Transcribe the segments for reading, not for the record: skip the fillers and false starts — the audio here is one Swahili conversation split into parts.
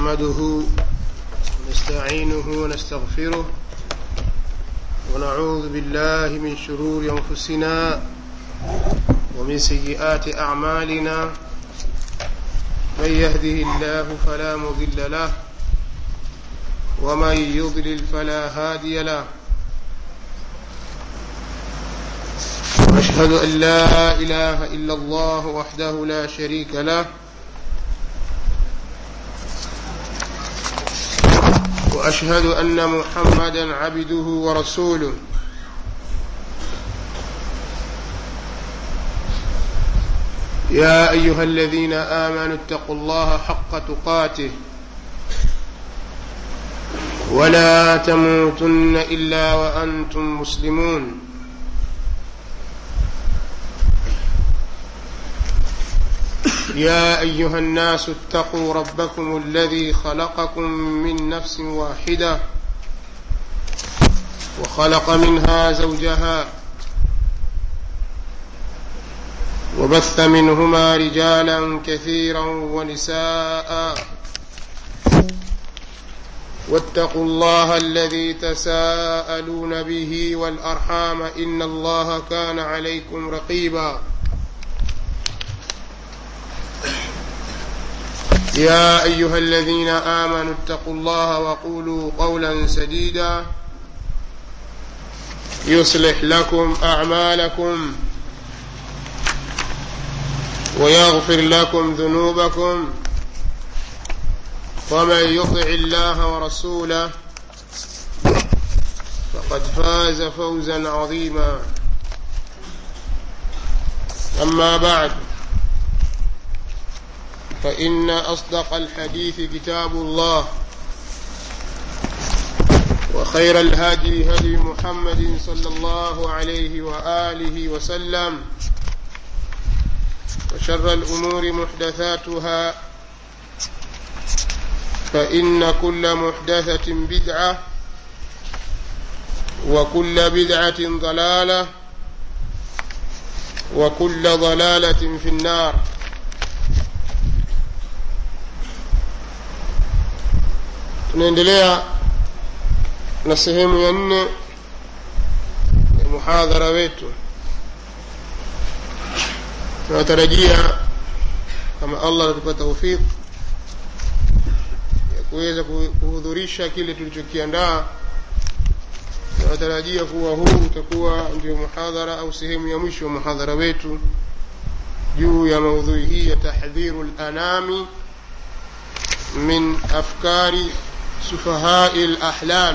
نحمده ونستعينه ونستغفره ونعوذ بالله من شرور أنفسنا ومن سيئات أعمالنا من يهده الله فلا مضل له ومن يضلل فلا هادي له وأشهد أن لا إله إلا الله وحده لا شريك له وأشهد أن محمدا عبده ورسوله يا أيها الذين آمنوا اتقوا الله حق تقاته ولا تموتن إلا وأنتم مسلمون يا أيها الناس اتقوا ربكم الذي خلقكم من نفس واحدة وخلق منها زوجها وبث منهما رجالا كثيرا ونساء واتقوا الله الذي تساءلون به والأرحام إن الله كان عليكم رقيبا يا أيها الذين آمنوا اتقوا الله وقولوا قولا سديدا يصلح لكم أعمالكم ويغفر لكم ذنوبكم ومن يطع الله ورسوله فقد فاز فوزا عظيما أما بعد فإن أصدق الحديث كتاب الله وخير الهدي هدي محمد صلى الله عليه وآله وسلم وشر الأمور محدثاتها فإن كل محدثة بدعة وكل بدعة ضلالة وكل ضلالة في النار. tunaendelea na sehemu ya 4 ya muhadhara wetu. tunatarajia kama Allah atatupa tawfik ya kuweza kuhudhurisha kile tulichokiandaa. tunatarajia kuwa huu utakuwa ndio muhadhara au sehemu ya mwisho wa muhadhara wetu juu ya maudhui hii ya tahdhirul anami min afkari سفهاء الأحلام,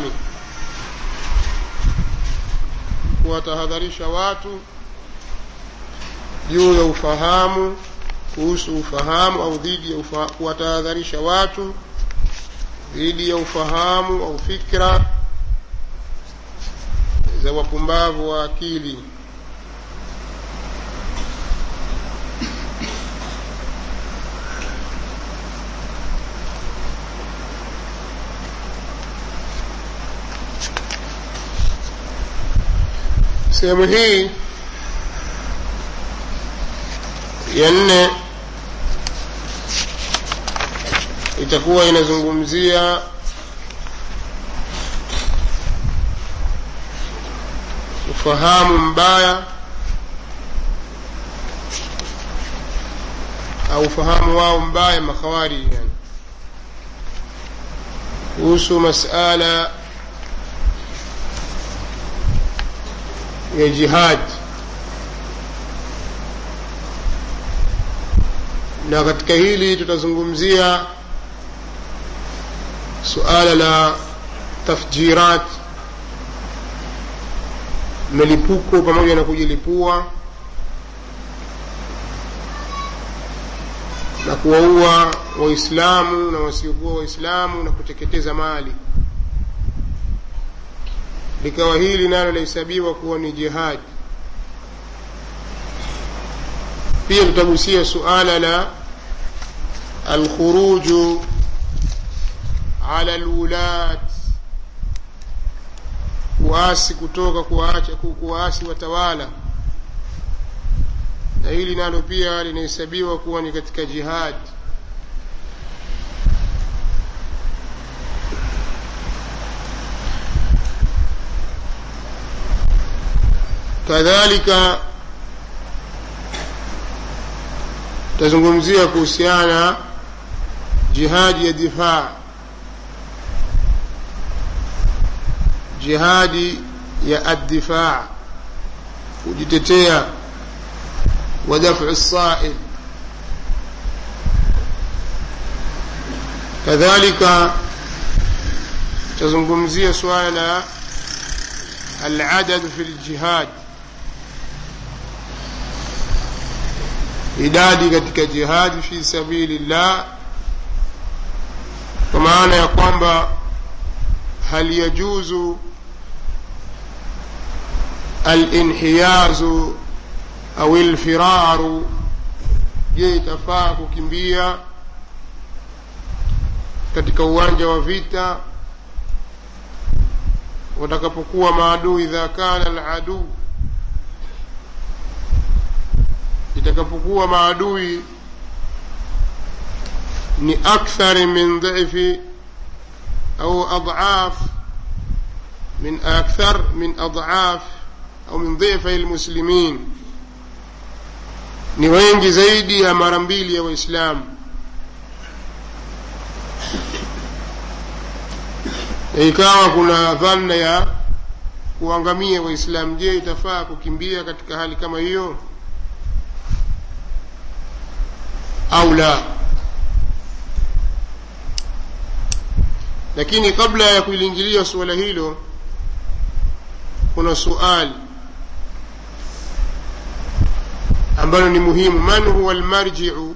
kuwatahadharisha watu juu ya ufahamu, kuhusu ufahamu au dhidi ya kuwatahadharisha watu dhidi ya ufahamu au fikra za wapumbavu wa akili. sehemu hii ya 4 itakuwa inazungumzia ufahamu mbaya au ufahamu wao mbaya makhawari, yani kuhusu masala ya jihad. na katika hili tutazungumzia suala la tafjirat, milipuko pamoja na kujilipua na kuwaua waislamu na wasiokuwa waislamu na kuteketeza mali. likawa hili nalo lahesabiwa kuwa ni jihad. pia tutagusia suala la al-khuruju ala al-wulat, kuasi kutoka kuasi watawala, na hili nalo pia linahesabiwa kuwa ni katika jihad. kadhalika tazungumzia kuhusiana jihadi ya difaa, jihadi ya ad-difaa, kujitetea, wa daf'u as-sa'il. kadhalika tazungumzia swala la al-adad fi al-jihad, idadi katika jihadi fi sabilillah, kwa maana ya kwamba hal yajuzu al-inhiyazu au al-firaru, je itafaa kukimbia katika uwanja wa vita watakapokuwa maadui, idha kana al-adu, itakapokuwa maadui ni akthar min dhifi au adhaaf min akthar min adhaaf au min dhifi almuslimin, ni wengi zaidi ya mara mbili ya waislamu. Ikawa kuna dhanna ya kuangamia waislamu, je itafaa kukimbia katika hali kama hiyo au la? Lakini kabla ya kuingilia suala hilo, kuna suali ambalo ni muhimu: man huwa al-marji'u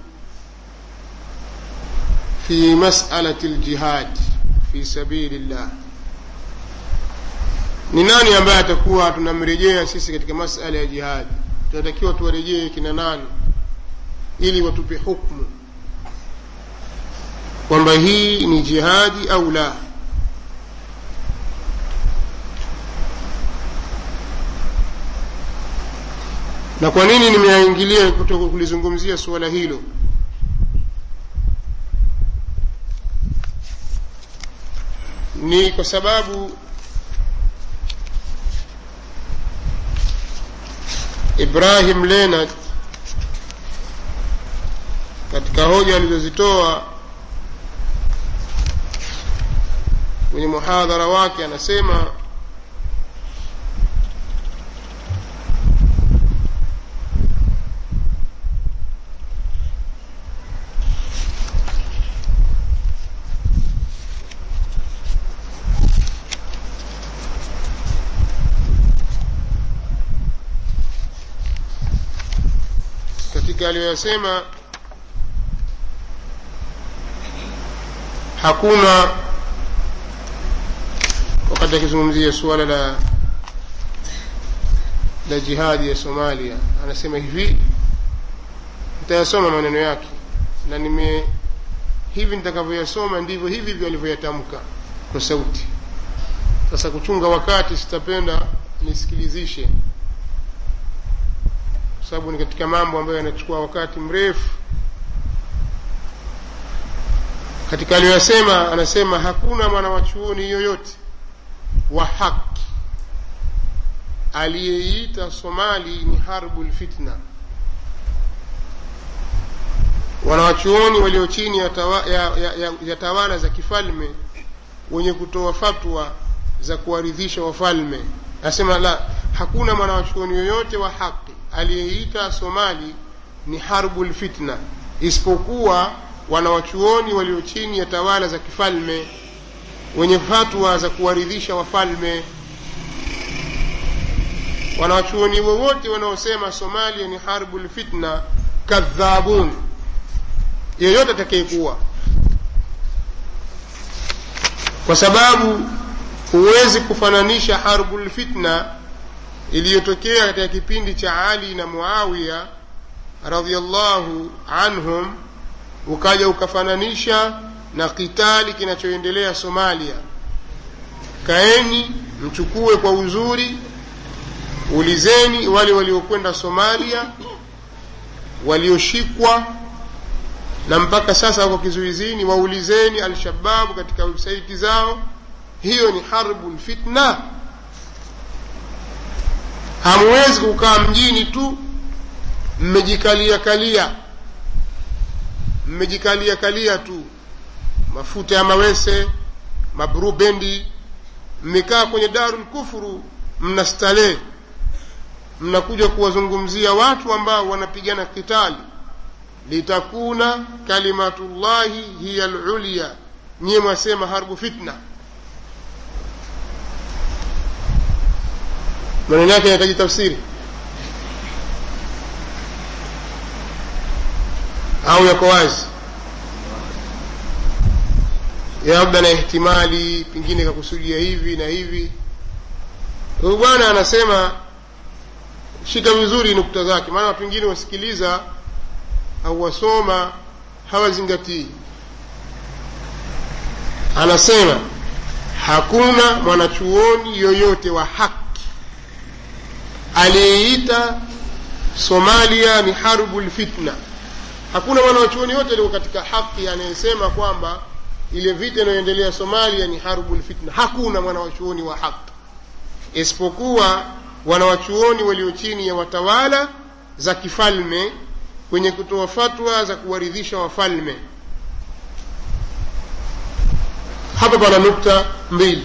fi mas'alati al-jihad fi sabilillah? Ni nani ambaye atakuwa tunamrejea sisi katika masala ya jihad? Tunatakiwa tuwarejee kina nani ili watupe hukumu kwamba hii ni jihadi au la? Na kwa nini nimeyaingilia kutoka kulizungumzia suala hilo? Ni kwa sababu Ibrahim Leonard katika hoja alizozitoa kwenye muhadhara wake anasema katika aliyosema, hakuna, wakati akizungumzia suala la jihadi ya Somalia, anasema hivi, nitayasoma maneno yake na hivi nitakavyoyasoma ndivyo hivi alivyoyatamka kwa sauti. Sasa kuchunga wakati, sitapenda nisikilizishe, sababu ni katika mambo ambayo yanachukua wakati mrefu. Katika aliyosema, anasema hakuna mwanachuoni yoyote wa haki aliyeita Somali ni harbul fitna. Wanachuoni walio chini ya tawala za kifalme wenye kutoa fatwa za kuwaridhisha wafalme, anasema la, hakuna mwanachuoni yoyote wa haki aliyeita Somali ni harbul fitna, isipokuwa wanawachuoni walio chini ya tawala za kifalme wenye fatwa za kuwaridhisha wafalme. Wanawachuoni wote wanaosema Somalia ni harbul fitna kadhabun, yeyote atakayekuwa, kwa sababu huwezi kufananisha harbul fitna iliyotokea katika kipindi cha Ali na Muawiya radhiyallahu anhum ukaja ukafananisha na kitali kinachoendelea Somalia. Kaeni mchukue kwa uzuri, ulizeni wale waliokwenda Somalia walioshikwa na mpaka sasa wako kizuizini, waulizeni al-Shabaab katika website zao, hiyo ni harbul fitna. hamwezi kukaa mjini tu mmejikalia kalia tu, mafuta ya mawese, mabru bendi, mmekaa kwenye darul kufuru, mnastarehe, mnakuja kuwazungumzia watu ambao wanapigana kitali. Litakuna kalimatullahi hiya al-ulya, nyie mwasema harbu fitna. Maneno yake yanahitaji tafsiri au yako wazi? Labda na ihtimali pengine kakusudia hivi na hivi. Huyu bwana anasema, shika vizuri nukta zake, maana watu wengine wasikiliza au wasoma hawazingatii. Anasema hakuna mwanachuoni yoyote wa haki aliyeita Somalia ni harbul fitna. Hakuna mwanachuoni yote aliye katika haki anayesema kwamba ile vita inayoendelea Somalia ni harbul fitna. Hakuna mwanachuoni wa haki, isipokuwa wanawachuoni walio chini ya watawala za kifalme kwenye kutoa fatwa za kuwaridhisha wafalme. Hapa pana nukta mbili.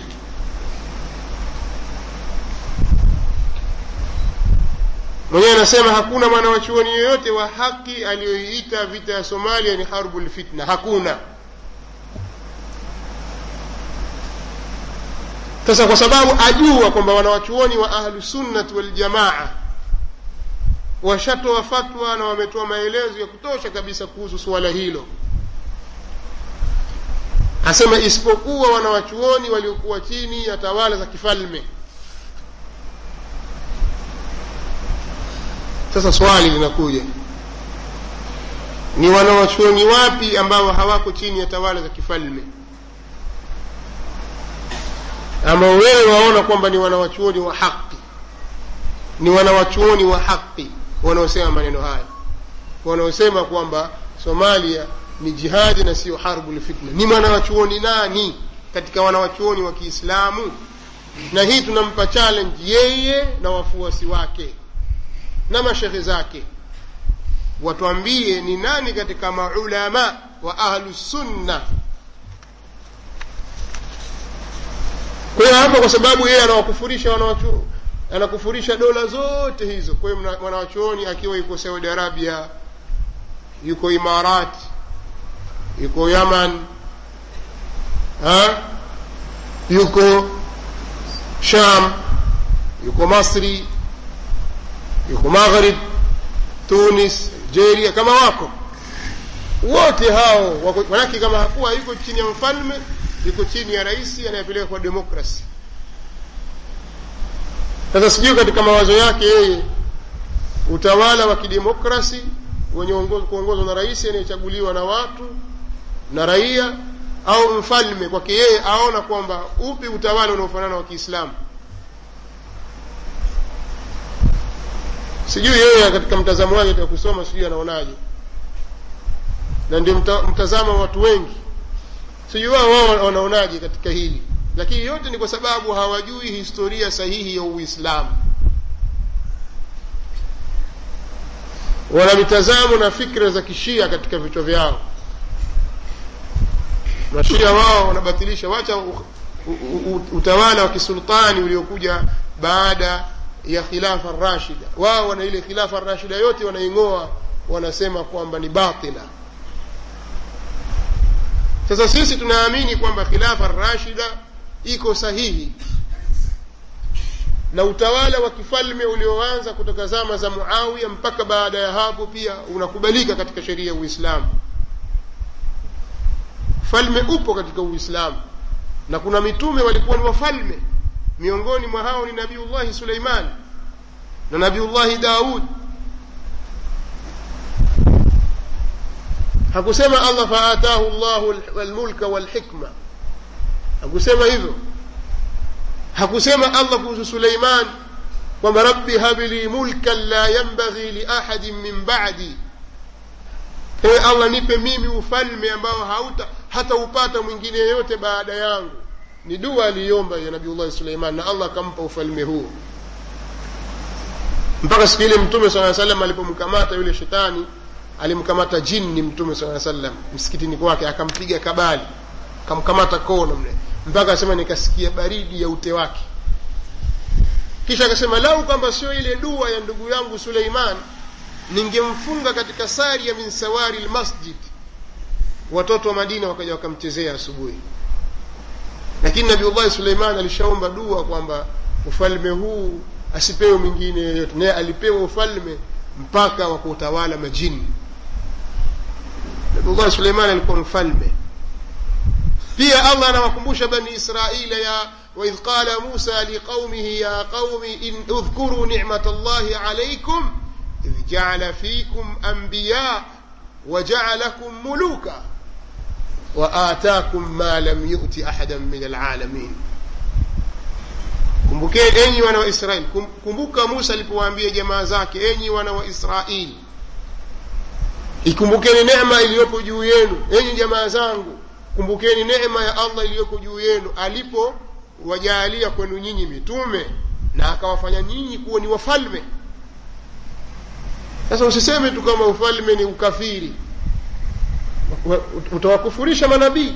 Mwenyewe anasema hakuna mwanachuoni yoyote wa haki aliyoiita vita ya Somalia ni harbul fitna. Hakuna. Sasa kwa sababu ajua kwamba wanawachuoni wa ahlus sunnah wal jamaa washatoa fatwa na wametoa maelezo ya kutosha kabisa kuhusu swala hilo, asema isipokuwa wanawachuoni waliokuwa chini ya tawala za kifalme. Sasa swali linakuja, ni wanawachuoni wapi ambao hawako chini ya tawala za kifalme, ama wewe waona kwamba ni wanawachuoni wa haki? Ni wanawachuoni wa haki wanaosema maneno haya, wanaosema kwamba Somalia ni jihadi na sio harbul fitna. Ni wanawachuoni nani katika wanawachuoni wa Kiislamu? Na hii tunampa challenge yeye na wafuasi wake na mashaikh zake, watuambie ni nani katika maulama wa ahlus sunna. Kwa hiyo hapa, kwa sababu yeye anawakufurisha wanawachuoni, anakufurisha dola zote hizo. Kwa hiyo mwanachuoni akiwa yuko Saudi Arabia, yuko Imarat, yuko Yaman, yuko Sham, yuko Masri, yuko Maghrib, Tunis, Algeria, kama wako wote hao manake kama hakuwa yuko chini ya mfalme, yuko chini ya rais anayepeleka kwa demokrasi. Sasa sijui katika mawazo yake yeye utawala wa kidemokrasi wenye kuongozwa na rais anayechaguliwa na watu na raia, au mfalme kwake yeye aona kwamba upi utawala unaofanana wa Kiislamu. Sijui yeye katika mtazamo wake wa kusoma sijui anaonaje, na ndio mtazamo wa watu wengi. Sijui wao wanaonaje katika hili, lakini yote ni kwa sababu hawajui historia sahihi ya Uislamu. Wana mitazamo na fikra za kishia katika vichwa vyao. Mashia wao wanabatilisha, wacha utawala wa kisultani uliokuja baada ya khilafa ar-rashida. Wao wana ile khilafa ar-rashida yote wanaingoa, wanasema kwamba ni batila. Sasa sisi tunaamini kwamba khilafa ar-rashida iko sahihi, na utawala wa kifalme ulioanza kutoka zama za Muawiya mpaka baada ya hapo pia unakubalika katika sheria ya Uislamu. Falme upo katika Uislamu, na kuna mitume walikuwa ni wafalme. Miongoni mwa hao ni Nabiiullah Suleiman na Nabiiullah Daud. Hakusema Allah faatahu Allahu al-mulka wal-hikma, hakusema hivyo. Hakusema Allah kuhusu Suleiman kwamba rabbi habli mulkan la yanbaghi li ahadin min ba'di, ewe Allah nipe mimi ufalme ambao hata upata mwingine yeyote baada yangu. Ni dua aliomba ya Nabiiullah Suleiman na Allah akampa ufalme huo. mpaka siku ile mtume sallallahu alaihi wasallam alipomkamata yule shetani, alimkamata jini mtume sallallahu alaihi wasallam msikitini kwake, akampiga kabali, akamkamata kono mle, mpaka asema nikasikia baridi ya ute wake. Kisha akasema lau kwamba sio ile dua ya ndugu yangu Suleiman, ningemfunga katika sari ya min sawari almasjid, watoto wa Madina wakaja wakamchezea asubuhi. Lakini Nabii Suleiman alishaomba dua kwamba ufalme huu asipewe mwingine yeyote, naye alipewa ufalme mpaka wa kutawala majini. Nabii Suleiman alikuwa mfalme. Pia Allah anawakumbusha bani Israila ya wa idh qala Musa liqaumihi ya qaumi in udhkuru ni'matallahi alaykum idh ja'ala fikum anbiya wa ja'alakum muluka wa ataakum ma lam yu'ti ahadan min alalamin. Kumbukeni enyi wana wa Israeli, kumbuka Musa alipowaambia jamaa zake, enyi wana wa Israeli, ikumbukeni neema iliyopo juu yenu. Enyi jamaa zangu, kumbukeni neema ya Allah iliyopo juu yenu alipo wajalia kwenu nyinyi mitume na akawafanya nyinyi kuwa ni wafalme. Sasa usiseme tu kama ufalme ni ukafiri, utawakufurisha manabii.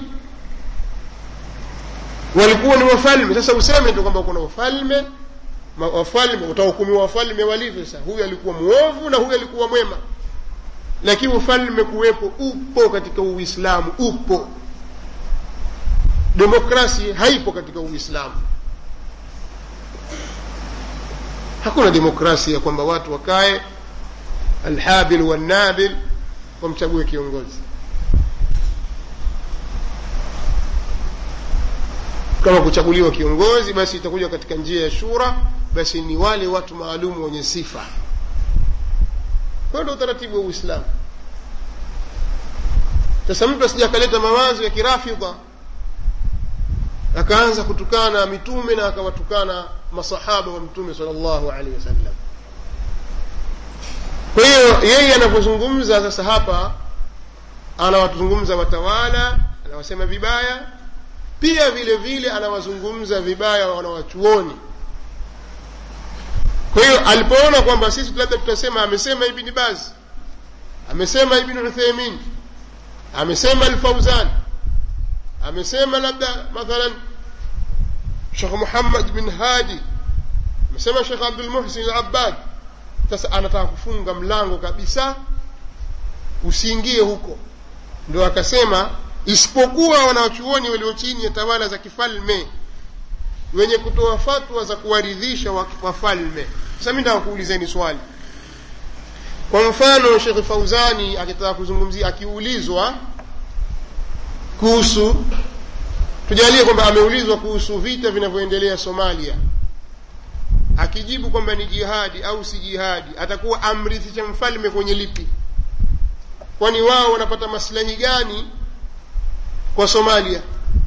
Walikuwa ni wafalme. Sasa useme tu kwamba kuna wafalme, utahukumiwa wafalme walivyo. Sasa huyu alikuwa muovu na huyu alikuwa mwema. Lakini ufalme kuwepo upo katika Uislamu, upo. Demokrasia haipo katika Uislamu. Hakuna demokrasia kwamba watu wakae alhabil wan nabil wamchague kiongozi. Kama kuchaguliwa kiongozi, basi itakuja katika njia ya shura, basi ni wale watu maalumu wenye sifa. Kwa ndio utaratibu wa Uislamu. Sasa mtu asijakaleta mawazo ya kirafidha akaanza kutukana mitume na akawatukana masahaba wa mtume sallallahu alaihi wasallam. Kwa hiyo yeye anapozungumza sasa hapa, anawazungumza watawala, anawasema vibaya, pia vile vile anawazungumza vibaya wanawachuoni. Kwa hiyo alipoona kwamba sisi labda tutasema amesema Ibn Baz, amesema Ibn Uthaymeen, amesema Al-Fawzan, amesema labda mathalan Sheikh Muhammad bin Hadi, amesema Sheikh Abdul Muhsin Al-Abbad, sasa anataka kufunga mlango kabisa usiingie huko. Ndio akasema isipokuwa wanachuoni walio chini ya tawala za kifalme wenye kutoa fatwa za kuwaridhisha wafalme. Sasa mimi nataka kuulizeni swali. Kwa mfano Sheikh Fauzani akitaka kuzungumzia, akiulizwa kuhusu, tujalie kwamba ameulizwa kuhusu vita vinavyoendelea Somalia, akijibu kwamba ni jihadi au si jihadi, atakuwa amrithisha mfalme kwenye lipi? Kwani wao wanapata maslahi gani kwa Somalia?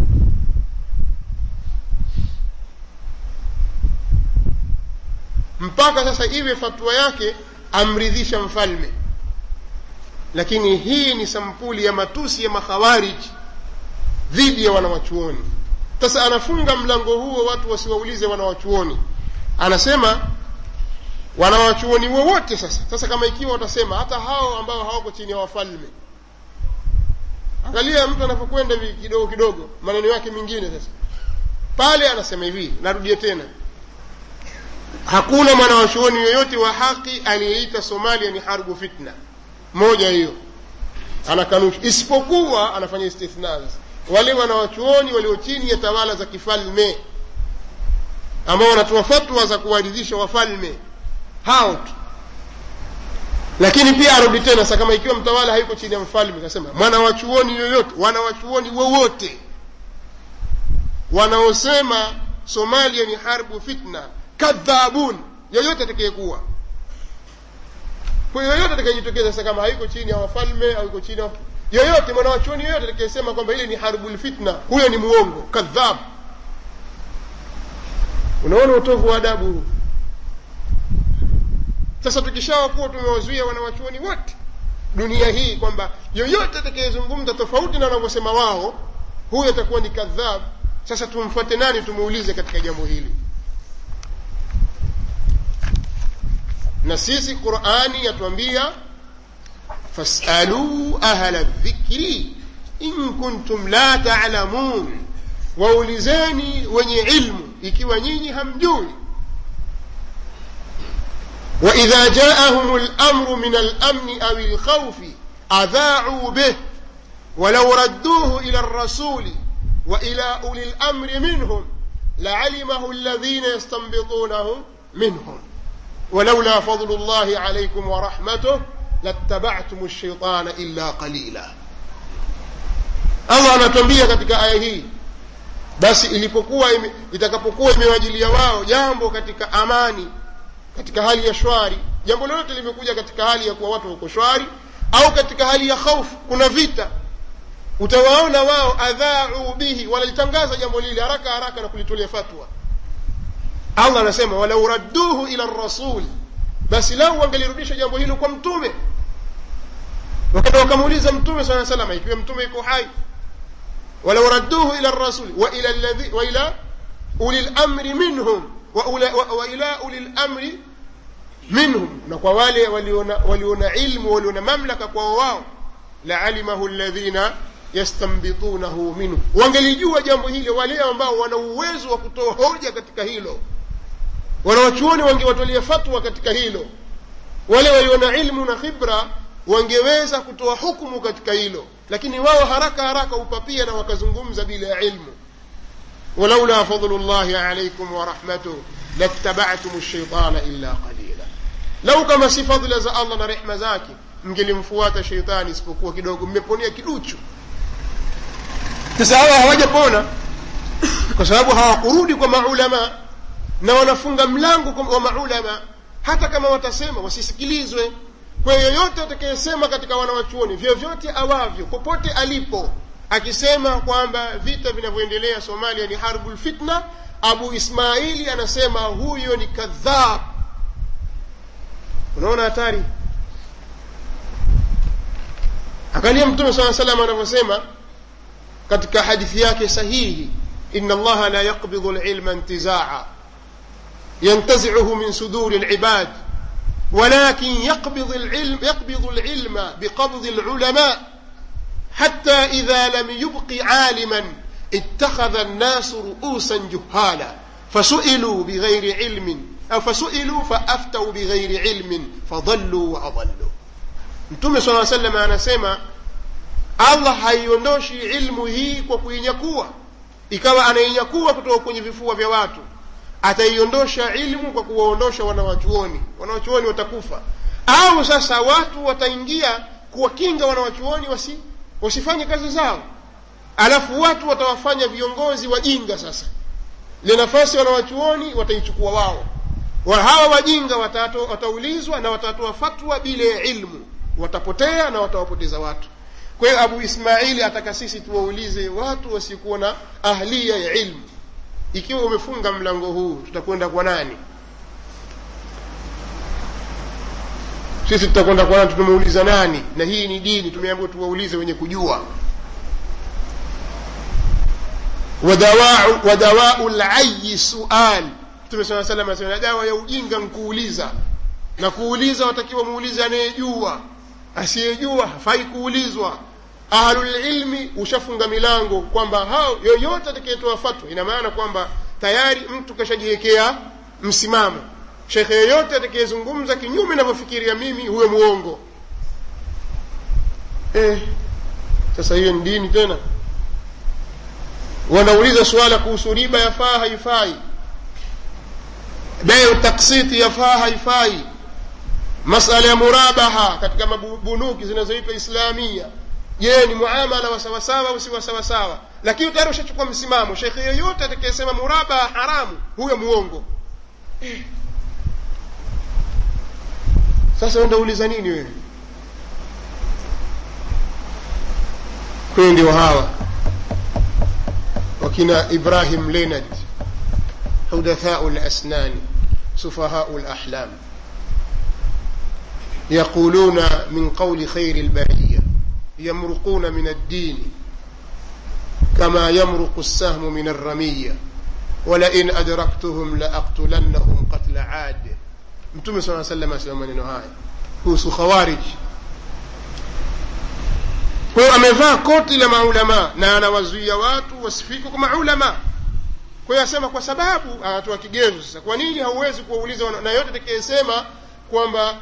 Mpaka sasa iwe fatwa yake amridhisha mfalme. Lakini hii ni sampuli ya matusi ya makhawarij dhidi ya wanawachuoni. Sasa anafunga mlango huo watu wasiwaulize wanawachuoni. Anasema wanawachuoni wote sasa kama ikiwa watasema hata hao ambao hawako chini ya wafalme. Angalia mtu anapokwenda kidogo kidogo maneno yake mengine. Sasa pale anasema hivi, narudie tena, hakuna mwanawachuoni yoyote wa haki aliyeita Somalia ni harbu fitna. Moja hiyo anakanusha, isipokuwa anafanya istithna wale wanawachuoni walio chini ya tawala za kifalme ambao wanatoa fatwa za kuwaridhisha wafalme hao tu. Lakini pia arudi tena, sasa kama ikiwa mtawala haiko chini ya mfalme, akasema mwanawachuoni yoyote, wanawachuoni wowote wanaosema Somalia ni harbu fitna kadhabun, yoyote atakayekuwa, kwa yoyote atakayejitokeza sasa kama haiko chini ya wafalme au iko chini ya yoyote, mwanawachuoni yoyote atakayesema kwamba ile ni harbul fitna, huyo ni muongo, kadhab. Unaona utovu wa adabu. Sasa tukishawakuwa tumewazuia wanawachuoni wote dunia hii kwamba yoyote atakayezungumza tofauti na wanavyosema wao, huyo atakuwa ni kadhab. Sasa tumfuate nani tumuulize katika jambo hili? na sisi Qur'ani yatuambia fasalu ahla dhikri in kuntum la ta'lamun, waulizeni wenye ilmu ikiwa nyinyi hamjui. wa idha ja'ahum al-amru min al-amn aw al-khawf adha'u bih walau radduhu ila ar-rasuli wa ila uli al-amri minhum la'alimahu alladhina yastanbitunahu minhum ولولا فضل الله عليكم ورحمته لاتبعتم الشيطان إلا قليلا. Allah anatuambia katika aya hii, basi itakapokuwa imewajilia wao jambo katika amani, katika hali ya shwari, jambo lolote limekuja katika hali ya kuwa watu wako shwari au katika hali ya hofu, kuna vita, utawaona wao adha'u bihi, wanalitangaza jambo lile haraka haraka na kulitolea fatwa. Allah anasema walau radduhu ila ar-rasul, basi lao wangelirudisha jambo hilo kwa mtume, wakamuuliza mtume sallallahu alayhi wasallam ikiwa mtume yuko hai, walau radduhu ila ar-rasul wa ila uli al-amri minhum wa ila uli al-amri minhum, na kwa wale waliona ilmu, waliona mamlaka kwa wao, la'alimahu alladhina yastanbitunahu minhu, wangelijua jambo hili wale ambao wana uwezo wa kutoa hoja katika hilo, wanawachuoni wangewatolea fatwa katika hilo, wale waliona ilmu na khibra wangeweza kutoa hukumu katika hilo, lakini wao haraka haraka upapia na wakazungumza bila ilmu. walaula fadlullahi alaykum wa rahmatuhu lattaba'tum ash-shaytana illa qalila, lau kama si fadhila za Allah na rehema zake mngelimfuata shaytani isipokuwa kidogo, mmeponea kiduchu. Sasa hawa hawajapona kwa sababu hawakurudi kwa maulama, na wanafunga mlango kwa maulama, hata kama watasema wasisikilizwe. Kwa yoyote atakayesema katika wanawachuoni vyovyote awavyo, popote alipo, akisema kwamba vita vinavyoendelea Somalia ni harbul fitna, Abu Ismaili anasema huyo ni kadhab. Unaona hatari? Angalia Mtume sallallahu alayhi wasallam anavyosema katika hadithi yake sahihi, inna Allaha la yaqbidhu al-ilma intiza'a yantazi'uhu min suduri al-ibad ولكن يقبض العلم بقبض العلماء حتى إذا لم يبق عالما اتخذ الناس رؤوسا جهالا فسئلوا بغير علم أو فسئلوا فأفتوا بغير علم فضلوا وأضلوا. Mtume صلى الله عليه وسلم anasema Allah haiondoshi ilmu hii kwa kuinyakua, ikawa anainyakua kutoka kwenye vifua vya watu, ataiondosha ilmu kwa kuwaondosha wanawachuoni. Wanawachuoni watakufa, au sasa watu wataingia kuwakinga wanawachuoni wasifanye kazi zao, alafu watu watawafanya viongozi wajinga. Sasa ile nafasi wanawachuoni wataichukua wao, hawa wajinga wataulizwa na watatoa fatwa bila ilmu, watapotea na watawapoteza watu. Kwa hiyo Abu Ismaili ataka sisi tuwaulize watu wasikuwa na ahliya ya ilmu. Ikiwa umefunga mlango huu, tutakwenda kwa nani? Sisi tutakwenda kwa nani? Tutamuuliza nani? Na hii ni dini, tumeambiwa tuwaulize wenye kujua. wadawa'u al-ayyi su'al, Mtume صلى الله عليه وسلم anasema dawa ya ujinga mkuuliza, na kuuliza watakiwa muulize anayejua, asiyejua hafai kuulizwa. Ahlul ilmi ushafunga milango kwamba hao yoyote atakayetoa fatwa, ina maana kwamba tayari mtu kashajiwekea msimamo. Shekhe yoyote atakayezungumza kinyume ninavyofikiria mimi, huyo muongo. Sasa hiyo ni dini tena? Wanauliza swala kuhusu riba, yafaa haifai? Bayo taksiti yafaa haifai? Masala ya murabaha katika mabunuki zinazoitwa islamia, je, ni muamala wa sawa sawa au si wa sawa sawa? Lakini tayari ushachukua msimamo. Shekhe yoyote atakayesema murabaha haramu, huyo muongo. Sasa unauliza nini wewe? Kwa ndio hawa wakina Ibrahim Leonard, hudathau al-asnan, sufahau al-ahlam, يقولون من قول خير البرية يمرقون من الدين كما يمرق السهم من الرمية ولئن أدركتهم لأقتلنهم قتل عاد Mtume sallallahu alayhi wasallam asema maneno haya kuhusu khawarij. Kwa amevaa koti la maulama na anawazuia watu wasifike kwa maulama. Kwa hiyo asema kwa sababu anatoa kigezo sasa. Kwa nini hauwezi kuwauliza na yote atakayesema kwamba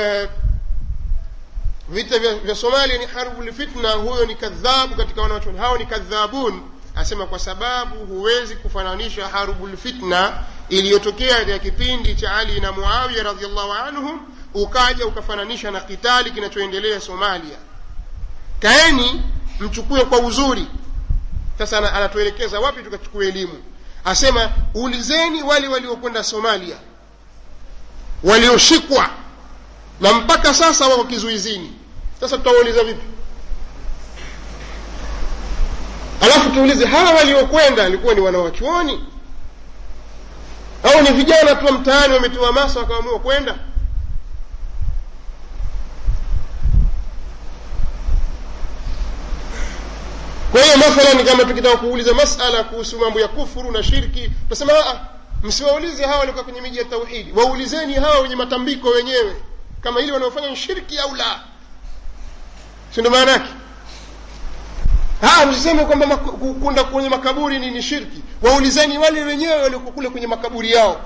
vita vya Somalia ni harbul fitna, huyo ni kadhabu katika wanachuoni. Hao ni kadhabun. Asema kwa sababu huwezi kufananisha harbul fitna iliyotokea katika kipindi cha Ali na Muawiya radhiallahu anhum ukaja ukafananisha na kitali kinachoendelea Somalia. Kaeni mchukue kwa uzuri. Sasa anatuelekeza wapi tukachukue elimu. Asema ulizeni wale waliokwenda Somalia walioshikwa na mpaka sasa wako kizuizini. Sasa tutauliza vipi? Alafu tuulize hawa waliokwenda walikuwa ni wanawachuoni au ni vijana tu mtaani wametiwa masa wakaamua kwenda? Kwa hiyo mathalan kama tukitaka kuuliza masala kuhusu mambo ya kufuru na shirki, tunasema msiwaulize hawa walikuwa kwenye miji ya tauhidi, waulizeni hawa wenye matambiko wenyewe kama hili wanaofanya shirki au la. Si ndio maana yake? Msiseme kwamba kwenda kwenye makaburi ni shirki. Waulizeni wale wenyewe waliokuwa kule kwenye makaburi yao.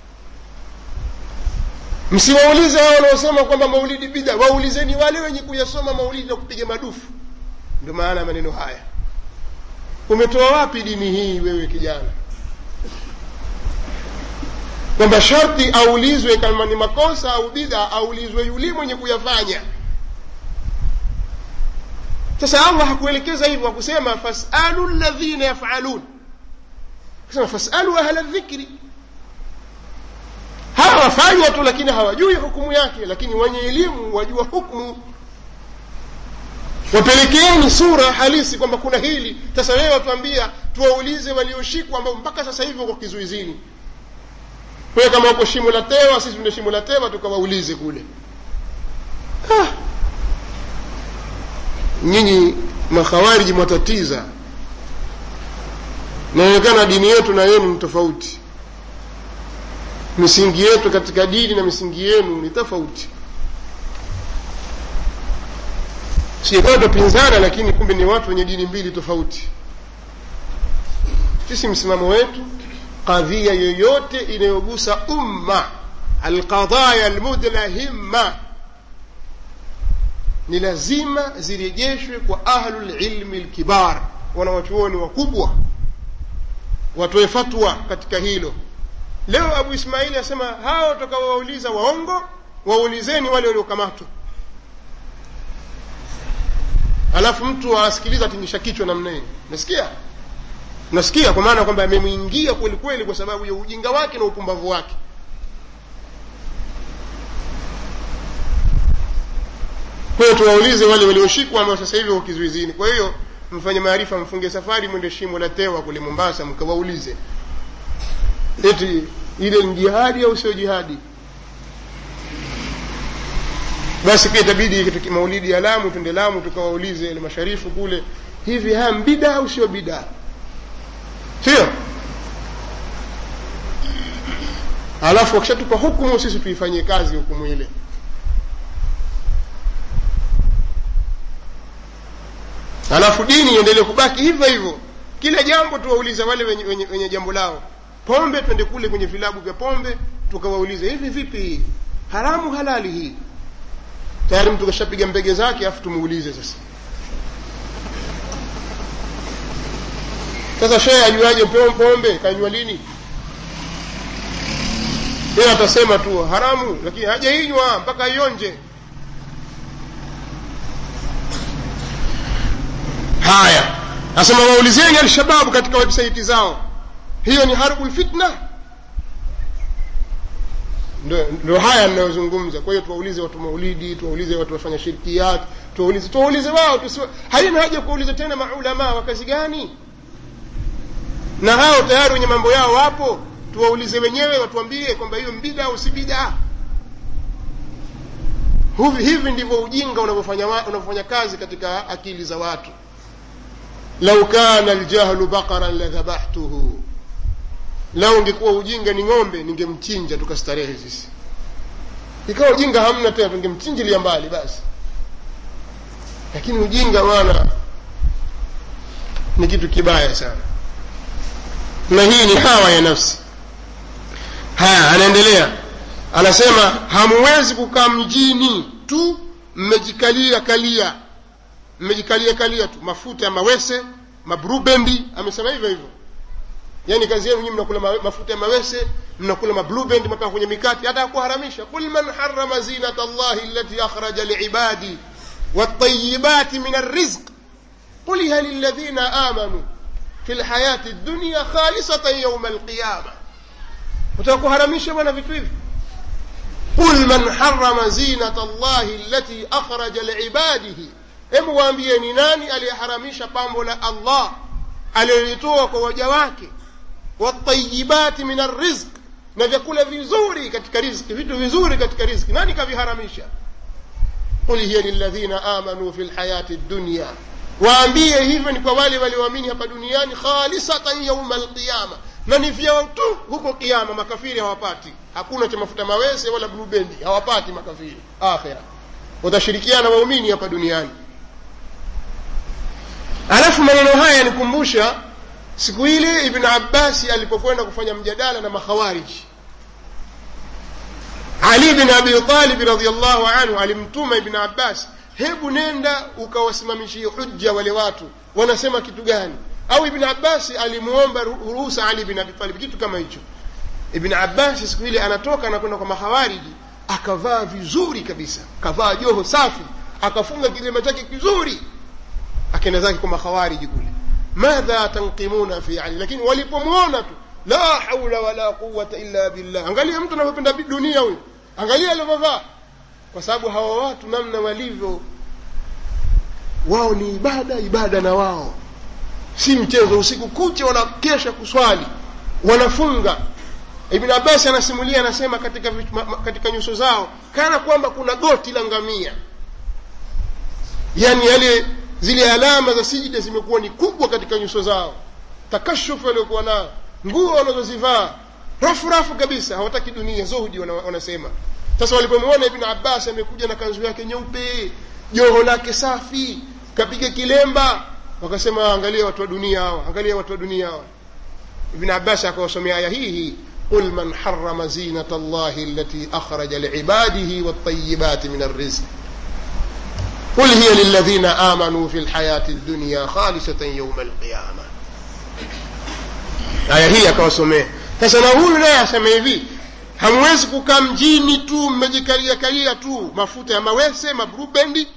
Msiwaulize hao wanaosema kwamba maulidi bid'a, waulizeni wale wenye kuyasoma maulidi na kupiga madufu. Ndio maana maneno haya. Umetoa wapi dini hii wewe kijana? Kwamba sharti aulizwe kama ni makosa au bid'a, aulizwe yule mwenye kuyafanya. Sasa Allah hakuelekeza hivyo, hakusema fasalu alladhina yaf'alun. Akasema fasalu ahla dhikri. Hawa wafanya tu lakini hawajui hukumu yake, lakini wenye elimu wajua hukumu. Wapelekeeni sura halisi kwamba kuna hili. Sasa wewe watuambia tuwaulize walioshikwa ambao mpaka sasa hivi wako kizuizini. Kwa kama wako shimo la tewa, sisi tuna shimo la tewa tukawaulize kule. Nyinyi makhawariji mwatatiza. Inaonekana dini yetu na yenu ni tofauti. Misingi yetu katika dini na misingi yenu ni tofauti. Si bado pinzana, lakini kumbe ni watu wenye dini mbili tofauti. Sisi msimamo wetu kadhia yoyote inayogusa umma, alqadaya almudlahimma, ni lazima zirejeshwe kwa ahlul ilmi alkibar, wanawachuoni wakubwa watoe fatwa katika hilo. Leo Abu Ismaili asema hao tukawauliza waongo, waulizeni wale waliokamatwa. Alafu mtu asikiliza atingisha kichwa namna hii. Nasikia kwa maana kwamba amemwingia kweli kweli kwa sababu ya ujinga wake na upumbavu wake. Kwa hiyo tuwaulize wale walioshikwa ambao sasa hivi wako kizuizini. Kwa hiyo mfanye maarifa, mfunge safari mwende shimo la tewa kule Mombasa mkawaulize. Eti ile ni jihadi au sio jihadi? Basi pia itabidi kitu maulidi ya Lamu, twende Lamu tukawaulize ile masharifu kule, hivi bid'a au sio bid'a? Sio? Alafu wakishatupa hukumu sisi tuifanyie kazi hukumu ile. Alafu dini iendelee kubaki hivyo hivyo. Kila jambo tuwauliza wale wenye jambo lao. Pombe twende kule kwenye vilabu vya pombe tukawaulize, hivi vipi haramu halali hii? Tayari mtu kashapiga mbege zake, afu tumuulize sasa. Sasa shehe ajuaje pombe kanywa lini? Yeye atasema tu haramu, lakini hajainywa mpaka ionje. Haya, nasema waulizeni al-shabab katika website zao. Hiyo ni harbul fitna? Ndio haya ninayozungumza. Kwa hiyo tuwaulize watu maulidi, tuwaulize watu wafanya shirkiyat, tuwaulize wao. Haina haja kuuliza tena maulama wa kazi gani? Na hao tayari wenye mambo yao wapo. Tuwaulize wenyewe watuambie kwamba hiyo bid'a au si bid'a. Hivi ndivyo ujinga unavyofanya kazi katika akili za watu. Lau kana aljahlu baqaran la dhabahtuhu, lau ungekuwa ujinga ni ng'ombe ningemchinja tukastarehe sisi. ikawa ujinga hamna tena, tungemchinjilia mbali basi. Lakini ujinga bwana ni kitu kibaya sana, na hii ni hawa ya nafsi. Haya, anaendelea anasema, hamwezi kukaa mjini tu mmejikalia tu mafuta ya mawese, mabluebendi. Amesema hivyo hivyo, yani kazi yenu nyinyi mnakula mafuta ya mawese, mnakula mabluebendi mpaka kwenye mikate, hata kuharamisha. Qul man harrama zinata Allahi allati akhraja liibadi wat-tayyibati min ar-rizq qul hiya lilladhina amanu fil hayati ad-dunya khalisatan yawm al-qiyamah. Utakuharamisha bwana vitu hivi? Qul man harrama zinata Allahi allati akhraja liibadihi, hebu waambie ni nani aliyeharamisha pambo la Allah alilitoa kwa waja wake, wat-tayyibati min ar-rizq, na vyakula vizuri katika riziki, vitu vizuri katika riziki, nani kaviharamisha? Qul hiya lilladhina amanu fil hayati ad-dunya, waambie hivyo ni kwa wale walioamini hapa duniani, khalisatan yawm al-qiyama, na ni vyao tu huko kiyama. Makafiri hawapati, hakuna cha mafuta mawese wala bluebendi, hawapati makafiri. Akhira watashirikiana waumini hapa duniani. Alafu maneno haya nikumbusha siku ile Ibn Abbas alipokwenda kufanya mjadala na makhawariji. Ali bin Abi Talib radhiyallahu anhu alimtuma Ibn Abbas, hebu nenda ukawasimamishie hujja wale watu wanasema kitu gani. Au Ibn Abbas alimuomba ruhusa Ali bin Abi Talib, kitu kama hicho. Ibn Abbas siku ile anatoka anakwenda kwa makhawariji, akavaa vizuri kabisa, kavaa joho safi, akafunga kilema chake kizuri, akaenda zake kwa makhawariji kule. Madha tanqimuna fi Ali, lakini walipomuona tu, la haula wala quwwata illa billah. Angalia mtu anapenda dunia huyo, angalia alivyovaa. Kwa sababu hawa watu namna walivyo, wao ni ibada na wao si mchezo. Usiku kucha wanakesha kuswali, wanafunga. Ibn Abbas anasimulia, anasema katika nyuso zao kana kwamba kuna goti la ngamia, yani yale zile alama za sijida zimekuwa ni kubwa katika nyuso zao, takashufu waliokuwa nao, nguo wanazozivaa rafu kabisa, hawataki dunia, zuhudi wanasema. Sasa walipomuona Ibn Abbas amekuja na kanzu yake nyeupe, joho lake safi, kapiga kilemba, wakasema angalia watu wa dunia hawa, angalia watu wa dunia hawa. Ibn Abbas akawasomea aya hii, qul man harrama zinata Allahi allati akhraja liibadihi wat-tayyibati min ar-rizq qul hiya lilladhina amanu fil hayati ad-dunya khalisatan yawm al-qiyamah. Aya hii akawasomea. Sasa na huyu naye asema hivi, hamwezi kukaa mjini tu mmejikalia tu mafuta ya mawese, mabluebendi.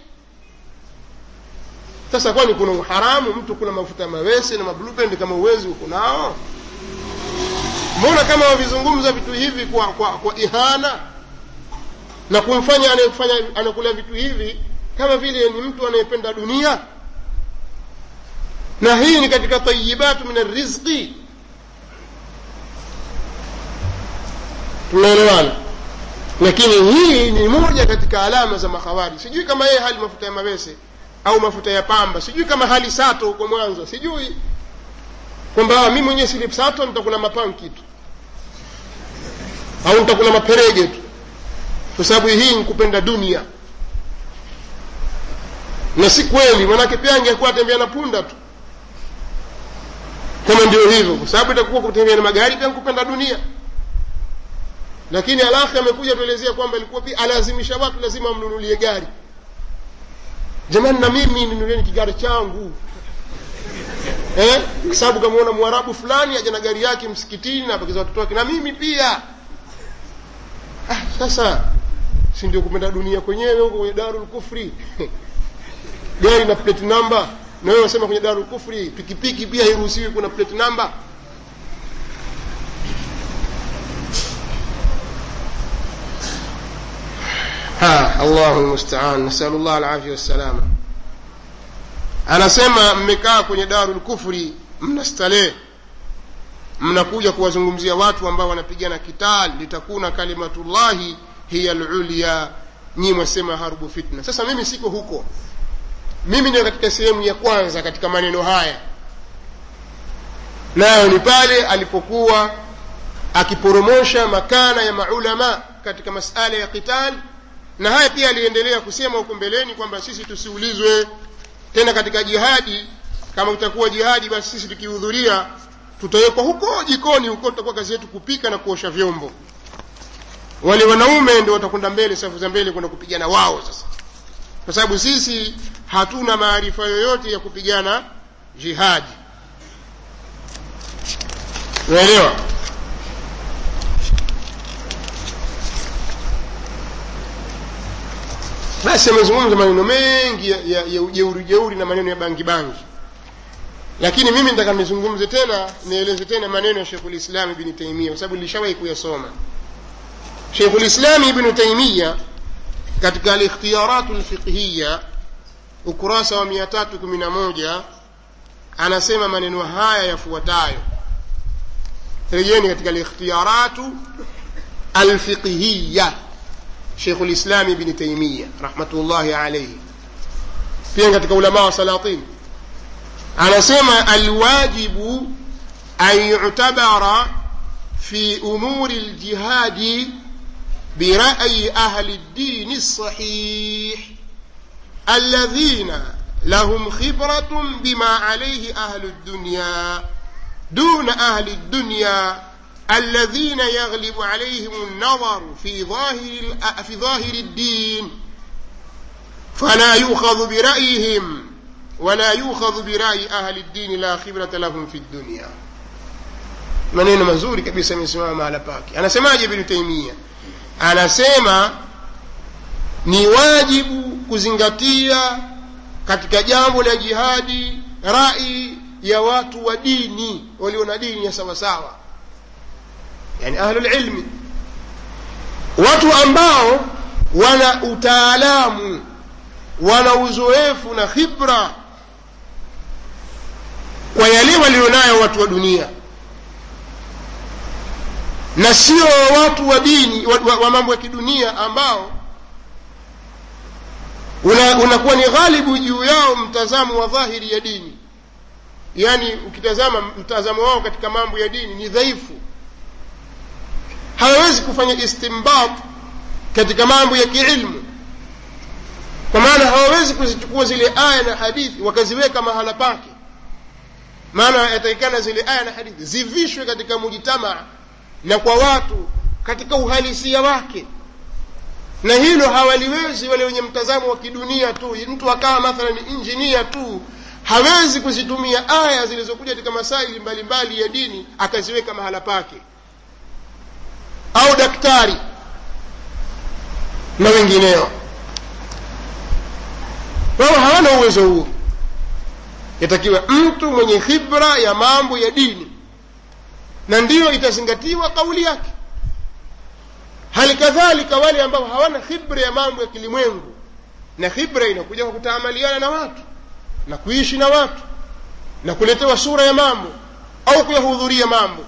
Sasa kwani kuna uharamu mtu kula mafuta ya mawese na mabluebendi kama uwezi uko nao? Mbona kama wavizungumza vitu hivi kwa ihana na kumfanya anakula vitu hivi kama vile ni mtu anayependa dunia? Na hii ni katika tayyibatu min ar-rizqi. Tunaelewana? Lakini hii ni moja katika alama za makhawari. Sijui kama yeye hali mafuta ya mawese au mafuta ya pamba, sijui kama hali sato huko Mwanza, sijui kwamba mimi mwenyewe sili sato nitakula mapanki tu au nitakula maperege tu, kwa sababu hii ni kupenda dunia. Na si kweli, manake pia angekuwa atembea na punda tu kama ndio hivyo, kwa sababu itakuwa kutembea na magari pia kupenda dunia. Lakini alafu amekuja tuelezea kwamba ilikuwa pia alazimisha watu lazima mnunulie gari. Jamani, na mimi ninunulie kigari changu, kwa sababu kama unaona Mwarabu fulani aje na gari yake msikitini na apakiza watoto wake, na mimi pia. Sasa si ndio kupenda dunia kwenyewe huko kwenye Darul Kufri? Gari na plate number, na wewe unasema kwenye Darul Kufri pikipiki pia hairuhusiwi kuna plate number. Allahu musta'an, nasallallahu alafia wassalama. Anasema mmekaa kwenye Darul Kufri, mnastarehe, mnakuja kuwazungumzia watu ambao wanapigana kitali, litakuna kalimatullahi hiya al-ulya, nyinyi mwasema harbu fitna. Sasa mimi siko huko, mimi ni katika sehemu ya kwanza katika maneno haya, nayo ni pale alipokuwa akiporomosha makana ya maulama katika masala ya kitali na haya pia aliendelea kusema huko mbeleni kwamba sisi tusiulizwe tena katika jihadi. Kama utakuwa jihadi, basi sisi tukihudhuria tutawekwa huko jikoni huko, tutakuwa kazi yetu kupika na kuosha vyombo. Wale wanaume ndio watakwenda mbele, safu za mbele, kwenda kupigana wao sasa, kwa sababu sisi hatuna maarifa yoyote ya kupigana jihadi. Unaelewa? Basi amezungumza maneno mengi ya ujeuri na maneno ya bangi, lakini mimi nataka nizungumze tena, nieleze tena maneno ya Sheikhul Islam Ibn Taymiyyah, kwa sababu nilishawahi kuyasoma. Sheikhul Islam Ibn Taymiyyah katika al-ikhtiyaratul fiqhiyya ukurasa wa 311 anasema maneno haya yafuatayo. Rejeni katika al-ikhtiyaratu al-fiqhiyya, Sheikhul Islam Ibn Taymiyyah rahmatullahi alayhi, pia katika ulama wa Salatin, anasema alwajibu an yu'tabara fi umuri al-jihad برأي أهل الدين الصحيح الذين لهم خبرة بما عليه أهل الدنيا دون أهل الدنيا الذين يغلب عليهم النظر في ظاهر الدين، فلا يؤخذ برأيهم ولا يؤخذ برأي أهل الدين لا خبرة لهم في الدنيا. maneno mazuri kabisa amesimama mahala pake. Anasemaje Ibn Taymiyyah? Anasema ni wajibu kuzingatia katika jambo la jihadi rai ya watu wa dini, walio na dini ya sawa sawa, yani ahlul ilmi, watu ambao wana utaalamu, wana uzoefu na khibra kwa yale walionayo watu wa dunia, na sio watu wa dini wa mambo ya kidunia ambao unakuwa ni ghalibu juu yao mtazamo wa dhahiri ya dini. Yani ukitazama mtazamo wao katika mambo ya dini ni dhaifu, hawawezi kufanya istinbat katika mambo ya kiilmu, kwa maana hawawezi kuzichukua zile aya na hadithi wakaziweka mahala pake. Maana yatakikana zile aya na hadithi zivishwe katika mujtamaa na kwa watu katika uhalisia wake, na hilo hawaliwezi wale wenye mtazamo wa kidunia tu. Mtu akawa mathalan engineer tu, hawezi kuzitumia aya zilizokuja katika masaili mbalimbali ya dini akaziweka mahala pake, au daktari na wengineo. Wao hawana uwezo huo. Yatakiwa mtu mwenye khibra ya mambo ya dini, na ndiyo itazingatiwa kauli yake. Hali kadhalika wale ambao hawana khibra ya mambo ya kilimwengu, na khibra inakuja kwa kutaamaliana na watu na kuishi na watu na kuletewa sura ya mambo au kuyahudhuria mambo.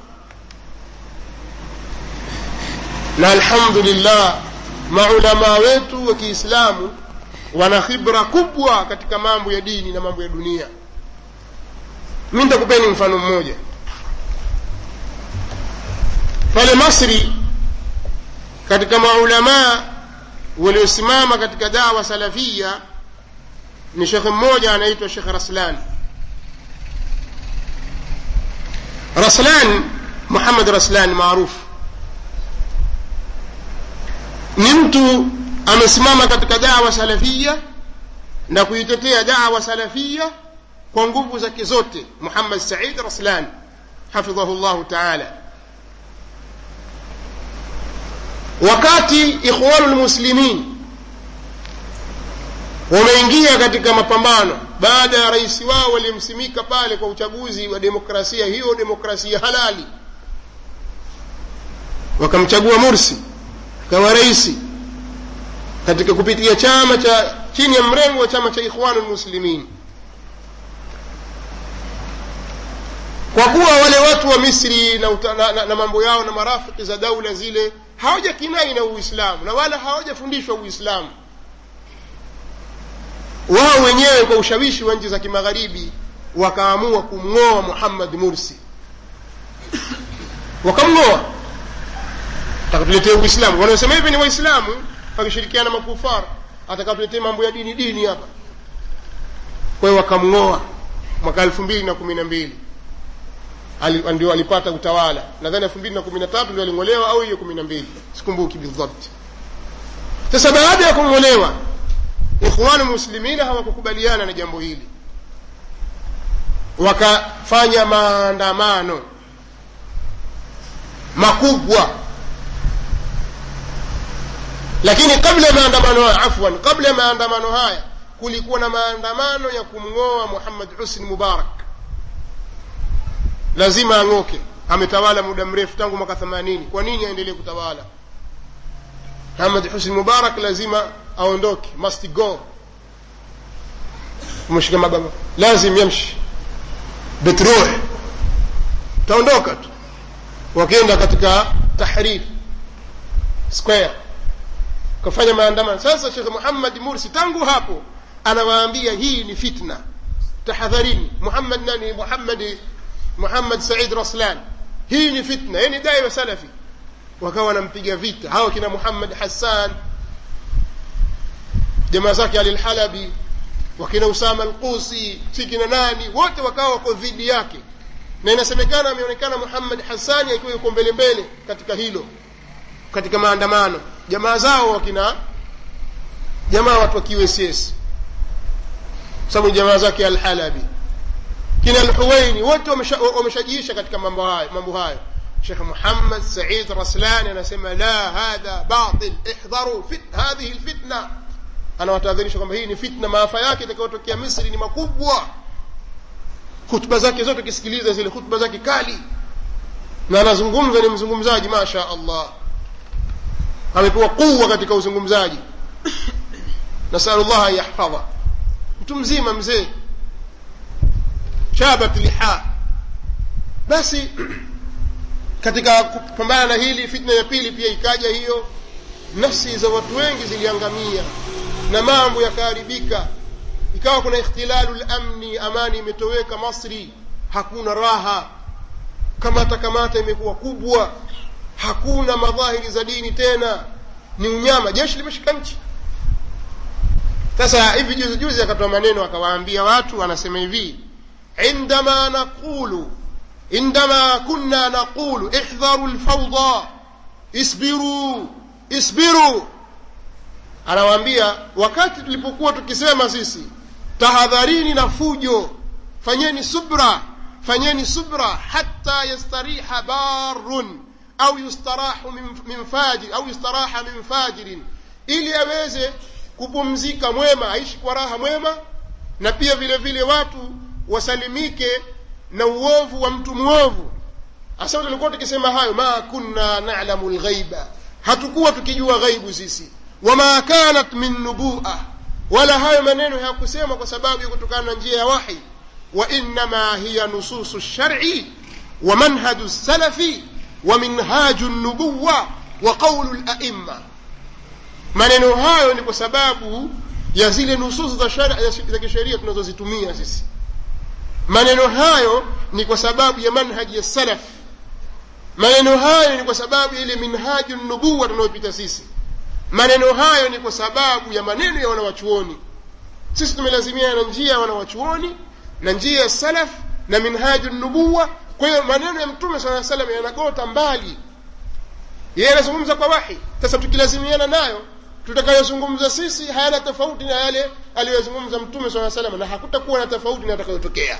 Na alhamdulillah maulama wetu wa Kiislamu wana khibra kubwa katika mambo ya dini na mambo ya dunia. Mimi nitakupeni mfano mmoja. Pale Masri katika maulama waliosimama katika dawa salafia ni shekhe mmoja anaitwa Sheikh Raslan Muhammad Raslan maarufu. Ni mtu amesimama katika dawa salafia na kuitetea dawa salafia kwa nguvu zake zote. Muhammad Said Raslan hafidhahullah ta'ala. Wakati Ikhwanul Muslimin wameingia katika mapambano baada ya rais wao walimsimika pale kwa uchaguzi wa demokrasia, hiyo demokrasia halali, wakamchagua Mursi kama rais katika kupitia chama cha chini ya mrengo wa chama cha Ikhwanul Muslimin. Kwa kuwa wale watu wa Misri na mambo yao na marafiki za daula zile hawajakinai na Uislamu na wala hawajafundishwa Uislamu, wao wenyewe kwa ushawishi wa nchi za kimagharibi wakaamua kumngoa Muhammad Mursi. Wakamngoa, takatuletea Uislamu. Wanaosema hivi ni Waislamu, akishirikiana na makufara atakapoletea mambo ya dini hapa. Kwa hiyo wakamngoa mwaka 2012 ndio alipata utawala. Nadhani 2013 ndio alingolewa au hiyo 12, sikumbuki bidhabt. Sasa baada ya kungolewa, ikhwanul muslimin hawakukubaliana na jambo hili, wakafanya maandamano makubwa. Lakini kabla ya maandamano haya kulikuwa na maandamano ya kumngoa Muhammad Husni Mubarak. Lazima ang'oke, ametawala muda mrefu tangu mwaka 80. Kwa nini aendelee kutawala? Muhammad Husni Mubarak lazima aondoke, must go. Mshika mababa lazima yamshi bitruh, taondoka tu. Wakaenda katika Tahrir Square kufanya maandamano. Sasa Sheikh Muhammad Mursi tangu hapo anawaambia hii ni fitna, tahadharini. Muhammad Said Raslan, hii ni fitna, yani dai wa salafi. Wakawa wanampiga vita hao kina Muhammad Hassan, jamaa zake Ali al-Halabi, wakina Usama al-Qusi, sikina nani, wote wakawa wako dhidi yake. Na inasemekana ameonekana Muhammad Hassan akiwa yuko mbele katika hilo, katika maandamano. Jamaa zao wakina jamaa watu wa QSS, sababu jamaa zake al-Halabi, kina al-Huwaini, wote wameshajiisha katika mambo hayo. Sheikh Muhammad Said Raslan anasema la, hadha batil, ihdharu hadhihi al-fitna. Anawatahadharisha kwamba hii ni fitna, maafa yake itakayotokea Misri ni makubwa. Hutuba zake zote kisikiliza zile hutuba zake kali, na anazungumza, ni mzungumzaji masha Allah, amepewa kuwa katika uzungumzaji. Nasallallahu yahfadha, mtu mzima mzee, shabat liha. Basi katika kupambana na hili, fitna ya pili pia ikaja hiyo. Nafsi za watu wengi ziliangamia na mambo yakaharibika. Ikawa kuna ikhtilalul amni, amani imetoweka Masri, hakuna raha, kamata imekuwa kubwa, hakuna madhahiri za dini tena, ni unyama, jeshi limeshika nchi. Sasa hivi juzi akatoa maneno akawaambia watu, anasema hivi: indama kunna naqulu ihdharu al-fawda isbiru. Anawaambia wakati tulipokuwa tukisema sisi tahadharini na fujo, fanyeni subra hatta yastariha barun au yustarahu min fajirin, ili aweze kupumzika mwema, aishi kwa raha mwema, na pia vile vile watu wasalimike na uovu wa mtu muovu. Asa tulikuwa tukisema hayo, ma kunna na'lamu al-ghaiba, hatukuwa tukijua ghaibu sisi. Wama kanat min nubu'a, wala hayo maneno hayakusema kwa sababu ya kutokana na njia ya wahi. Wa inma hiya nususu ash-shar'i wa manhaju as-salafi wa minhaju an-nubuwwa wa qawlu al-a'imma. Maneno hayo ni kwa sababu ya zile nususu za kisheria tunazozitumia sisi. Maneno hayo ni kwa sababu ya manhaji ya salaf. Maneno hayo ni kwa sababu ile minhaju an-nubuwwa tunayopita sisi. Maneno hayo ni kwa sababu ya maneno ya wanawachuoni. Sisi tumelazimia na njia ya wanawachuoni na njia ya salaf na minhaju an-nubuwwa. Kwa hiyo maneno ya Mtume sallallahu alaihi wasallam yanagota mbali, yeye anazungumza kwa wahi. Sasa tukilazimiana nayo, tutakayozungumza sisi hayana tofauti na yale aliyozungumza Mtume sallallahu alaihi wasallam, na hakutakuwa na tofauti na atakayotokea.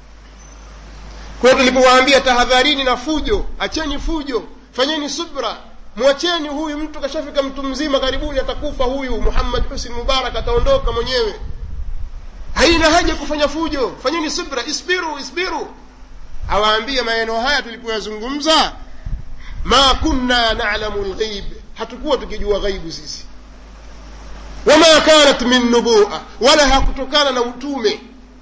Kwa hiyo tulipowaambia tahadharini na fujo, acheni fujo, fanyeni subra, mwacheni huyu mtu, kashafika mtu mzima, karibuni atakufa huyu Muhammad Husni Mubarak, ataondoka mwenyewe, haina haja kufanya fujo, fanyeni subra, isbiru. Awaambia maneno haya tulipoyazungumza, ma kunna na'lamu al-ghaib, hatukuwa tukijua ghaibu sisi. Wama kanat min nubu'a, wala hakutokana na utume.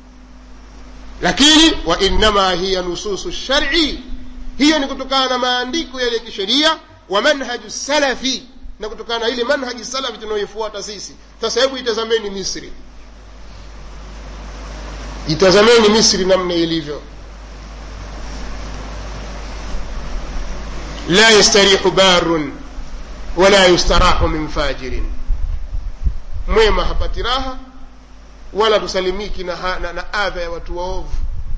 Lakini wa inma hiya nususu ash-shar'i, hiyo ni kutokana na maandiko yale ya kisheria, wa manhaju salafi, na kutokana na ile manhaji salafi tunayoifuata sisi. Sasa hebu itazameni Misri, itazameni Misri namna ilivyo. La yastarihu barun wala yustarahu min fajirin. mwema hapati raha, wala tusalimiki na adha ya watu waovu.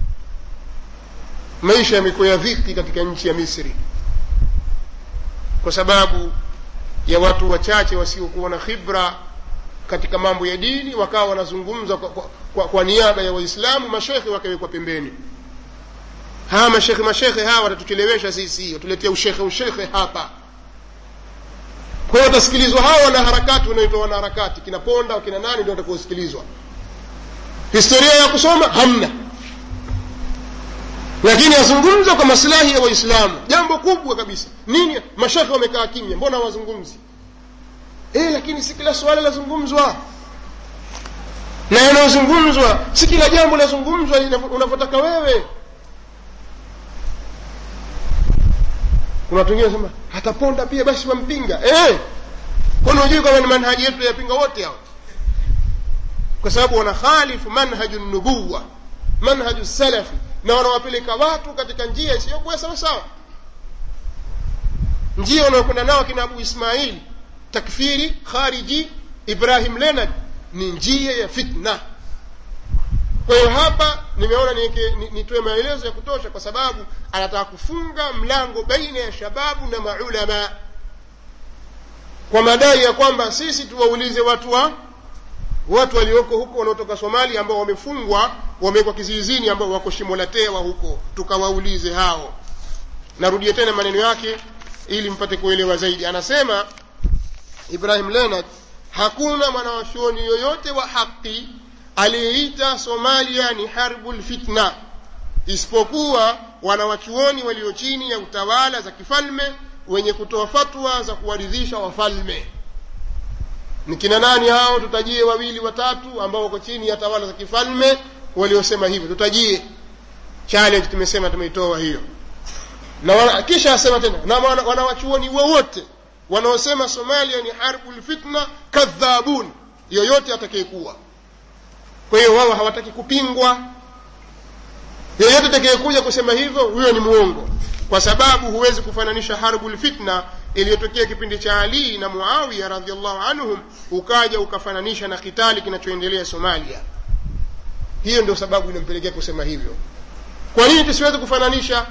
Maisha yamekuwa ya dhiki katika nchi ya Misri kwa sababu ya watu wachache wasiokuwa na khibra katika mambo ya dini, wakawa wanazungumza kwa niaba ya Waislamu, mashekhe wakawekwa pembeni. Mashekhe hawa watatuchelewesha sisi, watuletea ushekhe hapa. Kwa hiyo watasikilizwa hawa na harakati wanaoitwa wanaharakati, kina Ponda kina nani ndio watakaosikilizwa. Historia ya kusoma hamna, lakini yazungumza kwa maslahi ya Waislamu. Jambo kubwa kabisa nini? Mashekhe wamekaa kimya, mbona hawazungumzi? Lakini si kila swala lazungumzwa, na yanayozungumzwa si kila jambo lazungumzwa unavyotaka wewe. Kuna watu wengine wanasema hata Ponda pia basi wampinga. Kwani unajua kama ni manhaji yetu yapinga wote hao? Kwa sababu wanakhalifu manhajun nubuwa, manhajus salafi, na wanawapeleka watu katika njia isiyokuwa sawa sawa. Njia wanaokwenda nao kina Abu Ismail takfiri khariji Ibrahim Leonard ni njia ya fitna. Kwa hiyo hapa nimeona nitoe maelezo ya kutosha, kwa sababu anataka kufunga mlango baina ya shababu na maulama kwa madai ya kwamba sisi tuwaulize watu walioko huko wanaotoka Somalia ambao wamefungwa, wamewekwa kizuizini, ambao wako Shimo la Tewa huko, tukawaulize hao. Narudie tena maneno yake ili mpate kuelewa zaidi. Anasema Ibrahim Leonard, hakuna mwanawachuoni yoyote wa haki aliyeita Somalia ni harbul fitna isipokuwa wanawachuoni walio chini ya utawala za kifalme wenye kutoa fatwa za kuwaridhisha wafalme. Ni kina nani hao? Tutajie wawili watatu ambao wako chini ya tawala za kifalme waliosema hivyo, tutajie. Challenge tumesema tumeitoa hiyo. Na kisha asema tena, na wanawachuoni wote wanaosema Somalia ni harbul fitna kadhabun, yoyote atakayekuwa. Kwa hiyo wao hawataki kupingwa. Yeyote atakayekuja kusema hivyo, huyo ni muongo, kwa sababu huwezi kufananisha harbul fitna iliyotokea kipindi cha Ali na Muawiya radhiallahu anhum ukaja ukafananisha na kitali kinachoendelea Somalia. Hiyo ndio sababu inampelekea kusema hivyo. Kwa nini tusiweze kufananisha?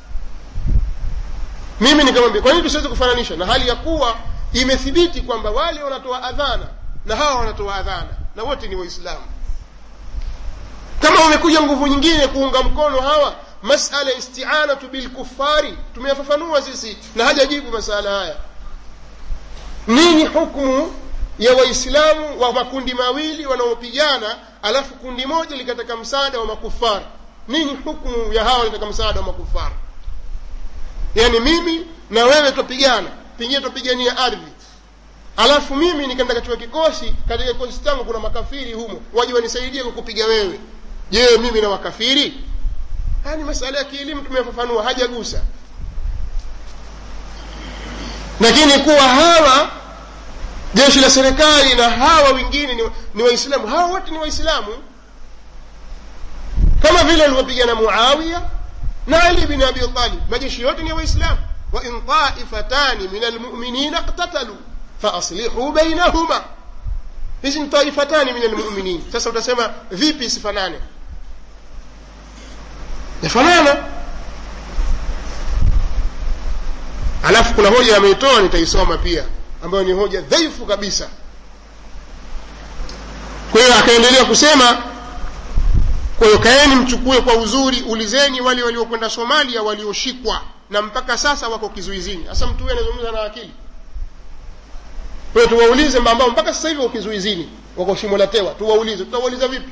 Mimi nikamwambia, kwa nini tusiweze kufananisha na hali ya kuwa imethibiti kwamba wale wanatoa adhana na hawa wanatoa adhana na wote ni Waislamu? Kama wamekuja nguvu nyingine kuunga mkono hawa, masala isti'anatu bil kuffari tumeyafafanua sisi na hajajibu masala haya. Nini hukumu ya Waislamu wa makundi mawili wanaopigana alafu kundi moja likataka msaada wa makufari? Nini hukumu ya hawa likataka msaada wa makufari? Yani mimi na wewe tupigana, tupigania ardhi, alafu mimi nikaenda katika kikosi, katika kikosi changu kuna makafiri humo, waje wanisaidie kukupiga wewe. Je, mimi na wakafiri? Hani masala ya kielimu tumeyafafanua, hajagusa. Lakini kuwa hawa jeshi la serikali na hawa wengine ni Waislamu, hawa wote ni Waislamu, kama vile walipigana Muawiya na Ali bin Abi Talib, majeshi yote ni Waislamu. Wa in ta'ifatani min almu'minina iqtatalu fa aslihu bainahuma. Hizi ni taifatani min almu'minin. Sasa utasema vipi sifanane? Yafanana. Alafu kuna hoja ameitoa, nitaisoma pia, ambayo ni hoja dhaifu kabisa. Kwa hiyo akaendelea kusema, kwa hiyo kaeni mchukue kwa uzuri, ulizeni wale waliokwenda Somalia walioshikwa na mpaka sasa wako kizuizini. Sasa mtu yeye anazungumza na akili. Kwa hiyo tuwaulize ambao mpaka sasa hivi wako kizuizini, wako Shimo la Tewa, tuwaulize. Tutawauliza vipi?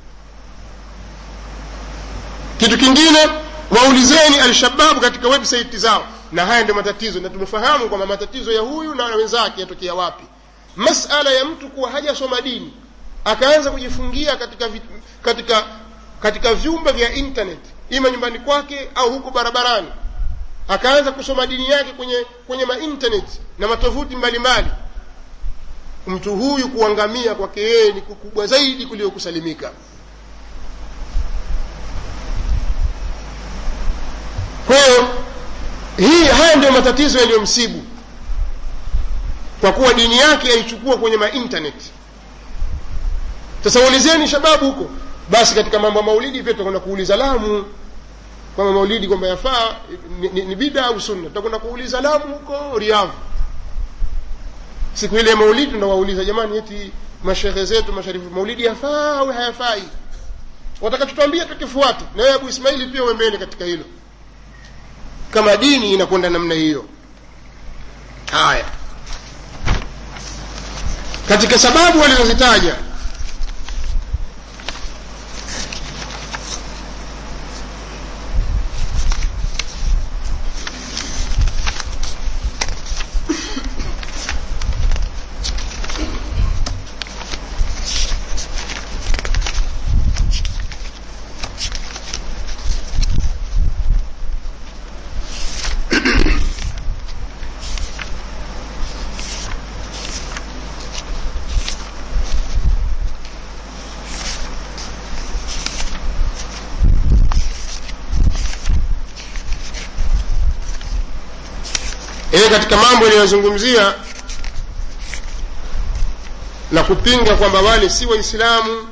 Kitu kingine, waulizeni al-Shabab katika website zao. Na haya ndio matatizo, na tumefahamu kwamba matatizo ya huyu na wenzake yatokea wapi. Masala ya mtu kuwa hajasoma dini akaanza kujifungia katika vyumba vya internet, ima nyumbani kwake au huko barabarani, akaanza kusoma dini yake kwenye internet na matovuti mbalimbali. Mtu huyu kuangamia kwake yeye ni kukubwa zaidi kuliko kusalimika. Kwa hiyo haya ndio matatizo yaliyomsibu, kwa kuwa dini yake yaichukua kwenye internet. Sasa ulizeni shababu huko. Basi katika mambo ya maulidi pia tutakwenda kuuliza Lamu kama maulidi kwamba yafaa ni bid'a au sunna. Tutakwenda kuuliza Lamu huko Riyadh. Siku ile maulidi tunawauliza jamani, eti mashehe zetu masharifu maulidi yafaa au hayafai? Watakachotuambia tukifuata. Na wewe Abu Ismaili pia uembeni katika hilo, kama dini inakwenda namna hiyo. Haya, katika sababu walizozitaja katika mambo yanayozungumzia na kupinga kwamba wale si waislamu,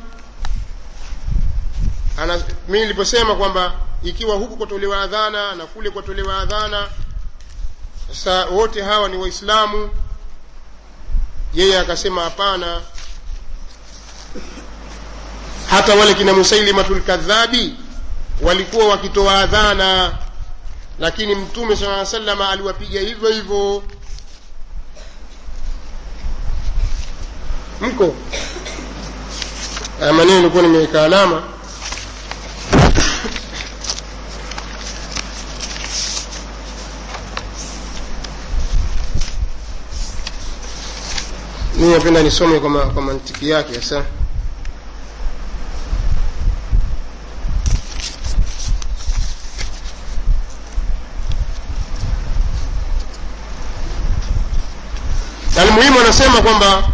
mimi niliposema kwamba ikiwa huku kutolewa adhana na kule kutolewa adhana, sasa wote hawa ni waislamu, yeye akasema hapana, hata wale kina Musailimatul Kadhabi walikuwa wakitoa adhana, lakini Mtume sallallahu alaihi wasallam aliwapiga hivyo hivyo. Mko maneno nilikuwa nimeweka alama mimi napenda nisome kwa mantiki yake. Sasa Al-Muhimu anasema kwamba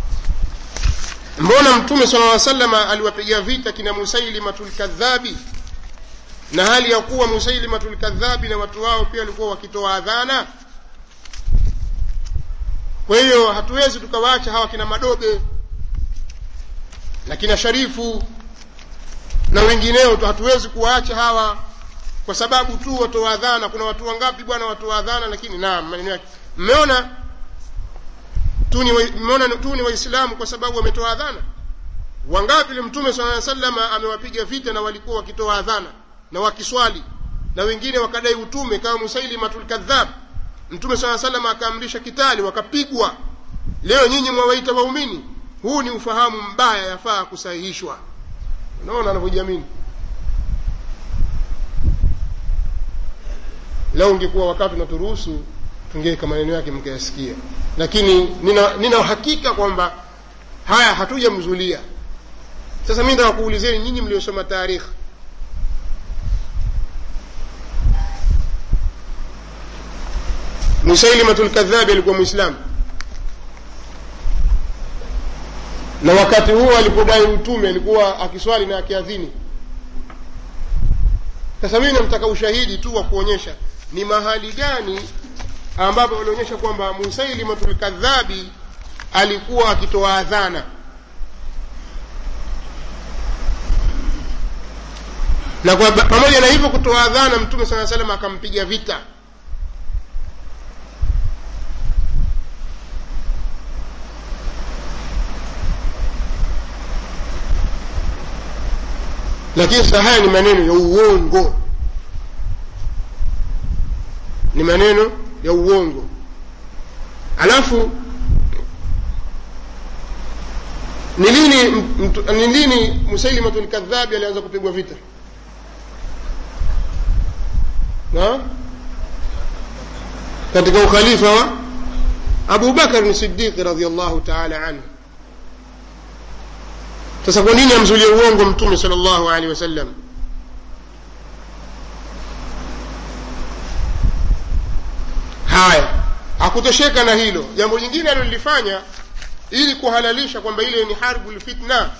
mbona Mtume sallallahu alaihi wasallam aliwapiga vita kina Musailimatul Kadhabi, na hali ya kuwa Musailimatul Kadhabi na watu wao pia walikuwa wakitoa adhana? Kwa hiyo hatuwezi tukawaacha hawa kina Madobe na kina Sharifu na wengineo, hatuwezi kuwaacha hawa kwa sababu tu watoa adhana. Kuna watu wangapi bwana watoa adhana, lakini maneno yake mmeona tu ni waislamu kwa sababu wametoa adhana? Wangapi ile Mtume sallallahu alaihi wasallam amewapiga vita na walikuwa wakitoa adhana na wakiswali, na wengine wakadai utume kama Musailimatul Kadhab. Mtume sallallahu alaihi wasallam akaamrisha kitali, wakapigwa. Leo nyinyi mwawaita waumini? Huu ni ufahamu mbaya, yafaa kusahihishwa. Unaona anavyojiamini. Leo ungekuwa wakati tunaturuhusu tungeweka maneno yake mkayasikia, lakini nina uhakika kwamba haya hatujamzulia. Sasa mimi nataka kuulizeni nyinyi mliosoma tarikh, Musailimatul Kadhabi alikuwa Muislamu, na wakati huo alipodai utume alikuwa akiswali na akiadhini. Sasa mimi namtaka ushahidi tu wa kuonyesha ni mahali gani ambapo walionyesha kwamba Musailimatul Kadhabi alikuwa akitoa adhana, na kwa pamoja na hivyo kutoa adhana Mtume sallallahu alaihi wasallam akampiga vita. Lakini haya ni maneno ya uongo, ni maneno ya uongo. Alafu ni lini Musailimatul Kadhabi alianza kupigwa vita? Katika ukhalifa wa Abu Bakar as-Siddiq radhiyallahu ta'ala anhu. Sasa kwa nini amzulie uongo Mtume sallallahu alaihi wasallam? Haya, hakutosheka na hilo. Jambo jingine alilofanya ili kuhalalisha kwamba ile ni harbul fitna,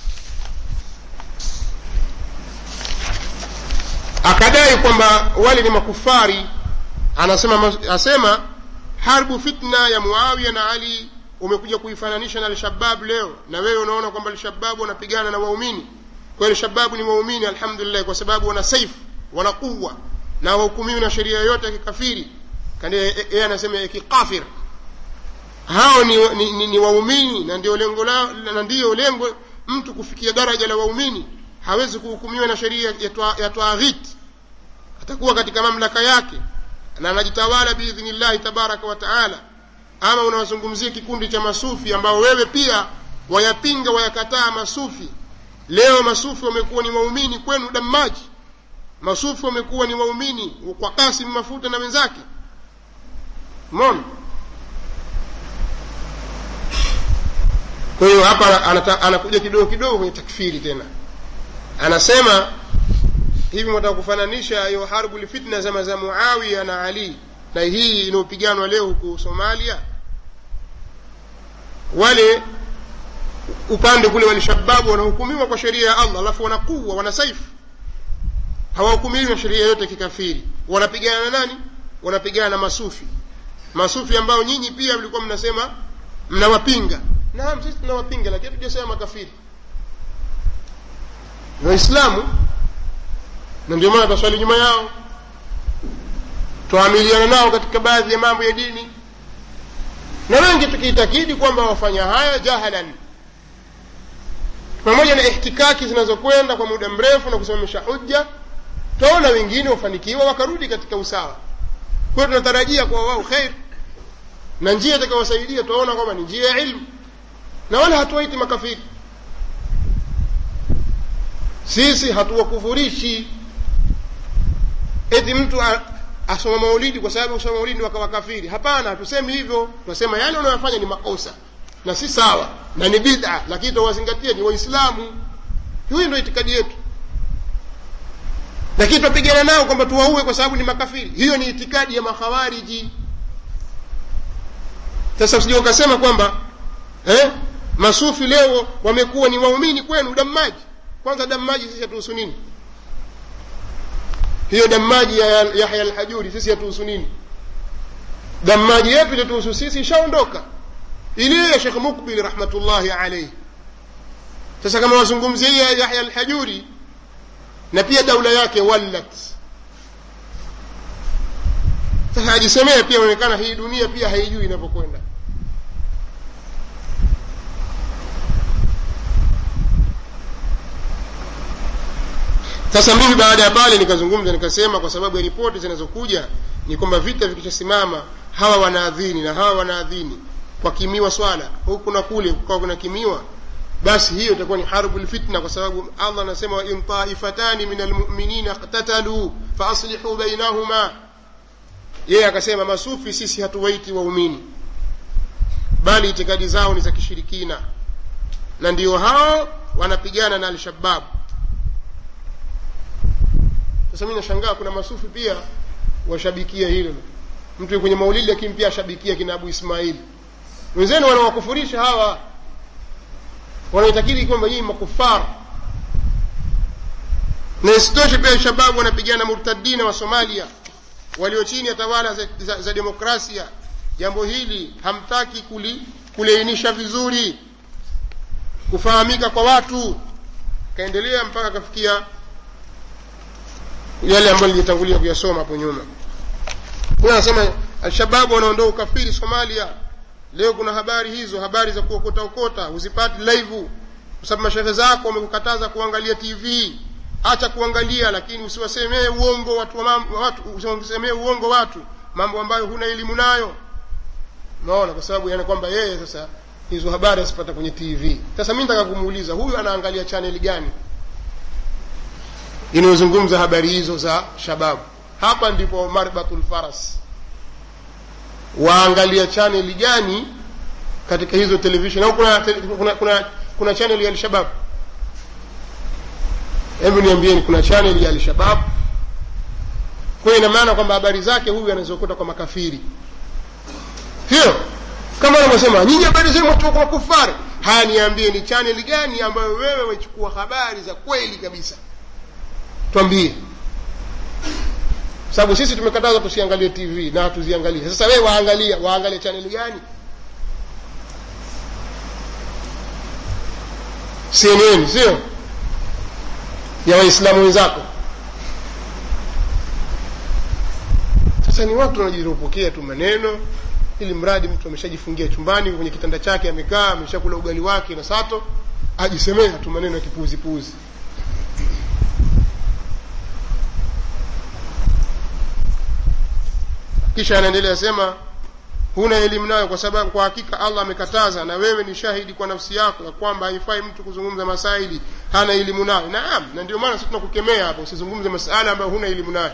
akadai kwamba wale ni makufari. Asema harbu fitna ya Muawiya na Ali umekuja kuifananisha na al-Shabab leo, na wewe unaona kwamba al-Shabab wanapigana na waumini. Kwa hiyo al-Shabab ni waumini alhamdulillah, kwa sababu wana saifu, wana kuwa na hukumiwi na sheria yote ya kikafiri. Kani yeye anasema ya kikafir. Hao ni waumini, na ndio lengo lao, na ndio lengo mtu kufikia daraja la waumini. Hawezi kuhukumiwa na sheria ya tawaghit, atakuwa katika mamlaka yake na anajitawala biidhnillah tabaraka wa taala. Ama unawazungumzia kikundi cha masufi ambao wewe pia wayapinga, wayakataa masufi. Leo masufi wamekuwa ni waumini kwenu Damaji, masufi wamekuwa ni waumini kwa Kasim Mafuta na wenzake. Umeona? Kwa hiyo hapa anakuja kidogo kidogo kwenye takfiri tena. Anasema hivi, mtaka kufananisha hiyo harbu fitna za Muawiya na Ali na hii inopiganwa leo huko Somalia. Wale upande kule walishababu wanahukumiwa kwa sheria ya Allah, alafu wanakuwa wana saifu, hawahukumiwi na sheria yote kikafiri. Wanapigana na nani? Wanapigana na masufi. Masufi ambao nyinyi pia mlikuwa mnasema mnawapinga. Naam, sisi tunawapinga, lakini hatujasema makafiri. Waislamu, na ndio maana tuswali nyuma yao, tuamiliana nao katika baadhi ya mambo ya dini, na wengi tukiitakidi kwamba wafanya haya jahalan, pamoja na ihtikaki zinazokwenda kwa muda mrefu na kusimamisha hujja. Tunaona wengine wafanikiwa wakarudi katika usawa. Kwa hiyo tunatarajia kwa wao khair, na njia itakayowasaidia tunaona kwamba ni njia ya ilmu, na wala hatuwaiti makafiri. Sisi hatuwakufurishi eti mtu asoma maulidi kwa sababu usoma maulidi wakawa kafiri. Hapana, hatusemi hivyo. Tunasema yale wanayofanya ni makosa na si sawa na ni bid'a, lakini tuwazingatie ni waislamu. Hiyo ndio itikadi yetu. Lakini tupigana nao kwamba tuwaue kwa sababu ni makafiri, hiyo ni itikadi ya makhawariji. Sasa usije ukasema kwamba masufi leo wamekuwa ni waumini kwenu Damaji. Kwanza Damaji sisi hatuhusu nini? Hiyo Damaji ya Yahya al-Hajuri sisi hatuhusu nini? Damaji yetu ile tuhusu sisi ishaondoka, ile ya Sheikh Mukbil rahmatullahi alayhi. Sasa kama wazungumzia Yahya al-Hajuri na pia daula yake wallat, sasa ajisemea pia inaonekana hii dunia pia haijui inapokwenda. Sasa mimi baada ya pale nikazungumza nikasema, kwa sababu ya ripoti zinazokuja ni kwamba vita vikishasimama hawa wanaadhini na hawa wanaadhini kwa kimiwa swala huku na kule, kwa kuna kimiwa, basi hiyo itakuwa ni harbul fitna, kwa sababu Allah anasema wa in ta'ifatani minal mu'minina iqtatalu fa aslihu bainahuma. Yeye akasema masufi sisi hatuwaiti waumini, bali itikadi zao ni za kishirikina, na ndio hao wanapigana na al-Shabab. Sasa mimi nashangaa kuna masufi pia washabikia hilo. Mtu kwenye maulidi lakini pia ashabikia kina Abu Ismail. Wenzenu wanawakufurisha hawa, wanaitakidi kwamba hii makufara. Na isitoshe pia al-Shabab wanapigana murtadina wa Somalia walio chini ya tawala za demokrasia. Jambo hili hamtaki kulainisha vizuri, kufahamika kwa watu. Kaendelea mpaka kafikia yale ambayo nilitangulia kuyasoma hapo nyuma. Kuna anasema al-Shabab wanaondoa ukafiri Somalia. Leo kuna habari hizo, habari za kuokota uzipati live, kwa sababu mashehe zako wamekukataza kuangalia TV. Acha kuangalia, lakini usiwasemee uongo usiwasemee uongo watu mambo ambayo huna elimu nayo. Unaona, kwa sababu yani kwamba yeye sasa hizo habari asipata kwenye TV. Sasa mimi nataka kumuuliza, huyu anaangalia channel gani inayozungumza habari hizo za Shabab? Hapa ndipo marbatul faras. Waangalia channel gani katika hizo television? Au kuna channel ya al-Shabab? Hebu niambieni, kuna channel ya al-Shabab? Kwa ina maana kwamba habari zake huyu anazokota kwa makafiri. Hiyo kama wanavyosema nyinyi habari zenu mtu kwa kufari. Haya, niambie ni channel gani ambayo wewe wachukua habari za kweli kabisa? Tuambie. Sababu sisi tumekataza tusiangalie TV na hatuziangalie. Sasa wewe waangalia channel gani? CNN, sio ya waislamu wenzako. Sasa ni watu wanajiropokea tu maneno, ili mradi mtu ameshajifungia chumbani kwenye kitanda chake, amekaa ameshakula ugali wake na sato, ajisemea tu maneno ya kipuzi puzi. Kisha anaendelea sema huna elimu nayo kwa sababu kwa hakika Allah amekataza, na wewe ni shahidi kwa nafsi yako ya kwamba haifai mtu kuzungumza masaili hana elimu nayo. Naam, na ndio maana sisi tunakukemea hapo, usizungumze masuala ambayo huna elimu nayo.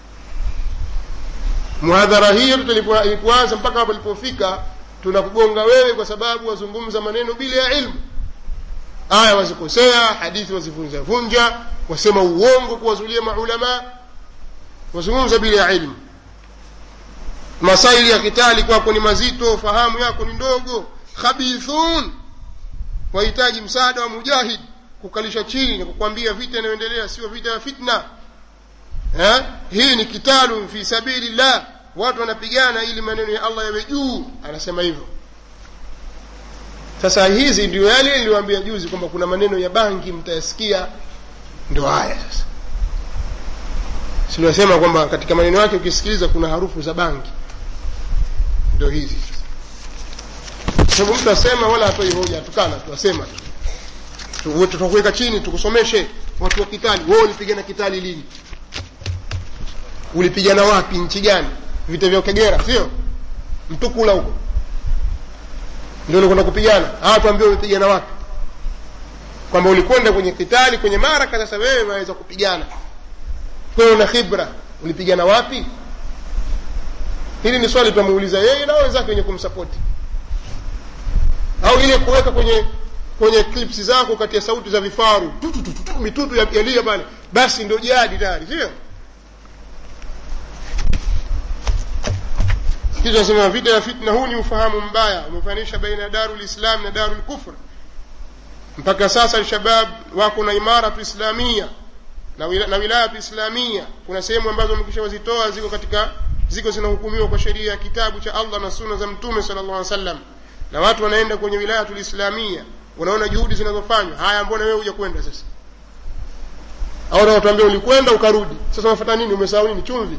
Muhadhara hiyo tulipoanza mpaka hapo ilipofika, tunakugonga wewe kwa sababu wazungumza maneno bila ya ilmu. Aya wazikosea, hadithi wazivunja, wasema uongo kuwazulia maulama, wazungumza bila ya ilmu. Masaili ya kitali kwako ni mazito, fahamu yako ni ndogo, khabithun, wahitaji msaada wa mujahid kukalisha chini na kukwambia vita inayoendelea sio vita ya fitna. Hii ni kitalu fi sabilillah, watu wanapigana ili maneno ya Allah yawe juu, anasema hivyo. Sasa hizi ndio yale niliwaambia juzi kwamba kuna maneno ya bangi mtayasikia, ndio haya sasa. Silisema kwamba katika maneno yake ukisikiliza kuna harufu za bangi, ndio hizi. Sababu mtu asema wala hatoi hoja, tukana tu, asema tu. Tutakuweka chini tukusomeshe watu wa kitali. Wewe ulipigana kitali lini? Ulipigana wapi, nchi gani? Vita vya Kagera, sio? Mtukula huko ndio unakwenda kupigana. Tuambie ulipigana wapi? Kwamba ulikwenda kwenye kitali, kwenye maraka, sasa wewe unaweza kupigana. Kwa una khibra, ulipigana wapi? Hili ni swali tutamuuliza yeye na wenzake wenye kumsupport. Au ile kuweka kwenye clips zako kati ya sauti za vifaru, mitutu ya pialia pale, basi ndio jihadi tayari, sio? Kisha sema vita ya fitna, huu ni ufahamu mbaya, umefanisha baina Darul Islam na Darul Kufr. Mpaka sasa al-shabab wako na imaratu islamia na wilayatu islamia. Kuna sehemu ambazo wamekishawazitoa, ziko zinahukumiwa kwa sheria ya kitabu cha Allah na sunna za Mtume sallallahu alaihi wasallam, na watu wanaenda kwenye wilayatul islamia, wanaona juhudi zinazofanywa. Haya, mbona wewe hujakwenda sasa? Au unatuambia ulikwenda ukarudi, sasa unafuata nini? Umesahau nini? Chumvi?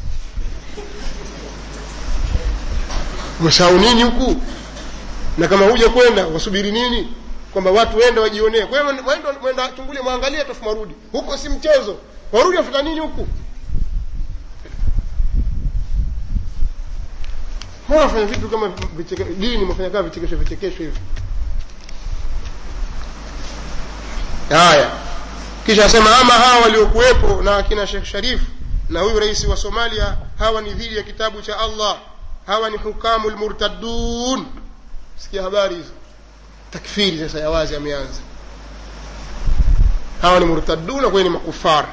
Umesahau nini huku? Na kama huja kwenda wasubiri nini? Kwamba watu waende wajionee. Kwa hiyo waenda chungulie, muangalie tafu marudi. Huko si mchezo. Warudi wafuta nini huku? Mwafanya vitu kama dini, mwafanya kama vichekesho hivi. Haya. Kisha asema ama hawa waliokuwepo na akina Sheikh Sharif na huyu rais wa Somalia, hawa ni dhidi ya kitabu cha Allah. Hawa ni hukamul murtaddun. Sikia habari hizo. Takfiri sasa ya wazi ameanza. Hawa ni murtaddun, kwa ni makufara.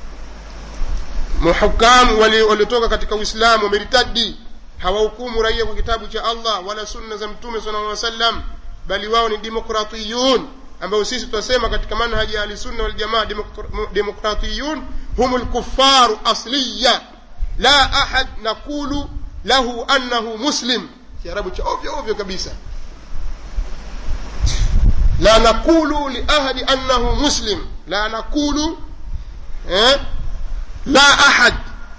Muhakam waliotoka katika Uislamu wameritadi, hawahukumu raia kwa kitabu cha Allah wala sunna za Mtume sallallahu alaihi wasallam, bali wao ni demokratiyun, ambao sisi tunasema katika manhaji ya Ahlusunna wal Jamaa, demokratiyun humul kuffaru asliya la ahad naqulu lahu annahu muslim. Kiarabu cha ovyo kabisa. La naqulu li ahadi annahu muslim, la naqulu la ahad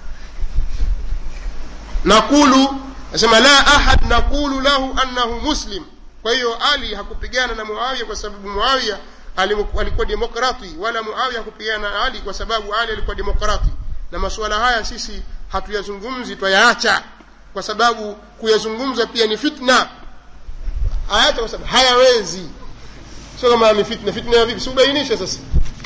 naqulu, nasema la ahad naqulu lahu annahu muslim. Kwa hiyo Ali hakupigana na Muawiya kwa sababu Muawiya alikuwa demokrati, wala Muawiya hakupigana na Ali kwa sababu Ali alikuwa demokrati. Na masuala haya sisi hatuyazungumzi, tuyaacha, kwa sababu kuyazungumza pia ni fitna. Ayata kwa sababu hayawezi. Sio kama ni fitna ya vipi? Subainisha sasa.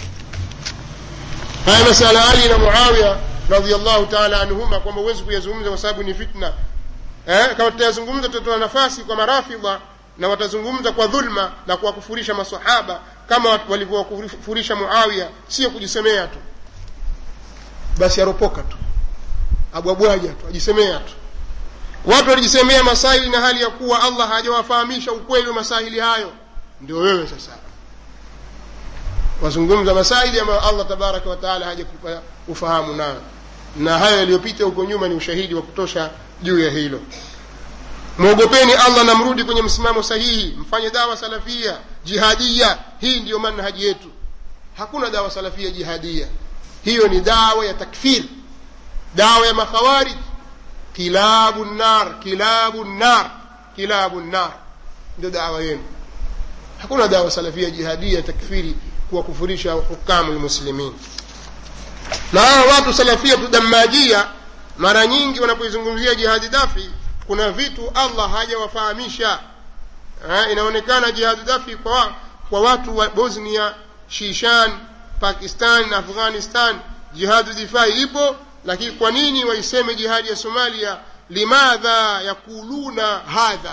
Haya masala Ali na Muawiya radhiyallahu ta'ala anhuma, kwamba huwezi kuyazungumza kwa sababu ni fitna. Kama tutayazungumza tutatoa nafasi kwa marafidha, na watazungumza kwa dhulma na kwa kufurisha maswahaba kama walivyokufurisha Muawiya, sio kujisemea tu. Basi aropoka tu, abwabwaja tu, ajisemea tu. Watu walijisemea masaili na hali ya kuwa Allah hajawafahamisha ukweli wa masaili hayo. Ndio wewe sasa wazungumza masaili ambayo Allah tabaraka wa taala hajakupa ufahamu nayo, na hayo yaliyopita huko nyuma ni ushahidi wa kutosha juu ya hilo. Muogopeni Allah na mrudi kwenye msimamo sahihi, mfanye dawa salafia, jihadia. Hii ndiyo manhaji yetu. Hakuna dawa salafia jihadia. Hiyo ni dawa ya takfir, dawa ya makhawarij. Kilabun nar, kilabun nar, kilabun nar, ndio dawa yenu. Hakuna dawa salafia jihadia takfiri, kuwakufurisha hukamu almuslimin. Na watu salafia tudamajia mara nyingi wanapoizungumzia jihadi dafi, kuna vitu Allah hajawafahamisha. Inaonekana jihadi dafi kwa watu wa Bosnia, Shishan, Pakistan na Afghanistan, jihadi difai ipo, lakini kwa nini waiseme jihadi ya Somalia? Limadha yakuluna hadha?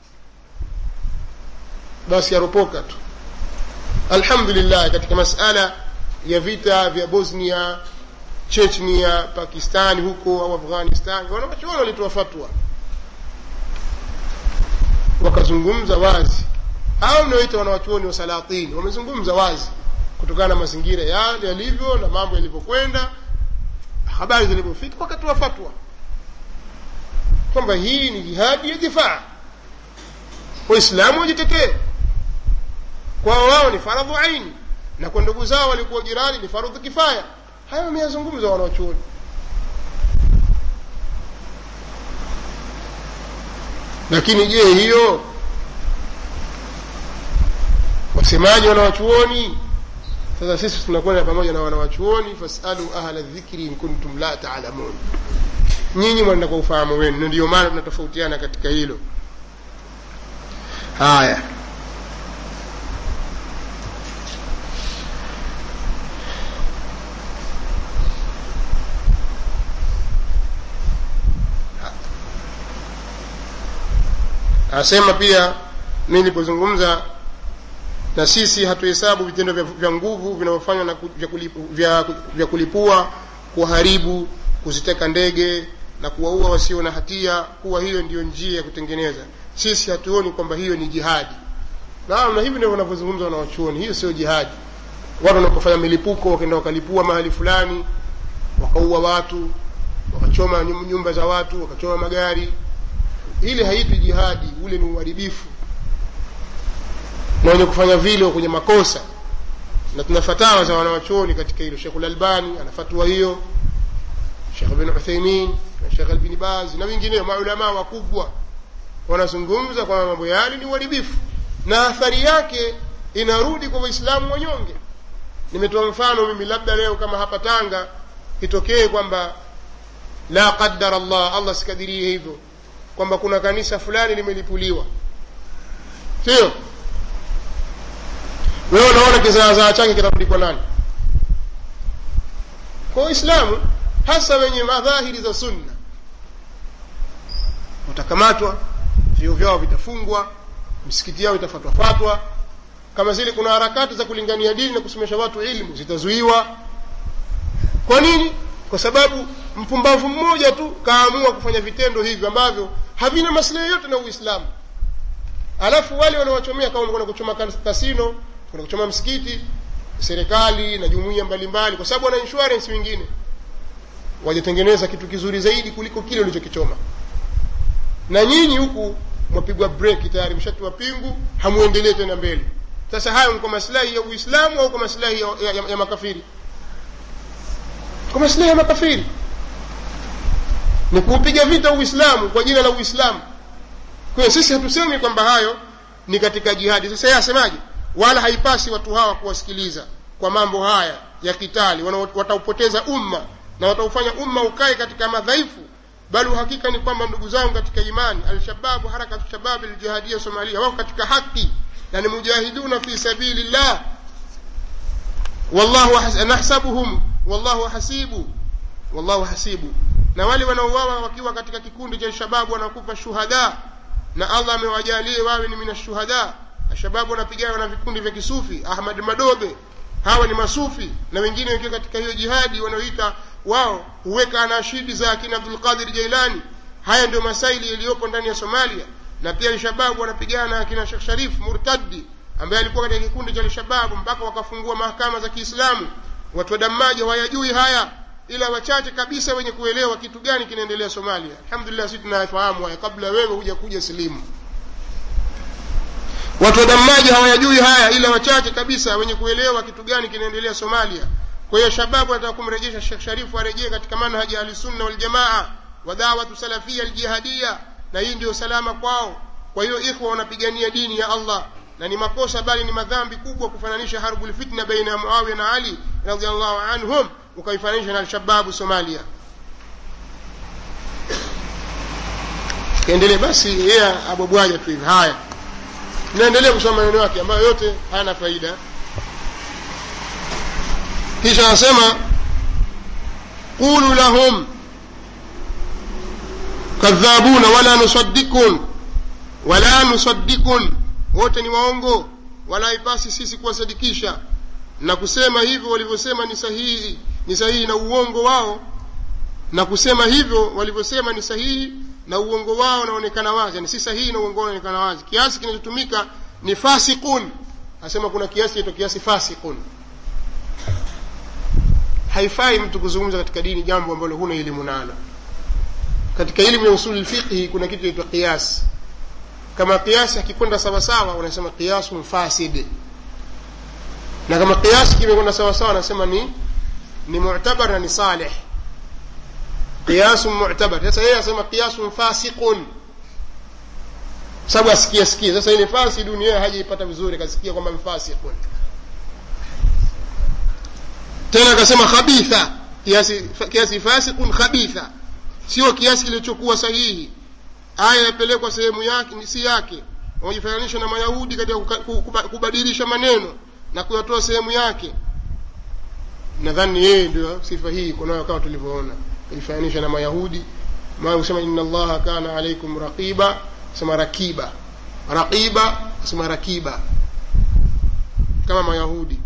Basi yaropoka tu. Alhamdulillah, katika masala ya vita vya Bosnia, Chechnya, Pakistan huko au Afghanistan, wanawachuoni walitoa fatwa, wakazungumza wazi. Hao wanaoita wanawachuoni wa Salatini wamezungumza wazi kutokana na mazingira yalivyo na mambo yalivyokwenda, habari zilipofika, wakatoa fatwa kwamba hii ni jihadi ya difaa, Waislamu wajitetee. Kwa wao ni faradhu aini, na kwa ndugu zao walikuwa jirani ni faradhu kifaya. Hayo wameyazungumza wanawachuoni. Lakini je, hiyo wasemaji wanawachuoni? Sasa sisi tunakwenda pamoja na wanawachuoni, fasalu ahla dhikri in kuntum la ta'lamun. Nyinyi mwenda kwa ufahamu wenu, ndio maana tunatofautiana katika hilo. Haya, asema pia mimi nilipozungumza, na sisi hatuhesabu vitendo vya nguvu vinavyofanywa na vya kulipua, kuharibu, kuziteka ndege na kuwaua wasio na hatia kuwa hiyo ndiyo njia ya kutengeneza. Sisi hatuoni kwamba hiyo ni jihadi. Na hivi ndivyo wanavyozungumza wanawachuoni. Hiyo sio jihadi. Watu wanapofanya milipuko, wakaenda wakalipua mahali fulani, wakaua watu, wakachoma nyumba za watu, wakachoma magari, ile haitwi jihadi, ule ni uharibifu. Na wenye kufanya vile kwenye makosa. Na tuna fatawa za wanawachuoni katika hilo. Sheikh Al-Albani ana fatwa hiyo, Sheikh Ibn Uthaymeen, Sheikh Ibn Baz na wengine maulama wakubwa wanazungumza kwa mambo yale ni uharibifu, na athari yake inarudi kwa Waislamu wanyonge. Nimetoa mfano mimi, labda leo kama hapa Tanga itokee kwamba la qaddar Allah sikadirie hivyo, kwamba kuna kanisa fulani limelipuliwa, sio? Wewe unaona kizaazaa chake kinarudi kwa nani? Kwa Waislamu, hasa wenye madhahiri za sunna. Watakamatwa, vio vyao vitafungwa, misikiti yao itafatwa fatwa. Kama zile kuna harakati za kulingania dini na kusomesha watu elimu, zitazuiwa. Kwa nini? Kwa sababu mpumbavu mmoja tu kaamua kufanya vitendo hivi ambavyo havina maslahi yote na Uislamu. Alafu wale wanaowachomea kama kuna kuchoma kasino, kuna kuchoma msikiti, serikali na jumuiya mbalimbali, kwa sababu wana insurance wengine, wajetengeneza kitu kizuri zaidi kuliko kile ulichokichoma. Na nyinyi huku mwapigwa break tayari, mshatiwa pingu, hamuendelee tena mbele. Sasa hayo ni kwa maslahi ya Uislamu au kwa maslahi ya makafiri? Kwa maslahi ya makafiri. Ni kuupiga vita Uislamu kwa jina la Uislamu. Kwa hiyo sisi hatusemi kwamba hayo ni katika jihadi. Sasa yeye asemaje? Wala haipasi watu hawa kuwasikiliza kwa mambo haya ya kitali, wataupoteza umma na wataufanya umma ukae katika madhaifu. Bali hakika ni kwamba ndugu zangu katika imani, al-Shabab, harakatu Shabab al-Jihadiyya Somalia, wako katika haki na ni mujahiduna fi sabilillah. Wallahu nahsabuhum wallahu hasibu. Na wale wanaouawa wakiwa katika kikundi cha Shabab wanakufa shuhada, na Allah amewajalia wawe ni minashuhada. Shabab wanapigana na vikundi vya kisufi, Ahmad Madobe, hawa ni masufi, na wengine wakiwa katika hiyo jihadi wanaoita wao huweka anashidi za akina Abdul Qadir Jailani. Haya ndio masaili yaliyopo ndani ya Somalia. Na pia al-Shabab wanapigana na akina Sheikh Sharif Murtadi ambaye alikuwa katika kikundi cha al-Shabab mpaka wakafungua mahakama za Kiislamu. Watu wa Damaja hawajui haya, ila wachache kabisa wenye kuelewa kitu gani kinaendelea Somalia. Alhamdulillah sisi tunafahamu haya kabla wewe huja kuja silimu. watu wa Damaji hawayajui haya ila wachache kabisa wenye kuelewa kitu gani kinaendelea Somalia. Kwa hiyo shababu anataka kumrejesha Sheikh Sharifu arejee katika manhaji ya Ahlusunna wal Jamaa wa da'watu salafia al-jihadiyya, na hii ndio salama kwao. Kwa hiyo ikhwa wanapigania dini ya Allah, na ni makosa bali ni madhambi kubwa kufananisha harbul fitna baina ya Muawiya na Ali radhiallahu anhum ukaifananisha na al-shababu Somalia. Kaendelee basi yeye abobwaje tu hivi. Haya, naendelea kusoma maneno yake ambayo yote hana faida. Kisha anasema qulu lahum kadhabuna wala nusaddikun, wote ni waongo wala ipasi sisi kuwasadikisha, na kusema hivyo walivyosema ni sahihi na uongo wao, na kusema hivyo walivyosema ni sahihi na uongo wao unaonekana wazi. Ni si sahihi na uongo unaonekana wazi. Kiasi kinachotumika ni fasiqun. Asema kuna kiasi kinaitwa kiasi fasiqun. Haifai mtu kuzungumza katika dini jambo ambalo huna elimu nalo. Katika elimu ya usul al-fiqh kuna kitu kinaitwa qiyas. Kama qiyas hakikwenda sawa sawa unasema qiyasun fasid, na kama qiyas kimekwenda sawa sawa unasema ni mu'tabar na ni salih. Qiyasun mu'tabar. Sasa yeye anasema qiyasun fasiqun, sababu asikia. Sasa ile fasi dunia hajaipata vizuri, kasikia kwamba mfasiqun. Tena akasema khabitha, kiasi fasiqun khabitha, sio kiasi kilichokuwa sahihi. Aya yapelekwa sehemu yake ni si yake. Wajifananisha na Mayahudi katika kubadilisha maneno na kuyatoa sehemu yake. Nadhani yeye ndio sifa hii kuna kama tulivyoona. Kujifananisha na Mayahudi, usema inna Allaha kana alaykum raqiba, sema raqiba sema raqiba kama Mayahudi.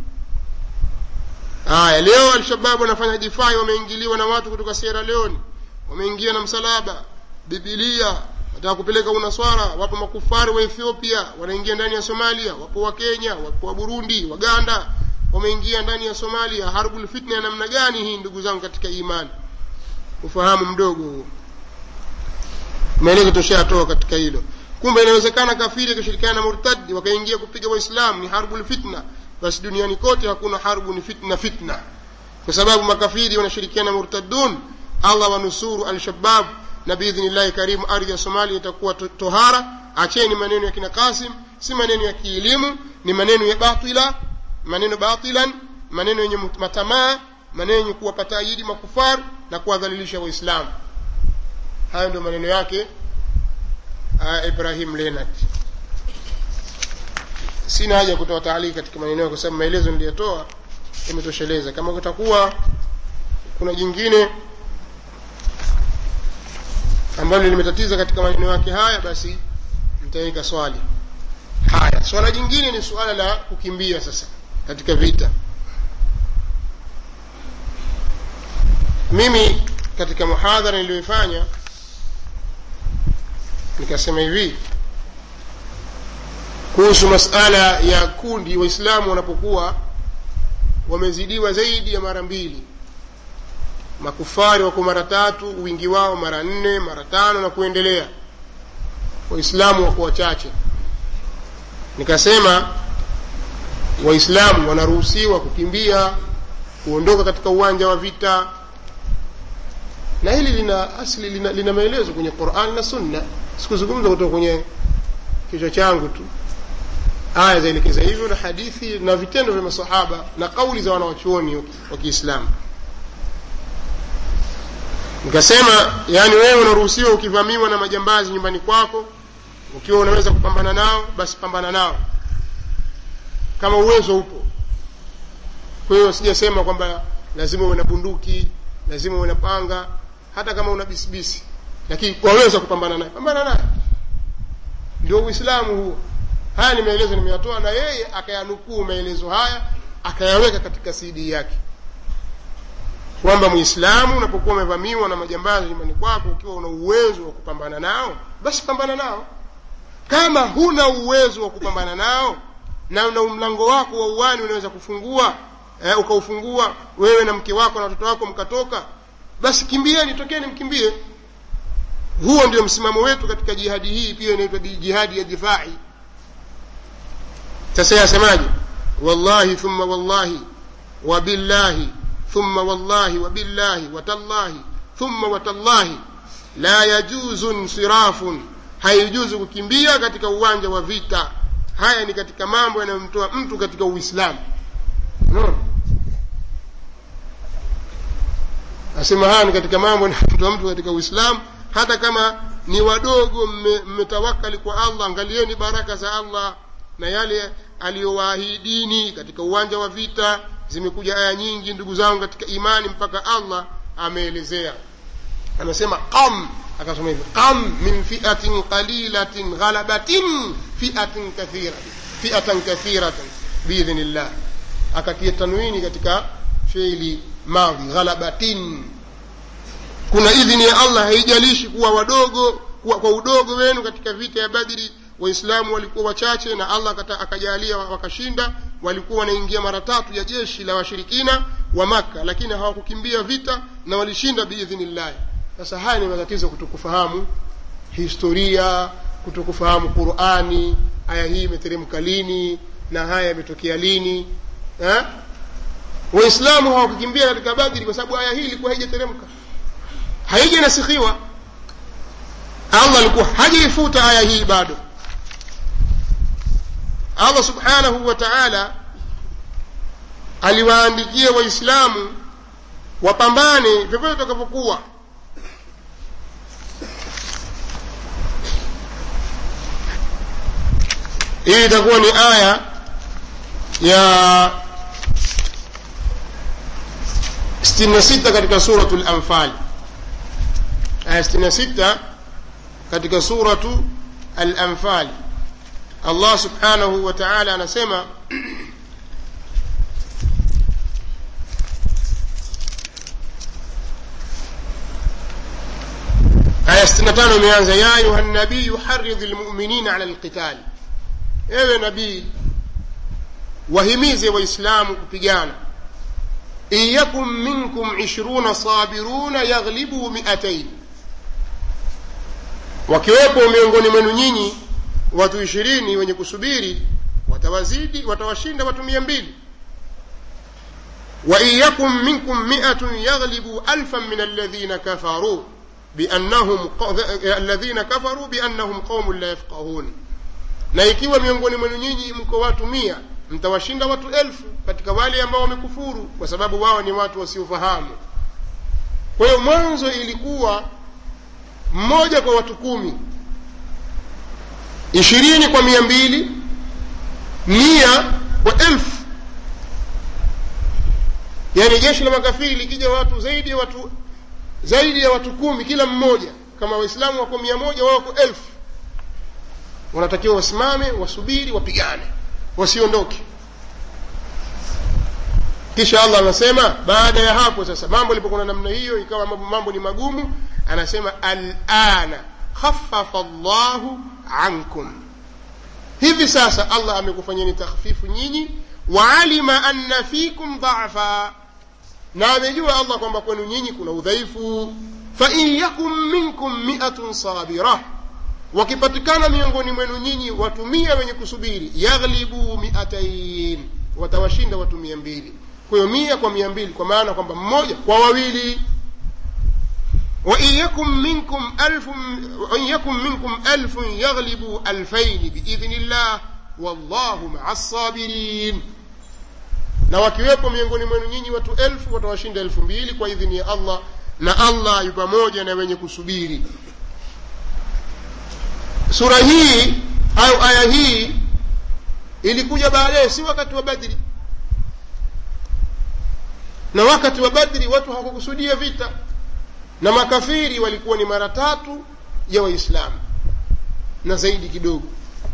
Leo al-Shabaab wanafanya difai, wameingiliwa na watu kutoka Sierra Leone, wameingia na msalaba, Biblia, wataka kupeleka unaswara. Wapo makufari wa Ethiopia wanaingia ndani ya Somalia, wapo wa Kenya, wapo wa Burundi, Waganda wameingia ndani ya Somalia. Harbul fitna ya namna gani hii ndugu zangu katika imani? Ufahamu mdogo maelezo toshatoa katika hilo. Kumbe inawezekana kafiri kushirikiana na murtadi wakaingia kupiga waislamu, ni harbul fitna. Basi duniani kote hakuna harbu, ni fitna, kwa sababu makafiri wanashirikiana na murtadun. Allah wanusuru al-Shabaab, na biidhnillah karimu ardhi ya Somalia itakuwa tohara. Acheni maneno ya kina Qasim, si maneno ya kielimu, ni maneno ya batilan, maneno yenye matamaa, maneno yenye kuwapata aidi makufar na kuwadhalilisha waislamu. Hayo ndio maneno yake Ibrahim Leonard. Sina haja kutoa taalika katika maneno kwa sababu maelezo niliyotoa imetosheleza. Kama kutakuwa kuna jingine ambalo limetatiza katika maneno yake haya, basi nitaweka swali. Haya, swala jingine ni swala la kukimbia sasa katika vita. Mimi katika muhadhara niliyofanya nikasema hivi kuhusu masala ya kundi waislamu wanapokuwa wamezidiwa zaidi ya mara 2, makufari wako mara 3, wingi wao mara 4, mara 5 na kuendelea, waislamu wako wachache. Nikasema waislamu wanaruhusiwa kukimbia, kuondoka katika uwanja wa vita, na hili lina asili, lina maelezo kwenye Qur'an na Sunna. Sikuzungumza kutoka kwenye kichwa changu tu. Aya zaelekeza hivyo na hadithi na vitendo vya masahaba na kauli za wanawachuoni wa Kiislamu. Nikasema yani wewe unaruhusiwa ukivamiwa na majambazi nyumbani kwako, ukiwa unaweza kupambana nao basi pambana nao kama uwezo upo. Kwa hiyo sijasema kwamba lazima uwe na bunduki, lazima uwe na panga, hata kama una bisibisi, lakini waweza kupambana naye, pambana naye. Ndio Uislamu huo. Haya ni maelezo nimeyatoa, na yeye akayanukuu maelezo haya akayaweka katika CD yake, kwamba Muislamu unapokuwa umevamiwa na majambazi nyumbani kwako, ukiwa una uwezo wa kupambana nao basi pambana nao. Kama huna uwezo wa kupambana nao na una mlango wako wa uwani unaweza kufungua, ukaufungua wewe na mke wako na watoto wako mkatoka, basi kimbieni, tokeni mkimbie. Huo ndio msimamo wetu katika jihadi hii, pia inaitwa jihadi ya difai. sasa yasemaje wallahi thumma wallahi wa billahi thumma wallahi wa billahi wa tallahi thumma wa tallahi la yajuzu insirafun haijuzu kukimbia katika uwanja wa vita. Haya ni katika mambo yanayomtoa mtu katika Uislamu. Asema haya ni katika mambo yanayomtoa mtu katika Uislamu, hata kama ni wadogo mmetawakali kwa Allah. Angalieni baraka za Allah na yale aliyowaahidini katika uwanja wa vita. Zimekuja aya nyingi ndugu zangu katika imani, mpaka Allah ameelezea, anasema qam, akasema hivi qam min fi'atin qalilatin ghalabatin fi'atan kathiratan biidhnillah. Akatia tanwini katika fi'li madhi ghalabatin. Kuna idhini ya Allah, haijalishi kuwa wadogo, kwa udogo wenu. Katika vita ya Badri Waislamu walikuwa wachache na Allah akajalia wakashinda. Walikuwa wanaingia mara 3 ya jeshi la washirikina wa Makka, lakini hawakukimbia vita na walishinda biidhnillah. Sasa haya ni matatizo kutokufahamu historia, kutokufahamu Qur'ani, aya hii imeteremka lini na haya yametokea lini. Waislamu hawakukimbia katika Badri kwa sababu aya hii ilikuwa haijateremka, haijasikhiwa. Allah alikuwa hajaifuta aya hii bado. Allah subhanahu wa ta'ala aliwaandikia Waislamu wapambane vyovyote watakavyokuwa. Hii itakuwa ni aya ya 66 katika suratul Anfal. Aya 66 katika suratul Anfal. Allah subhanahu wa ta'ala anasema aya 65 imeanza ya ayuha nabii harridhil mu'minina 'ala al-qital. Ewe nabii, wahimize waislamu kupigana. Iyakum minkum 20 sabiruna yaghlibu 200. Wakiwepo miongoni mwenu nyinyi watu 20 wenye kusubiri, watawashinda watu 200. Wa iyakum minkum 100 yaghlibu 1000 min alladhina kafaru biannahum qaumun la yafqahun. Na ikiwa miongoni mwenu nyinyi mko watu 100, mtawashinda watu 1000 katika wale ambao wamekufuru, kwa sababu wao ni watu wasiofahamu. Kwa hiyo mwanzo ilikuwa 1 kwa watu 10, 20 kwa 200, 100 kwa 1000. Yani jeshi la makafiri likija watu zaidi ya watu 10 kila mmoja, kama waislamu wako 100 wao wako 1000, wanatakiwa wasimame, wasubiri, wapigane, wasiondoke. Kisha Allah anasema baada ya hapo sasa mambo yalipokuwa namna hiyo, ikawa mambo ni magumu, anasema al-ana khaffafa Allahu ankum. Hivi sasa Allah amekufanyeni takhfifu nyinyi, wa alima anna fikum dha'fa, na amejua Allah kwamba kwenu nyinyi kuna udhaifu. Fa in yakum minkum 100 sabira, wakipatikana miongoni mwenu nyinyi watu 100 wenye kusubiri, yaghlibu 200, watawashinda watu 200. Kwa hiyo 100 kwa 200, kwa maana kwamba 1 kwa 2. wa iyakum minkum 1000 yaghlibu 2000 biidhnillah wallahu ma'as sabirin. Na wakiwepo miongoni mwenu nyinyi watu 1000, watawashinda 2000 kwa idhini ya Allah, na Allah yu pamoja na wenye kusubiri. Sura hii au aya hii ilikuja baadaye, si wakati wa Badri. Na wakati wa Badri watu hawakukusudia vita, na makafiri walikuwa ni mara 3 ya Waislamu na zaidi kidogo.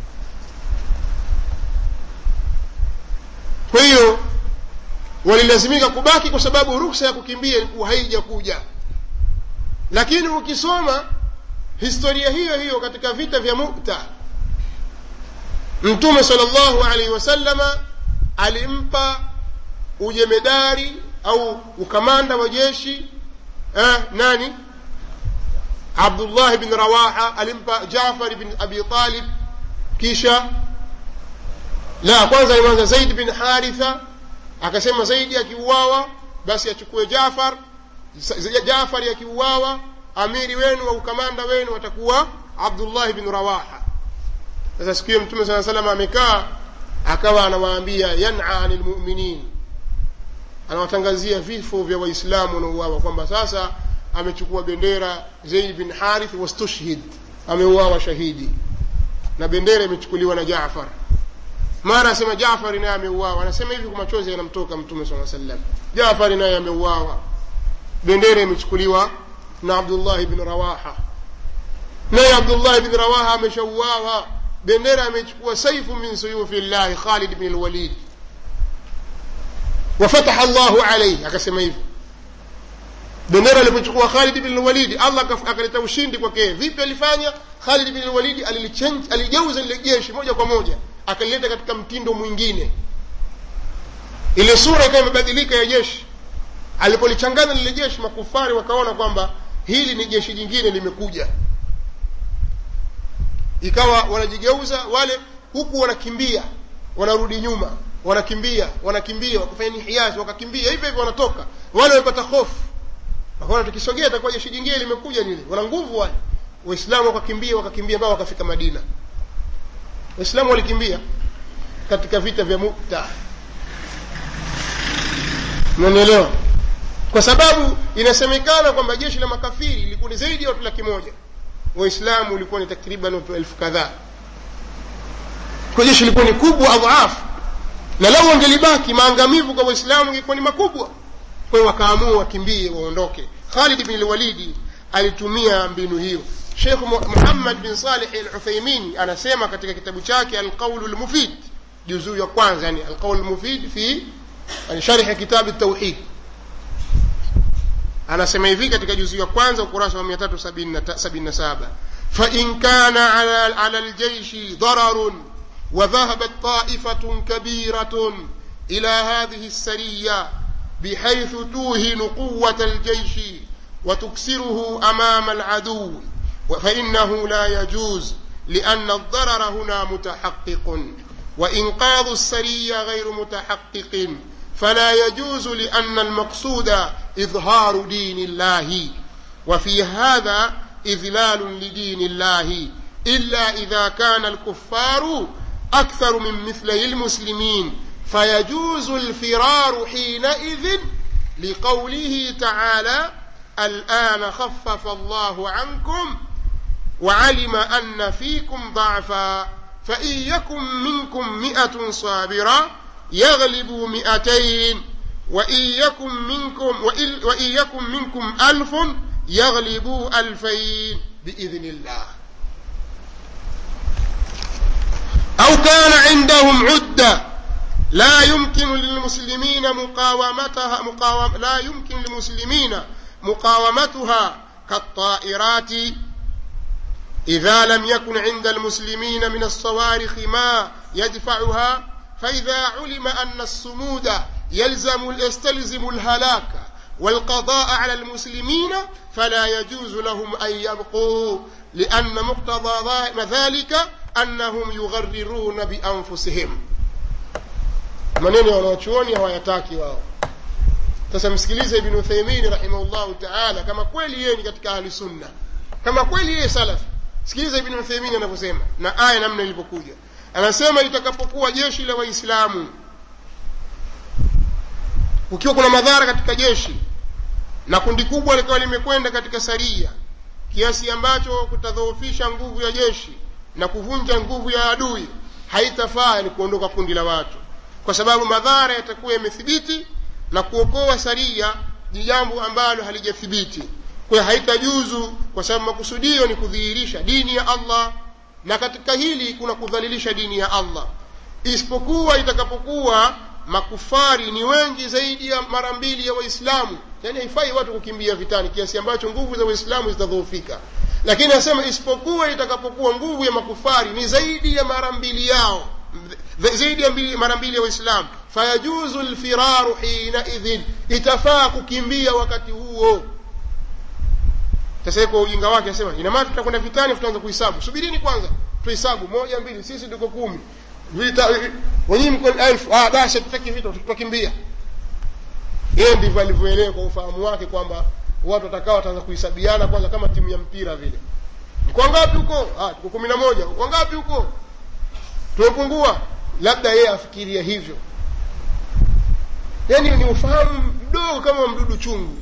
Kwa hiyo walilazimika kubaki kwa sababu ruhusa ya kukimbia ilikuwa haijakuja. Lakini ukisoma historia hiyo katika vita vya Mu'ta, Mtume sallallahu alaihi wasallama alimpa ujemedari au ukamanda wa jeshi nani? Abdullah ibn Rawaha. Alimpa Jaafar ibn Abi Talib, kisha La, kwanza imeanza Zaid bin Haritha, akasema Zaid akiuawa basi achukue Jaafar. Jaafar akiuawa amiri wenu au kamanda wenu atakuwa Abdullah ibn Rawaha. Sasa siku hiyo Mtume sallallahu alayhi wasallam amekaa akawa anawaambia yan'a 'anil mu'minin, anawatangazia vifo vya waislamu wanaouawa kwamba sasa amechukua bendera Zaid bin Harith wastushhid, ameuawa shahidi na bendera imechukuliwa na Jaafar. Mara asema Jaafar naye ameuawa, anasema hivi kwa machozi yanamtoka Mtume sallallahu alayhi wasallam, Jaafar naye ameuawa, bendera imechukuliwa na Abdullah ibn Rawaha. Naye Abdullah ibn Rawaha ameshauawa, bendera amechukua saifu min suyufillah Khalid ibn al-Walid, wafataha Allahu alayhi. Akasema hivi, bendera ilipochukua Khalid ibn al-Walid Allah akaleta ushindi kwake. Vipi alifanya? Khalid ibn al-Walid aligeuza ile jeshi moja kwa moja akalileta katika mtindo mwingine, ile sura ikawa imebadilika ya jeshi. Alipolichanganya lile jeshi, makufari wakaona kwamba hili ni jeshi jingine limekuja, ikawa wanajigeuza wale, huku wanakimbia wanarudi nyuma, wanakimbia wakafanya nihiyaz, wakakimbia hivyo hivyo, wanatoka wale walipata hofu, wakaona tukisogea itakuwa jeshi jingine limekuja lile, wana nguvu wale. Waislamu wakakimbia mpaka wakafika Madina. Waislamu walikimbia katika vita vya Mu'tah, unanielewa? Kwa sababu inasemekana kwamba jeshi la makafiri lilikuwa zaidi ya watu 100,000, Waislamu walikuwa ni takriban watu 1000 kadhaa. Kwa jeshi lilikuwa ni kubwa adhaaf, na lao wangelibaki maangamivu kwa Waislamu ingekuwa ni makubwa. Kwa hiyo wakaamua wakimbie waondoke. Khalid ibn al-Walid alitumia mbinu hiyo. Sheikh Muhammad bin Salih al-Uthaymeen anasema katika kitabu chake Al-Qawl al-Mufid, juzuu ya kwanza, yani Al-Qawl al-Mufid fi sharh kitab at-Tauhid, anasema hivi katika juzuu ya kwanza ukurasa wa 377, fa in kana ala al-jaysh dararun wa dhahabat ta'ifatun kabiratun ila hadhihi as-sariyya بحيث توهن قوة الجيش وتكسره أمام العدو، فإنه لا يجوز لأن الضرر هنا متحقق، وإنقاذ السرية غير متحقق، فلا يجوز لأن المقصود إظهار دين الله، وفي هذا إذلال لدين الله، إلا إذا كان الكفار أكثر من مثلي المسلمين، فيجوز الفرار حينئذ لقوله تعالى الآن خفف الله عنكم وعلم أن فيكم ضعفا، فإن يكن منكم 100 صابرة يغلبوا 200، وإن يكن منكم 1000 يغلبوا 2000 بإذن الله. أو كان عندهم عدة لا يمكن للمسلمين مقاومتها كالطائرات، إذا لم يكن عند المسلمين من الصواريخ ما يدفعها، فإذا علم أن الصمود يستلزم الهلاك والقضاء على المسلمين فلا يجوز لهم أن يبقوا، لأن مقتضى ذلك أنهم يغررون بأنفسهم. maneno wanaochuoni hawayataki wao. Sasa msikilize Ibn Uthaymeen rahimahullah ta'ala, kama kweli yeye ni katika ahli sunna, kama kweli yeye salaf, sikiliza Ibn Uthaymeen anavyosema na aya namna ilipokuja. Anasema itakapokuwa jeshi la Waislamu, ukiwa kuna madhara katika jeshi na kundi kubwa likawa limekwenda katika saria kiasi ambacho kutadhoofisha nguvu ya jeshi na kuvunja nguvu ya adui, haitafaa ni kuondoka kundi la watu, kwa sababu madhara yatakuwa yamethibiti na kuokoa saria ni jambo ambalo halijathibiti. Kwa hiyo haitajuzu, kwa sababu makusudio ni kudhihirisha dini ya Allah, na katika hili kuna kudhalilisha dini ya Allah, isipokuwa itakapokuwa makufari ni wengi zaidi ya mara 2 ya Waislamu. Yani haifai watu kukimbia vitani kiasi ambacho nguvu za Waislamu zitadhoofika. Lakini anasema isipokuwa itakapokuwa nguvu ya makufari ni zaidi ya mara 2 yao, zaidi ya mara 2 ya Waislamu, fayajuzu alfiraru hina idhin, itafaa kukimbia wakati huo. Sasa kwa ujinga wake anasema ina maana tutakwenda vitani tutaanza kuhesabu. Subirini kwanza tuhesabu 1 2, sisi tuko 10. vita wenyewe mko 1000 basi tutaki vita tutakimbia. Yeye ndivyo alivyoelewa kwa ufahamu wake kwamba watu watakao wataanza kuhesabiana kwanza kama timu ya mpira vile. Kwa ngapi huko? Tuko 11. Kwa ngapi huko? Tumepungua. Labda yeye afikiria hivyo. Yaani ni ufahamu mdogo kama mdudu chungu.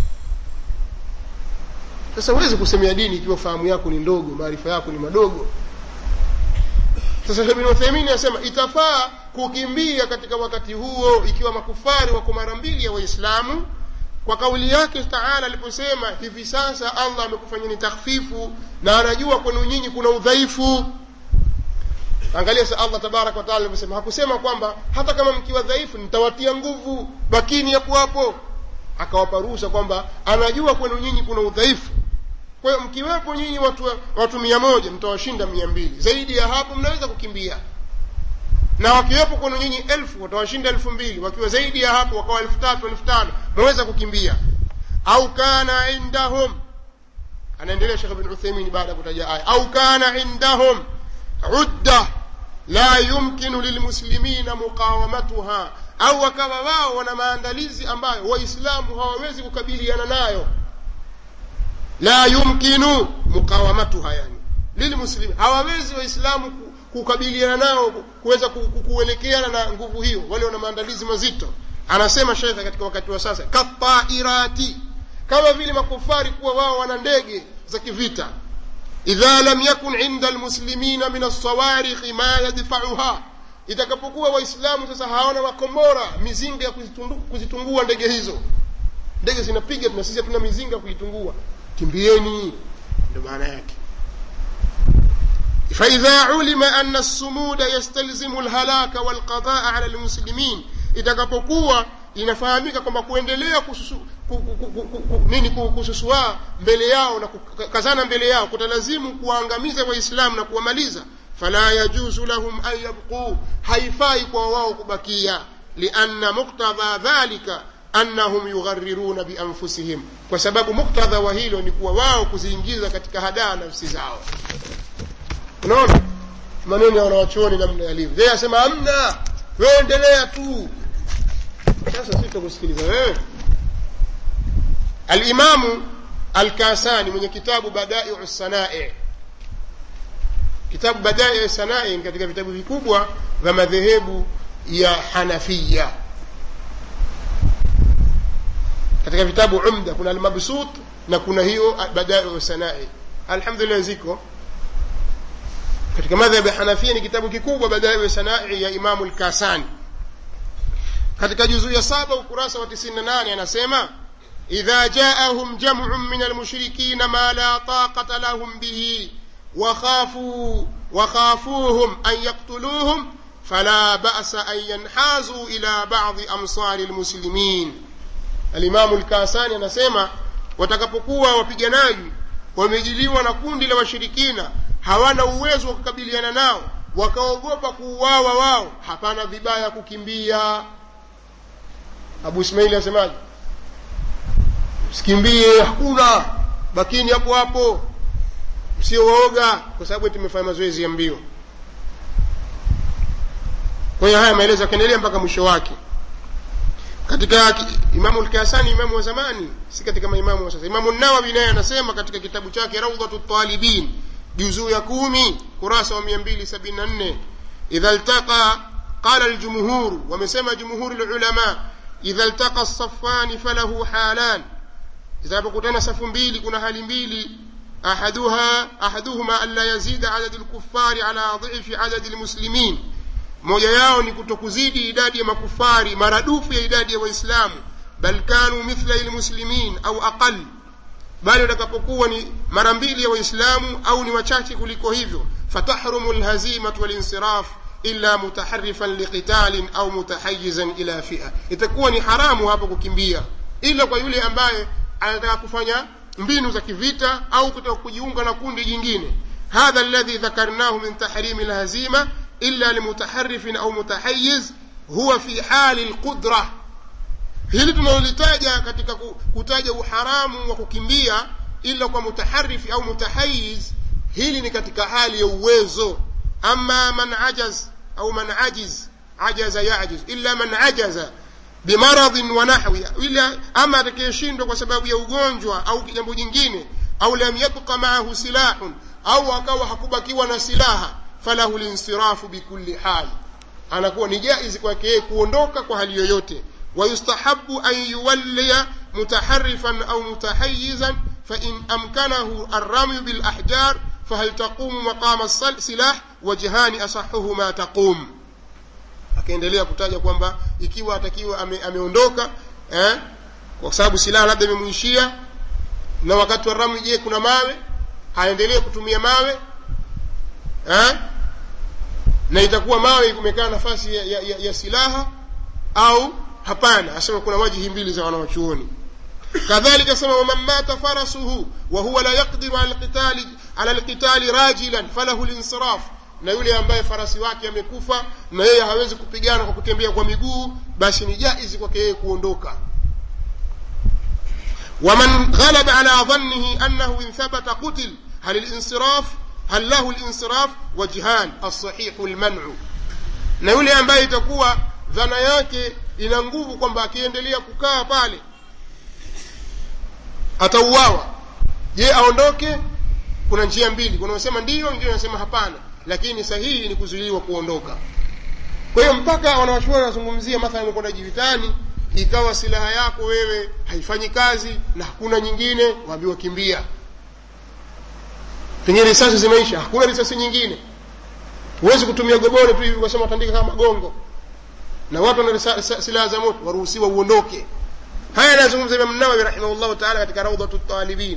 Sasa huwezi kusemea dini ikiwa fahamu yako ni ndogo, maarifa yako ni madogo. Sasa Ibn Uthaymeen anasema itafaa kukimbia katika wakati huo ikiwa makufari wako mara mbili ya Waislamu, kwa kauli yake Taala aliposema hivi sasa Allah amekufanyeni takhfifu na anajua kwenu nyinyi kuna udhaifu. Angalia sasa Allah Tabarak wa Taala aliposema, hakusema kwamba hata kama mkiwa dhaifu nitawatia nguvu, bakini hapo hapo. Akawapa ruhusa kwamba anajua kwenu nyinyi kuna udhaifu. Kwa hiyo mkiwepo nyinyi watu 100 mtawashinda 200. Zaidi ya hapo mnaweza kukimbia. Na wakiwepo kwenu nyinyi 1000 watawashinda 2000. Wakiwa zaidi ya hapo wakawa 3000 5000 mnaweza kukimbia. Au kana indahum, anaendelea Sheikh Ibn Uthaymeen baada ya kutaja aya, au kana indahum udda la yumkinu lilmuslimina muqawamatuha, au wakawa wao wana maandalizi ambayo waislamu hawawezi kukabiliana nayo. La yumkinu muqawamatuha, yani lilmuslimin, hawawezi waislamu kukabiliana nao, kuweza kuelekeana na nguvu hiyo, wale wana maandalizi mazito. Anasema Sheikh katika wakati wa sasa, katairati, kama vile makufari kuwa wao wana ndege za kivita. Idha lam yakun inda almuslimina min as-sawarikh ma yadfa'uha, itakapokuwa waislamu sasa hawana makombora, mizinga ya kuzitungua ndege hizo. Ndege zinapiga na sisi hatuna mizinga kuitungua, kimbieni, ndio maana yake. fa idha ulima anna as-sumuda yastalzimu al-halaka wal-qada'a 'ala al-muslimin, itakapokuwa inafahamika kwamba kuendelea kususua mbele yao na kukazana mbele yao kutalazimu kuangamiza waislamu na kuwamaliza, fala yajuzu lahum an yabqu, haifai kwa wao kubakia, lianna muqtadha dhalika annahum yugharriruna bi anfusihim, kwa sababu muqtadha wa hilo ni kuwa wao kuziingiza katika hadaa nafsi zao. Unaona maneno ya wanawachuoni namna yalivyo. Yeye asema amna, wewe endelea tu. Sasa sisi tukusikiliza wewe. Al-Imam Al-Kasani mwenye kitabu Bada'i'u Sana'i, kitabu Bada'i'u Sana'i katika vitabu vikubwa vya madhehebu ya Hanafiya. Katika vitabu Umda kuna Al-Mabsut na kuna hiyo Bada'i'u Sana'i. Alhamdulillah ziko katika madhhabu ya Hanafiya, ni kitabu kikubwa Bada'i'u Sana'i ya Imam Al-Kasani. Katika juzu ya 7 ukurasa wa 98 anasema, idha ja'ahum jam'un min al-mushrikeen ma la taqata lahum bihi wa khafuhum an yaqtuluhum fala ba'sa an yanhazu ila ba'd amsar al-muslimin. Al-Imam Al-Kasani anasema watakapokuwa wapiganaji wamejiliwa na kundi la washirikina, hawana uwezo wa kukabiliana nao, wakaogopa kuuawa wao, hapana vibaya kukimbia. Abu Ismail asemaje? Sikimbie, hakuna, bakini hapo hapo, msioga, kwa sababu tumefanya mazoezi ya mbio. Kwa hiyo haya maelezo yakaendelea mpaka mwisho wake. Katika Imam Al-Kasani, imamu wa zamani, si katika maimamu wa sasa. Imam An-Nawawi naye anasema katika kitabu chake Rawdatut Talibin juzuu ya 10 kurasa wa 274, idha iltaqa, qala al-jumhur, wamesema jumhur al-ulama, idha iltaqa as-saffan falahu halan, itakapokutana safu mbili kuna hali mbili, ahaduhuma alla yazida adad al-kuffari ala dhi'fi adad al-muslimin, moja yao ni kutokuzidi idadi ya makufari maradufu ya idadi ya waislamu, bal kanu mithla al-muslimin au aqall, bali utakapokuwa ni mara mbili ya waislamu au ni wachache kuliko hivyo, fatahrumu al-hazimah wal-insiraf illa mutaharrifan liqitalin au mutahayyizan ila fi'a, itakuwa ni haramu hapo kukimbia ila kwa yule ambaye anataka kufanya mbinu za kivita au kutaka kujiunga na kundi jingine. Hadha alladhi dhakarnahu min tahrim al-hazima illa limutaharrifin au mutahayyiz huwa fi hali al-qudrah. Hili tunalolitaja katika kutaja uharamu wa kukimbia ila kwa mutaharrifi au mutahayyiz, hili ni katika hali ya uwezo. Amma man ajaz au man ajaza ya'jiz illa man ajaza bimaradhin wa nahwi, ila ama atakayeshindwa kwa sababu ya ugonjwa au jambo jingine, au lam yabqa ma'ahu silahun, au akawa hakubakiwa na silaha, falahu linsirafu bikulli hal, anakuwa ni jaiz kwake kuondoka kwa hali yoyote. ويستحب أن يولي متحرفا أو متحيزا فإن أمكنه الرمي بالأحجار فهل تقوم مقام السلاح وجهان أصحهما تقوم. akaendelea kutaja kwamba ikiwa atakiwa ameondoka kwa sababu silaha labda imemuishia, na wakati wa ramu je kuna mawe, haendelee kutumia mawe na itakuwa mawe imekaa nafasi ya silaha au hapana. Asema kuna wajihi mbili za wanawachuoni. kadhalika sema wa man mata farasuhu wa huwa la yaqdiru ala alqitali rajilan falahu alinsiraf, na yule ambaye farasi wake amekufa na yeye hawezi kupigana kwa kutembea kwa miguu, basi ni jaiz kwake yeye kuondoka. wa man ghalaba ala dhannihi annahu in thabata qutil hal lahu alinsiraf wajhan as-sahih al-man'u, na yule ambaye itakuwa dhana yake ina nguvu kwamba akiendelea kukaa pale atauawa, je aondoke? Kuna njia mbili, kuna wanasema ndio, wengine wanasema hapana, lakini sahihi ni kuzuiliwa kuondoka. Kwa hiyo mpaka wanawachuoni wanazungumzia mathalan uko jivitani, ikawa silaha yako wewe haifanyi kazi na hakuna nyingine, waambiwa kimbia. Pengine risasi zimeisha, hakuna risasi nyingine, huwezi kutumia gobole tu hivi ukasema tandika kama gongo, na watu wana silaha za moto, waruhusiwa uondoke. haya anazungumza Imam Nawawi rahimahullah ta'ala katika Rawdatut Talibin.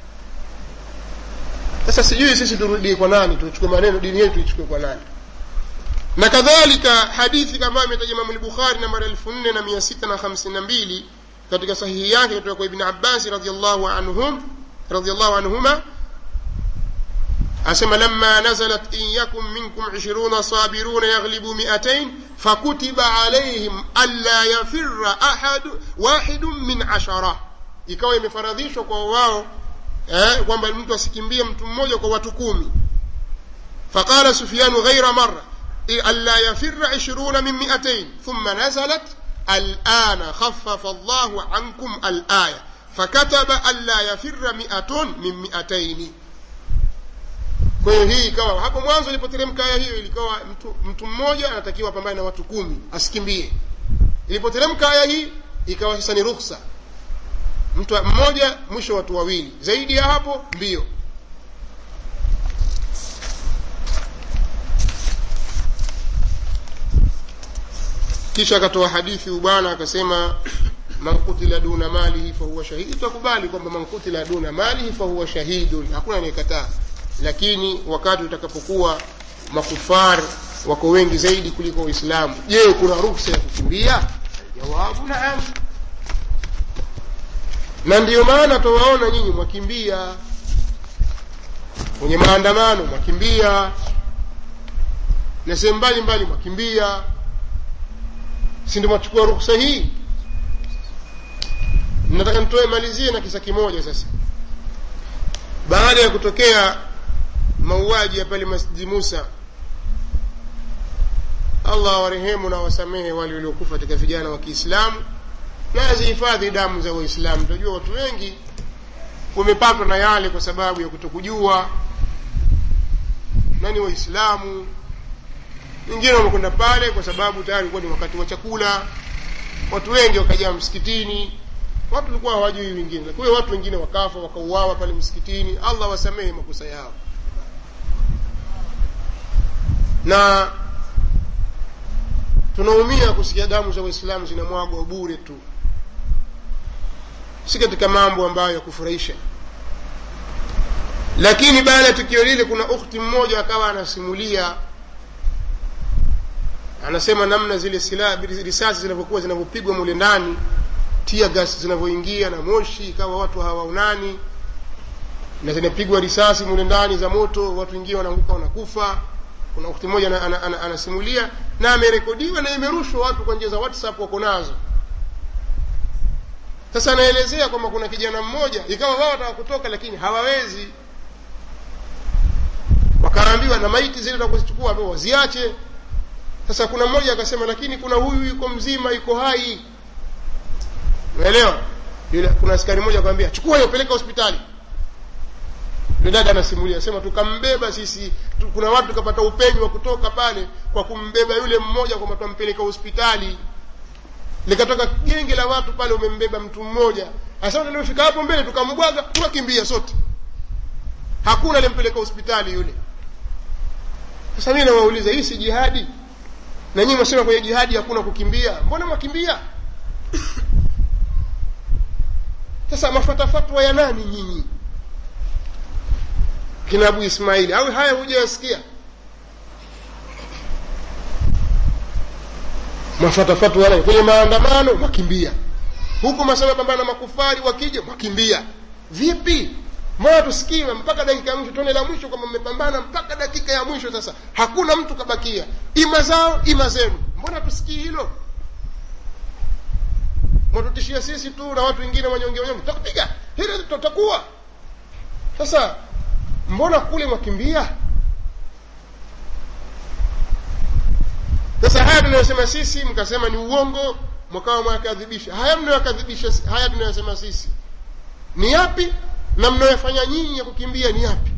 Sasa sijui sisi turudi kwa nani, tuchukue maneno dini yetu ichukue kwa nani? Na kadhalika hadithi kama imetaja Imam al-Bukhari namba 4652 katika sahihi yake kutoka kwa Ibn Abbas radhiyallahu anhuma, asema lamma nazalat in yakum minkum 20 sabiruna yaghlibu 200 fakutiba alayhim alla yafirra wahidun min 10, ikawa imefaradhishwa kwa wao kwamba mtu asikimbie mtu mmoja kwa watu 10. faqala Sufyan ghayra marra alla yafirra 20 min 200 thumma nazalat al'ana khaffafa Allahu ankum al-aya fakataba alla yafirra 100 min 200. Kwa hiyo hii ikawa hapo mwanzo ilipoteremka aya hiyo ilikuwa mtu mmoja anatakiwa pambane na watu 10 asikimbie. Ilipoteremka aya hii ikawa sasa ni ruhusa, mtu mmoja mwisho watu wawili, zaidi ya hapo mbio. Kisha akatoa hadithi ubana akasema man qutila duna malihi fa huwa shahid. Tukubali kwamba man qutila duna malihi fa huwa shahidun, hakuna anayekataa. Lakini wakati utakapokuwa makufar wako wengi zaidi kuliko Uislamu, je, kuna ruhusa ya kukimbia? Jawabu naam. Na ndio maana tuwaona nyinyi mwakimbia kwenye maandamano, mwakimbia na sehemu mbalimbali mwakimbia, si ndio machukua ruhusa hii? Nataka nitoe malizie na kisa kimoja sasa. Baada ya kutokea mauaji ya pale Masjid Musa, Allah warehemu na wasamehe wale waliokufa katika vijana wa Kiislamu na azihifadhi damu za Waislamu. Tunajua watu wengi wamepatwa na yale kwa sababu ya kutokujua nani Waislamu. Wengine wamekwenda pale kwa sababu tayari ilikuwa ni wakati wa chakula, watu wengi wakajaa msikitini, watu walikuwa hawajui wengine. Kwa hiyo watu wengine wakafa wakauawa pale msikitini. Allah wasamehe makosa yao. Na tunaumia kusikia damu za Waislamu zinamwagwa bure tu, si katika mambo ambayo ya kufurahisha. Lakini baada ya tukio lile kuna ukhti mmoja akawa anasimulia, anasema namna zile silaha risasi zinavyokuwa zinavyopigwa mule ndani, tear gas zinavyoingia na moshi, ikawa watu hawaonani, na zinapigwa risasi mule ndani za moto, watu wengine wanaanguka wanakufa. Kuna ukhti mmoja anasimulia na amerekodiwa na imerushwa watu kwa njia za WhatsApp wako nazo. Sasa anaelezea kwamba kuna kijana mmoja ikawa wao wataka kutoka lakini hawawezi, wakaambiwa na maiti zile za kuzichukua ambao waziache, Sasa kuna mmoja akasema lakini kuna huyu yuko mzima, yuko hai. Unaelewa? Yule kuna askari mmoja akamwambia chukua hiyo peleka hospitali. Yule dada anasimulia sema tukambeba sisi kuna watu tukapata upenyo wa kutoka pale kwa kumbeba yule mmoja kwa tumpeleka hospitali. Likatoka genge la watu pale umembeba mtu mmoja. Sasa nilifika hapo mbele tukambwaga tukakimbia sote. Hakuna aliyempeleka hospitali yule. Sasa mimi nawauliza hii si jihadi? Na nyinyi mnasema kwenye jihadi hakuna kukimbia. Mbona mwakimbia? Sasa mafuata fatwa ya nani nyinyi? Kina Abu Ismaili au haya hujasikia? Mafuata fatwa ya nani? Kwenye maandamano mwakimbia. Huko masala pambana makufari wakija mwakimbia. Vipi? Mbona tusikie mpaka dakika ya mwisho tone la mwisho kama mmepambana mpaka dakika ya mwisho sasa hakuna mtu kabakia. Ima zao ima zenu. Mbona tusikii hilo? Mtutishia sisi tu na watu wengine wanyonge tutakupiga. Hilo tutakuwa. Sasa mbona kule mwakimbia? Sasa haya tunayosema sisi mkasema ni uongo, mkao mwakadhibisha. Haya mnayokadhibisha, haya tunayosema sisi ni yapi? Na mnayofanya nyinyi ya kukimbia ni yapi?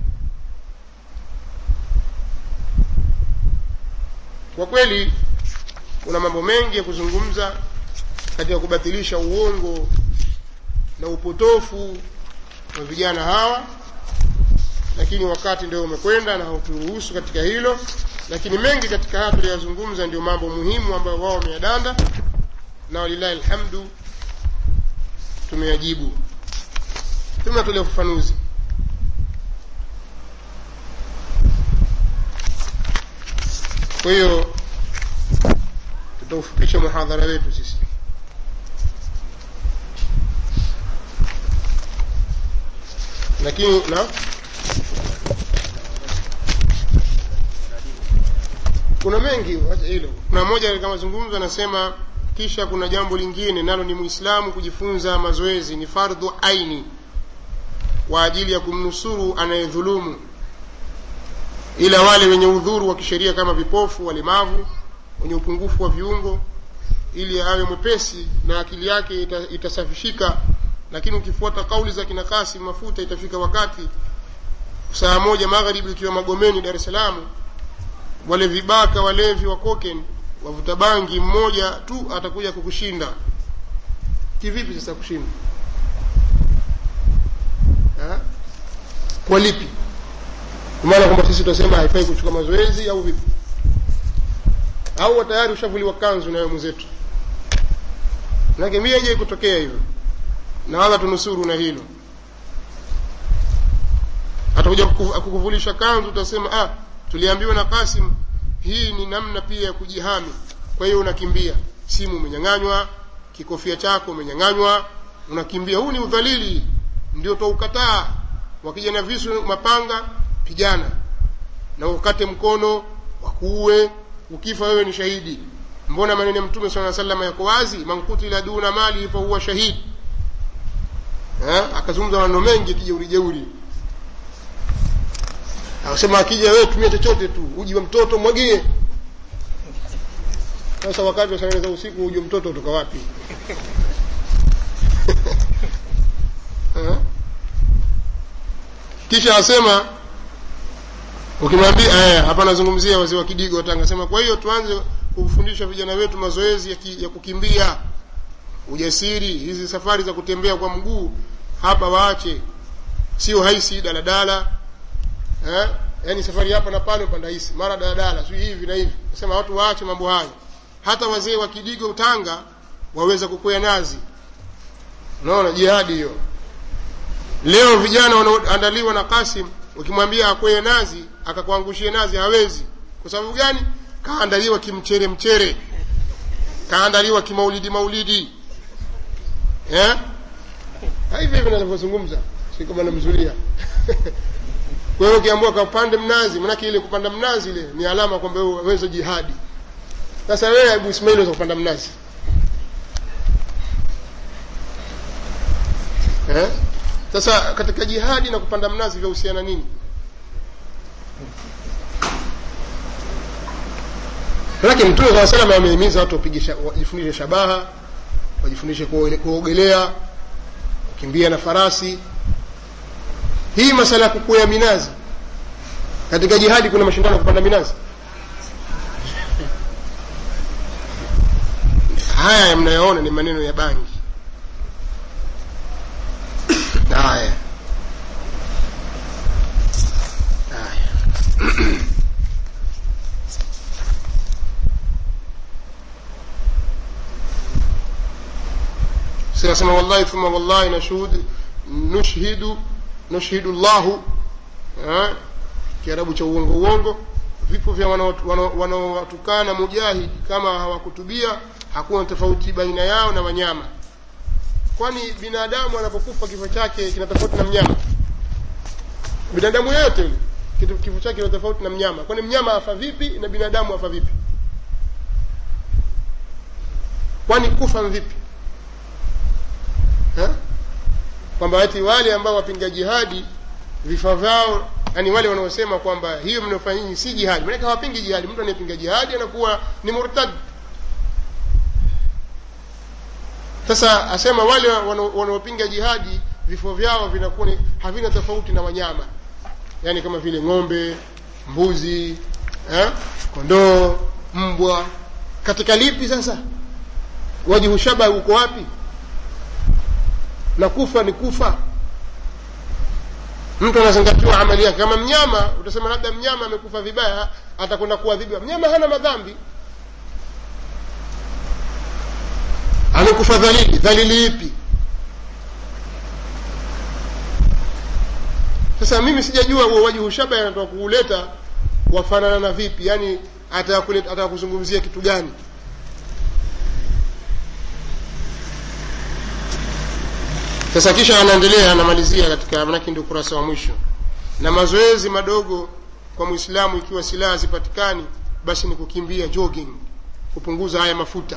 Kwa kweli kuna mambo mengi ya kuzungumza katika kubatilisha uongo na upotofu wa vijana hawa, lakini wakati ndio umekwenda na hauturuhusu katika hilo. Lakini mengi katika haya tuliyozungumza ndio mambo muhimu ambayo wao wameyadanda, na walillahi alhamdu tumeyajibu, tumetolea ufafanuzi. Kwa hiyo tutaufupisha muhadhara wetu sisi. Lakini na kuna mengi hilo. Kuna mmoja kama zungumza anasema kisha kuna jambo lingine nalo ni Muislamu kujifunza mazoezi ni fardhu aini kwa ajili ya kumnusuru anayedhulumu, ila wale wenye udhuru wa kisheria kama vipofu, walemavu, wenye upungufu wa viungo, ili awe mwepesi na akili yake itasafishika. Lakini ukifuata kauli za kina Kasim Mafuta itafika wakati saa 1 magharibi ukiwa Magomeni Dar es Salaam, wale vibaka walevi wa koken wavuta bangi mmoja tu atakuja kukushinda. Kivipi sasa kushinda? Kwa lipi? Maana kwamba sisi tunasema haifai kuchukua mazoezi au vipi? Au tayari ushavuliwa kanzu na wewe mwenzetu? Na kemia je kutokea hivyo? Na wala tunusuru na hilo. Atakuja kukuvulisha kanzu utasema tuliambiwa na Kasim hii ni namna pia ya kujihami. Kwa hiyo unakimbia, simu umenyang'anywa, kikofia chako umenyang'anywa, unakimbia. Huu ni udhalili, ndio tuukataa. Wakija na visu mapanga pigana na ukate mkono wakuue, ukifa wewe ni shahidi. Mbona maneno ya Mtume sallallahu alaihi wasallam yako wazi, man qutila duna mali fa huwa shahid. Akazungumza maneno mengi kijeuri. Akasema akija wewe tumia chochote tu, uji wa mtoto mwagie. Sasa wakati wa saa 4 za usiku uji mtoto kutoka wapi? Kisha asema ukimwambia hapa nazungumzia wazee wa Kidigo watangasema kwa hiyo tuanze kufundisha vijana wetu mazoezi ya kukimbia, ujasiri, hizi safari za kutembea kwa mguu hapa waache, sio haisi daladala. Yaani safari hapa na pale upanda hisi mara daladala sio hivi na hivi. Nasema watu waache mambo hayo. Hata wazee wa Kidigo Utanga waweza kukwea nazi. Unaona jihadi hiyo. Leo vijana wanaandaliwa na Kasim, ukimwambia akwee nazi akakuangushie nazi hawezi. Kwa sababu gani? Kaandaliwa kimchere, kaandaliwa kimaulidi. Hivi ninavyozungumza si kama namzulia. Kwa hiyo ukiambiwa kapande mnazi, maana ile kupanda mnazi ile ni alama kwamba wewe uwezo jihadi. Sasa wewe Abu Ismail unaweza kupanda mnazi? Sasa katika jihadi na kupanda mnazi vyahusiana nini? Lakini Mtume صلى الله عليه وسلم amehimiza watu wajifundishe shabaha, wajifundishe kuogelea, kukimbia na farasi. Hii masala kukwea minazi. Katika jihadi kuna mashindano kupanda minazi. Haya mnayoona ni maneno ya bangi. Haya. Sema wallahi thumma wallahi nushhidu Allah, Kiarabu cha uongo. Vipo vya wanaowatukana mujahidi kama hawakutubia, hakuna tofauti baina yao na wanyama. Kwani binadamu anapokufa kifo chake kina tofauti na mnyama? Binadamu yote kifo chake kina tofauti na mnyama. Kwani mnyama afa vipi na binadamu afa vipi? Kwani kufa vipi? Kwamba ati wale ambao wapinga jihadi vifo vyao, yani wale wanaosema kwamba hiyo mnafanya si jihadi, maana hawapingi jihadi. Mtu anayepinga jihadi anakuwa ni murtad. Sasa asema wale wanaopinga jihadi vifo vyao vinakuwa havina tofauti na wanyama, yani kama vile ng'ombe, mbuzi, kondoo, mbwa. Katika lipi sasa wajibu shaba uko wapi? Na kufa ni kufa. Mtu anazingatiwa amali yake. Kama mnyama utasema labda mnyama amekufa vibaya atakwenda kuadhibiwa. Mnyama hana madhambi. Amekufa dhalili ipi? Sasa mimi sijajua huo wajibu shaba anatoka kuuleta wafanana na vipi, yani atakuzungumzia kitu gani? Sasa kisha anaendelea, anamalizia katika manaki ndio kurasa wa mwisho. Na mazoezi madogo kwa Muislamu ikiwa silaha zipatikani, basi ni kukimbia, jogging, kupunguza haya mafuta.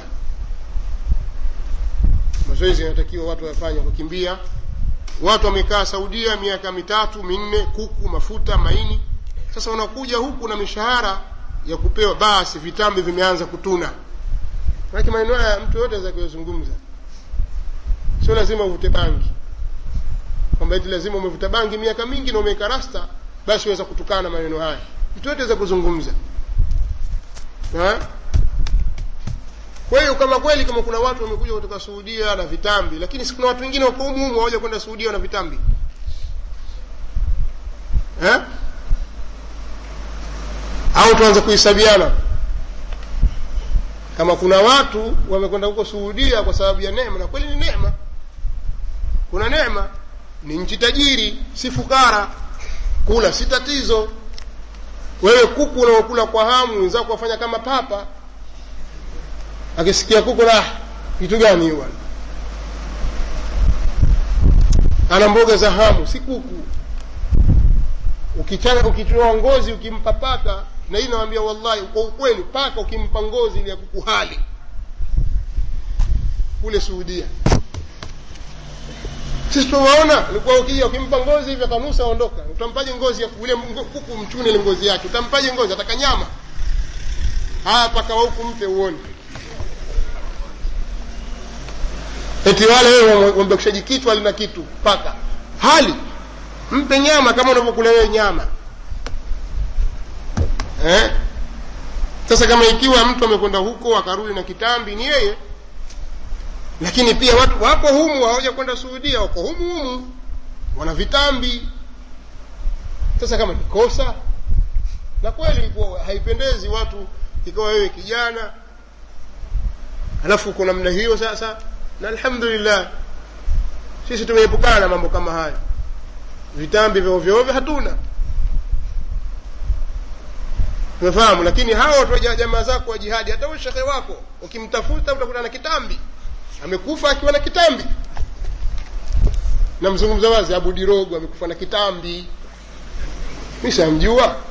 Mazoezi yanatakiwa watu wafanye kukimbia. Watu wamekaa Saudia miaka 3-4, kuku, mafuta, maini. Sasa wanakuja huku na mishahara ya kupewa, basi vitambi vimeanza kutuna. Maana maneno haya mtu yote anaweza kuyazungumza. Sio lazima uvute bangi. Kwamba eti lazima umevuta bangi miaka mingi na umeweka rasta basi uweza kutukana maneno haya. Mtu yote anaweza kuzungumza. Kwa hiyo kama kweli kama kuna watu wamekuja kutoka Saudia na vitambi, lakini si kuna watu wengine wako humu waje kwenda Saudia na vitambi? Au tuanze kuhesabiana? Kama kuna watu wamekwenda huko Saudia kwa sababu ya neema, na kweli ni neema. Kuna neema, ni nchi tajiri, si fukara. Kula si tatizo. Wewe kuku unaokula kwa hamu, wenzako wafanya kama papa. Akisikia kuku la kitu gani hiyo? Ana mboga za hamu, si kuku. Ukitoa ngozi ukimpa paka, na hii nawaambia wallahi kwa ukweli, paka ukimpa ngozi ile ya kuku hali kule Saudia. Sisi tunaona alikuwa ukija ukimpa ngozi hivi akanusa ondoka. Utampaje ngozi ya kule kuku mchune ile ngozi yake? Utampaje ngozi? Ataka nyama. Paka huku mpe uone. Eti wale wewe wambekishaji kitu alina kitu paka. Hali mpe nyama kama unavyokula wewe nyama. Sasa kama ikiwa mtu amekwenda huko akarudi na kitambi ni yeye, lakini pia watu wapo humu hawaja kwenda Saudia, wako humu wana vitambi. Sasa kama ni kosa, na kweli haipendezi watu ikawa wewe kijana alafu kuna namna hiyo. Sasa na alhamdulillah sisi tumeepukana na mambo kama haya. Vitambi vya ovyo hatuna. Tumefahamu. Lakini hao watu jamaa zako wa jihadi, hata wewe shekhe wako ukimtafuta utakutana na kitambi. Amekufa akiwa na kitambi. Na mzungumza wazi, Abu Dirogo amekufa na kitambi. Nishamjua.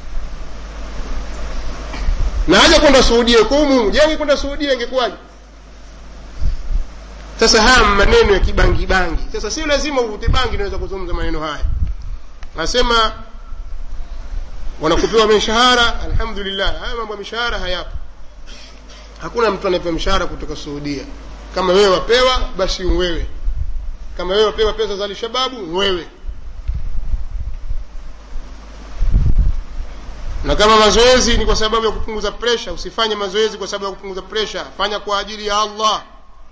Na haja kwenda Saudia kumu, je, kwenda Saudia ingekuwaje? Sasa haya maneno ya kibangi bangi. Sasa sio lazima uvute bangi unaweza kuzungumza maneno haya. Nasema wanakupewa mishahara, alhamdulillah. Haya mambo ya mishahara hayapo. hakuna mtu anayepewa mshahara kutoka Saudia. Kama wewe wapewa basi wewe, kama wewe wapewa pesa za Al-Shababu wewe. Na kama mazoezi ni kwa sababu ya kupunguza pressure, usifanye mazoezi kwa sababu ya kupunguza pressure, fanya kwa ajili ya Allah.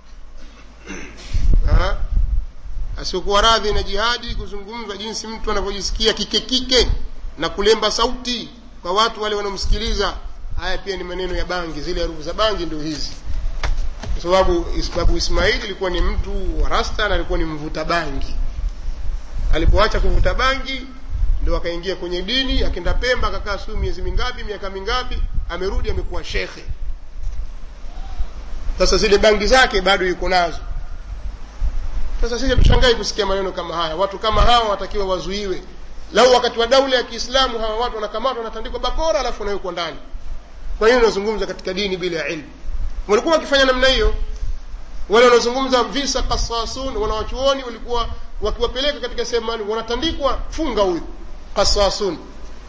Asiokuwa radhi na jihadi kuzungumza jinsi mtu anavyojisikia kike na kulemba sauti kwa watu wale wanaomsikiliza. Haya pia ni maneno ya bangi, zile harufu za bangi ndio hizi. Kwa sababu Ismail alikuwa ni mtu wa rasta na alikuwa ni mvuta bangi. Alipoacha kuvuta bangi ndio akaingia kwenye dini, akaenda Pemba akakaa miezi mingapi, miaka mingapi, amerudi amekuwa shekhe. Sasa zile bangi zake bado yuko nazo. Sasa sisi tushangae kusikia maneno kama haya. Watu kama hawa watakiwa wazuiwe. Lau wakati wa daula ya Kiislamu hawa watu wanakamatwa, wanatandikwa bakora alafu wanawekwa ndani. Kwa hiyo wanazungumza katika dini bila ilmu. Walikuwa wakifanya namna hiyo. Wale wanazungumza visa qasasun, wanawachuoni walikuwa wakiwapeleka katika sehemu wanatandikwa, funga huyu qasasun.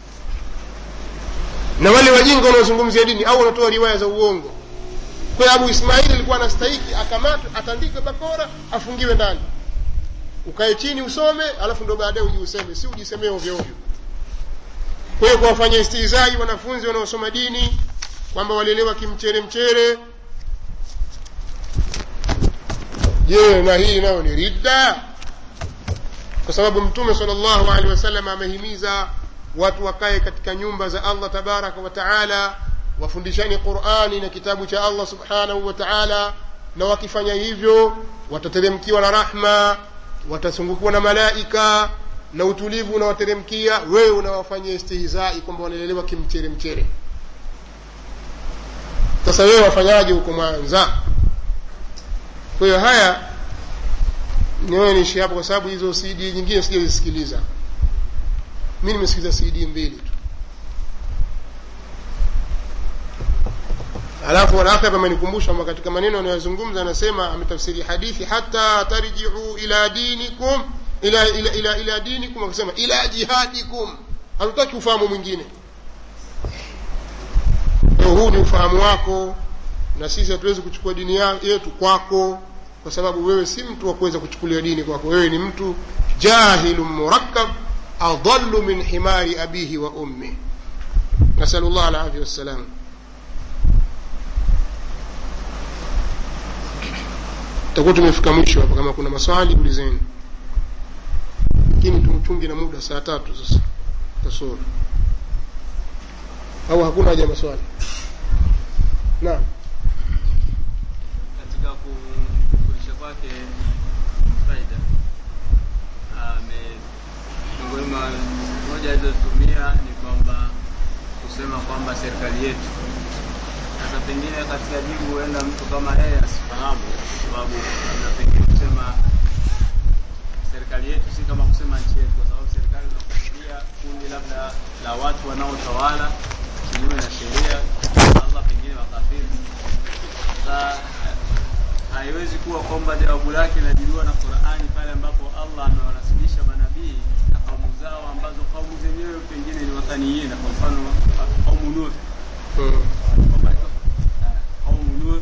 Na wale wajinga wanaozungumzia dini au wanatoa riwaya za uongo. Kwa Abu Ismail alikuwa anastahili akamatwe, atandikwe bakora, afungiwe ndani. Ukae chini usome, alafu ndo baadaye ujiuseme, si ujisemee ovyo ovyo. Kwa hiyo kuwafanya istihzai wanafunzi wanaosoma dini kwamba walielewa kimchere. Je, na hii nayo ni ridda? Kwa sababu Mtume sallallahu alaihi wasallam amehimiza watu wakae katika nyumba za Allah tabaraka wa taala, wafundishani Qur'ani na kitabu cha Allah subhanahu wa ta'ala, na wakifanya hivyo watateremkiwa na rahma, watasungukiwa na malaika na utulivu unawateremkia. Wewe unawafanyia istihzai kwamba wanaelewa kimchere. Sasa wewe wafanyaje huko Mwanza? Kwa hiyo haya niwe niishi hapo, kwa sababu hizo CD nyingine sijazisikiliza. Mimi nimesikiliza CD 2 tu. Alafu hapa amenikumbusha katika maneno anayozungumza, anasema ametafsiri hadithi hatta tarji'u ila dinikum ila dinikum, akasema ila jihadikum. Hatutaki ufahamu mwingine. Huu ni ufahamu wako, na sisi hatuwezi kuchukua dini yetu kwako, kwa sababu wewe si mtu wa kuweza kuchukulia dini kwako. Wewe ni mtu jahilun murakkab adallu min himari abihi wa ummi. Nasallallahu alaihi wasallam. Tutakuwa tumefika mwisho hapa. Kama kuna maswali ulizeni, lakini tumchunge na muda, saa 3 sasa tasoro. Au hakuna haja maswali? Naam. Katika kufundisha kwake faida ngoma moja alizotumia ni kwamba kusema kwamba serikali yetu. Sasa pengine katika jibu huenda mtu kama yeye asifahamu, sababu na pengine kusema serikali yetu si kama kusema nchi yetu, kwa sababu serikali inakusudia kundi labda la watu wanaotawala kinyume na sheria Allah, pengine wakafiri. Sasa haiwezi kuwa kwamba jawabu lake linajibiwa na Qur'ani pale ambapo Allah amewanasibisha manabii na kaumu zao ambazo kaumu zenyewe pengine ni wataniina. Kwa mfano kaumu Nuh, kaumu Nuh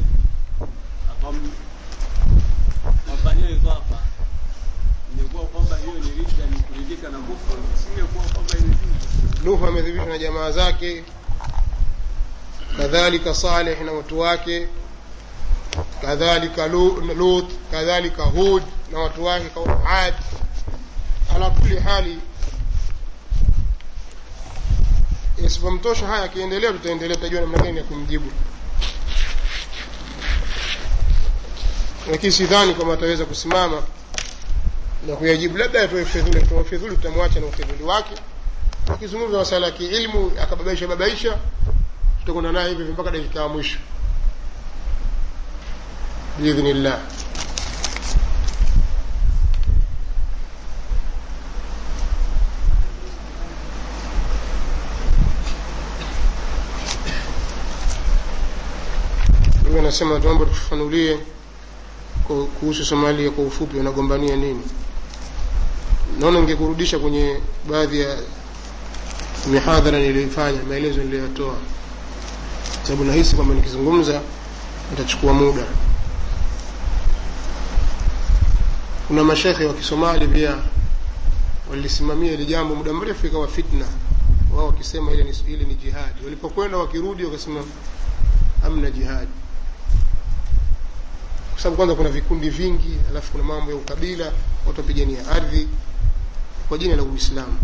mafanyio iko hapa, ingekuwa kwamba hiyo ni ridda, ni kuridhika na kufuru, singekuwa kwamba ni Nuh amedhibitwa na jamaa zake, kadhalika Saleh na watu wake, kadhalika Lut, kadhalika Hud na watu wake, kaumu Ad. Ala kulli hali, isipomtosha haya kiendelea, tutaendelea, tutajua namna gani ya kumjibu. Lakini sidhani kama ataweza kusimama na kuyajibu. Labda atoe fedhuli, tutamwacha na ufedhuli wake. Akizungumza masala ya kiilmu akababaisha, tutakwenda naye hivi mpaka dakika ya mwisho biidhnillah. Mimi nasema tuombe tufafanulie kuhusu Somalia kwa ufupi, wanagombania nini. Naona ningekurudisha kwenye baadhi ya mihadhara niliyofanya, maelezo niliyotoa, sababu nahisi kwamba nikizungumza itachukua muda. Kuna mashekhe wa Kisomali pia walisimamia ile jambo muda mrefu, ikawa fitna wao wakisema ile ni jihad. Walipokwenda wakirudi wakasema hamna jihad, kwa sababu kwanza kuna vikundi vingi, alafu kuna mambo ya ukabila, watu wapigania ardhi kwa jina la Uislamu.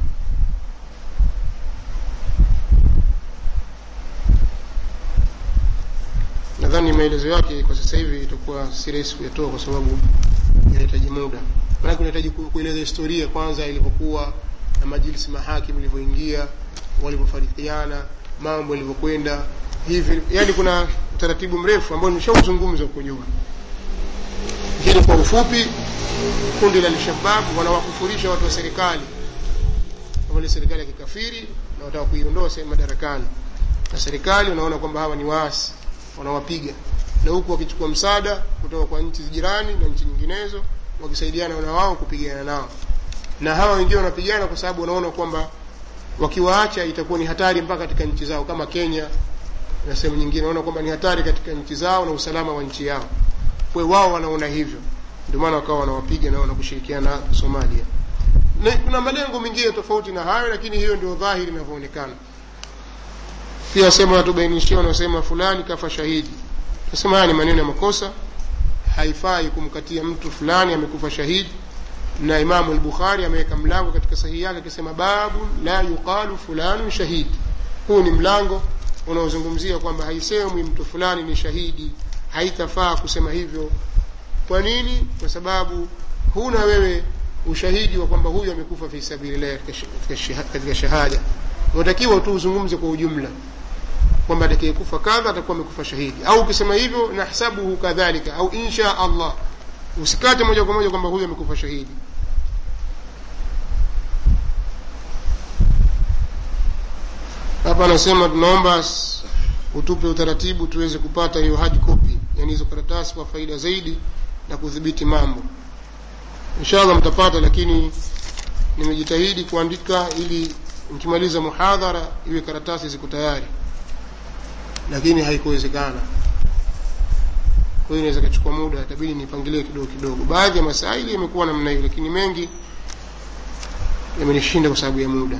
Nadhani maelezo yake kwa sasa hivi itakuwa si rahisi kuyatoa kwa sababu inahitaji muda. Maana kunahitaji kueleza historia kwanza ilipokuwa na majilisi mahakimu ilivyoingia, walipofarikiana, mambo yalivyokwenda hivi. Yaani kuna utaratibu mrefu ambao nimeshauzungumza huko nyuma. Lakini kwa ufupi, kundi la Al-Shabaab wanawakufurisha watu wa serikali, kama serikali ya kikafiri, na wataka kuiondoa madarakani. Na serikali wanaona kwamba hawa ni waasi, wanawapiga, na huku wakichukua msaada kutoka kwa nchi jirani na nchi nyinginezo, wakisaidiana na wao kupigana nao. Na hawa wengine wanapigana kwa sababu wanaona kwamba wakiwaacha itakuwa ni hatari mpaka katika nchi zao, kama Kenya na sehemu nyingine, wanaona kwamba ni hatari katika nchi zao na usalama wa nchi yao. Kwa wao wanaona hivyo, ndio maana wakawa wanawapiga na wanakushirikiana na Somalia. Na kuna malengo mengine tofauti na hayo, lakini hiyo ndio dhahiri inavyoonekana. Pia sema watu bainishia wanasema fulani kafa shahidi. Nasema haya ni maneno ya makosa, haifai kumkatia mtu fulani amekufa shahidi. Na Imam al-Bukhari ameweka mlango katika sahihi yake akisema babu la yuqalu fulani shahidi. Huu ni mlango unaozungumzia kwamba haisemwi mtu fulani ni shahidi, haitafaa kusema hivyo. Kwa nini? Kwa sababu huna wewe ushahidi wa kwamba huyu amekufa fi sabilillah katika shahada. Unatakiwa tu uzungumze kwa ujumla kwamba atakayekufa kadha atakuwa amekufa shahidi, au ukisema hivyo nahasabuhu kadhalika au insha Allah, usikate moja kwa moja kwamba huyu amekufa shahidi. Hapa anasema tunaomba utupe utaratibu tuweze kupata hiyo hard copy, yani hizo karatasi kwa faida zaidi na kudhibiti mambo. Inshallah mtapata, lakini nimejitahidi kuandika ili nikimaliza muhadhara iwe karatasi ziko tayari, lakini haikuwezekana. Kwa hiyo inaweza kuchukua muda, itabidi nipangilie kidogo kidogo. Baadhi ya masaili yamekuwa namna hiyo, lakini mengi yamenishinda kwa sababu ya muda.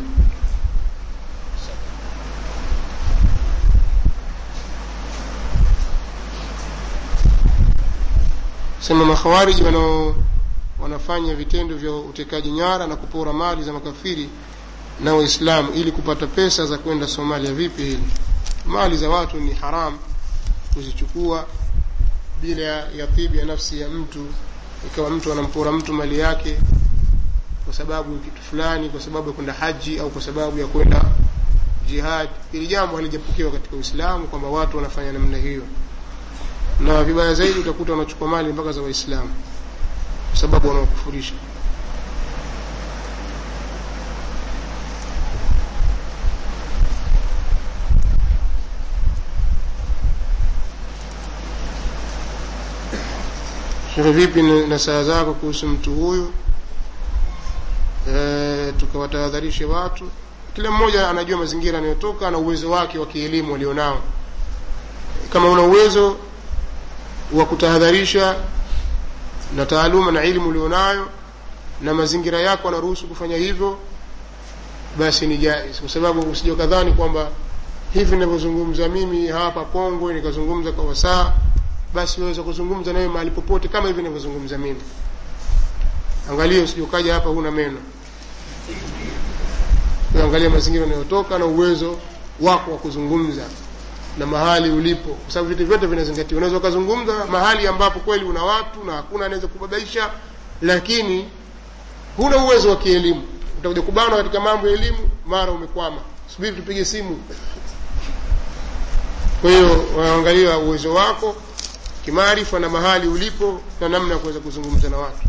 Sema makhawariji wanafanya vitendo vya utekaji nyara na kupora mali za makafiri na Waislamu ili kupata pesa za kwenda Somalia. Vipi hili? Mali za watu ni haram kuzichukua bila ya tibi ya nafsi ya mtu. Ikawa mtu anampora mtu mali yake kwa sababu kitu fulani, kwa sababu ya kwenda haji au kwa sababu ya kwenda jihad, ili jambo halijapokewa katika Uislamu kwamba watu wanafanya namna hiyo. Na vibaya zaidi utakuta wanachukua mali mpaka za Waislamu kwa sababu wanakufurisha. Sheikh, vipi na saa zako kuhusu mtu huyu? Tukawatahadharishe watu. Kila mmoja anajua mazingira anayotoka na uwezo wake wa kielimu alionao. Kama una uwezo wa kutahadharisha na taaluma na elimu ulionayo na mazingira yako yanaruhusu kufanya hivyo, basi ni jaiz. Kwa sababu usije kadhani kwamba hivi ninavyozungumza mimi hapa Pongwe nikazungumza kwa wasaa, basi waweza kuzungumza nawe mahali popote kama hivi ninavyozungumza mimi. Angalia usije kaja hapa huna meno. Angalia mazingira unayotoka na uwezo wako wa kuzungumza na mahali ulipo, kwa sababu vitu vyote vinazingatiwa. Unaweza kuzungumza mahali ambapo kweli una watu na hakuna anaweza kubabaisha, lakini huna uwezo wa kielimu. Utakuja kubana katika mambo ya elimu, mara umekwama. Subiri tupige simu. Kwa hiyo waangalia uwezo wako kimaarifa na mahali ulipo na namna ya kuweza kuzungumza na watu.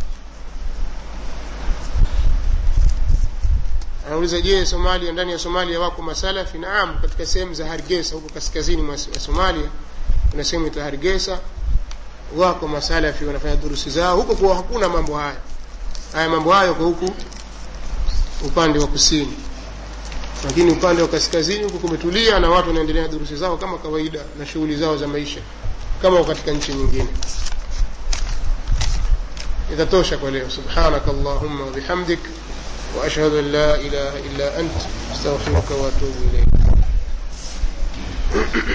Anauliza, je, Somalia, ndani ya Somalia wako masalafi? Naam, katika sehemu za Hargeisa huko kaskazini mwa Somalia, kuna sehemu ya Hargeisa wako masalafi wanafanya durusi zao huko. Kwa hakuna mambo haya mambo hayo kwa huku upande wa kusini, lakini upande wa kaskazini huko kumetulia na watu wanaendelea durusi zao kama kawaida na shughuli zao za maisha kama katika nchi nyingine. Itatosha kwa leo. Subhanakallahumma wa bihamdik wa ashhadu an la ilaha illa ant astaghfiruka wa atubu ilayk.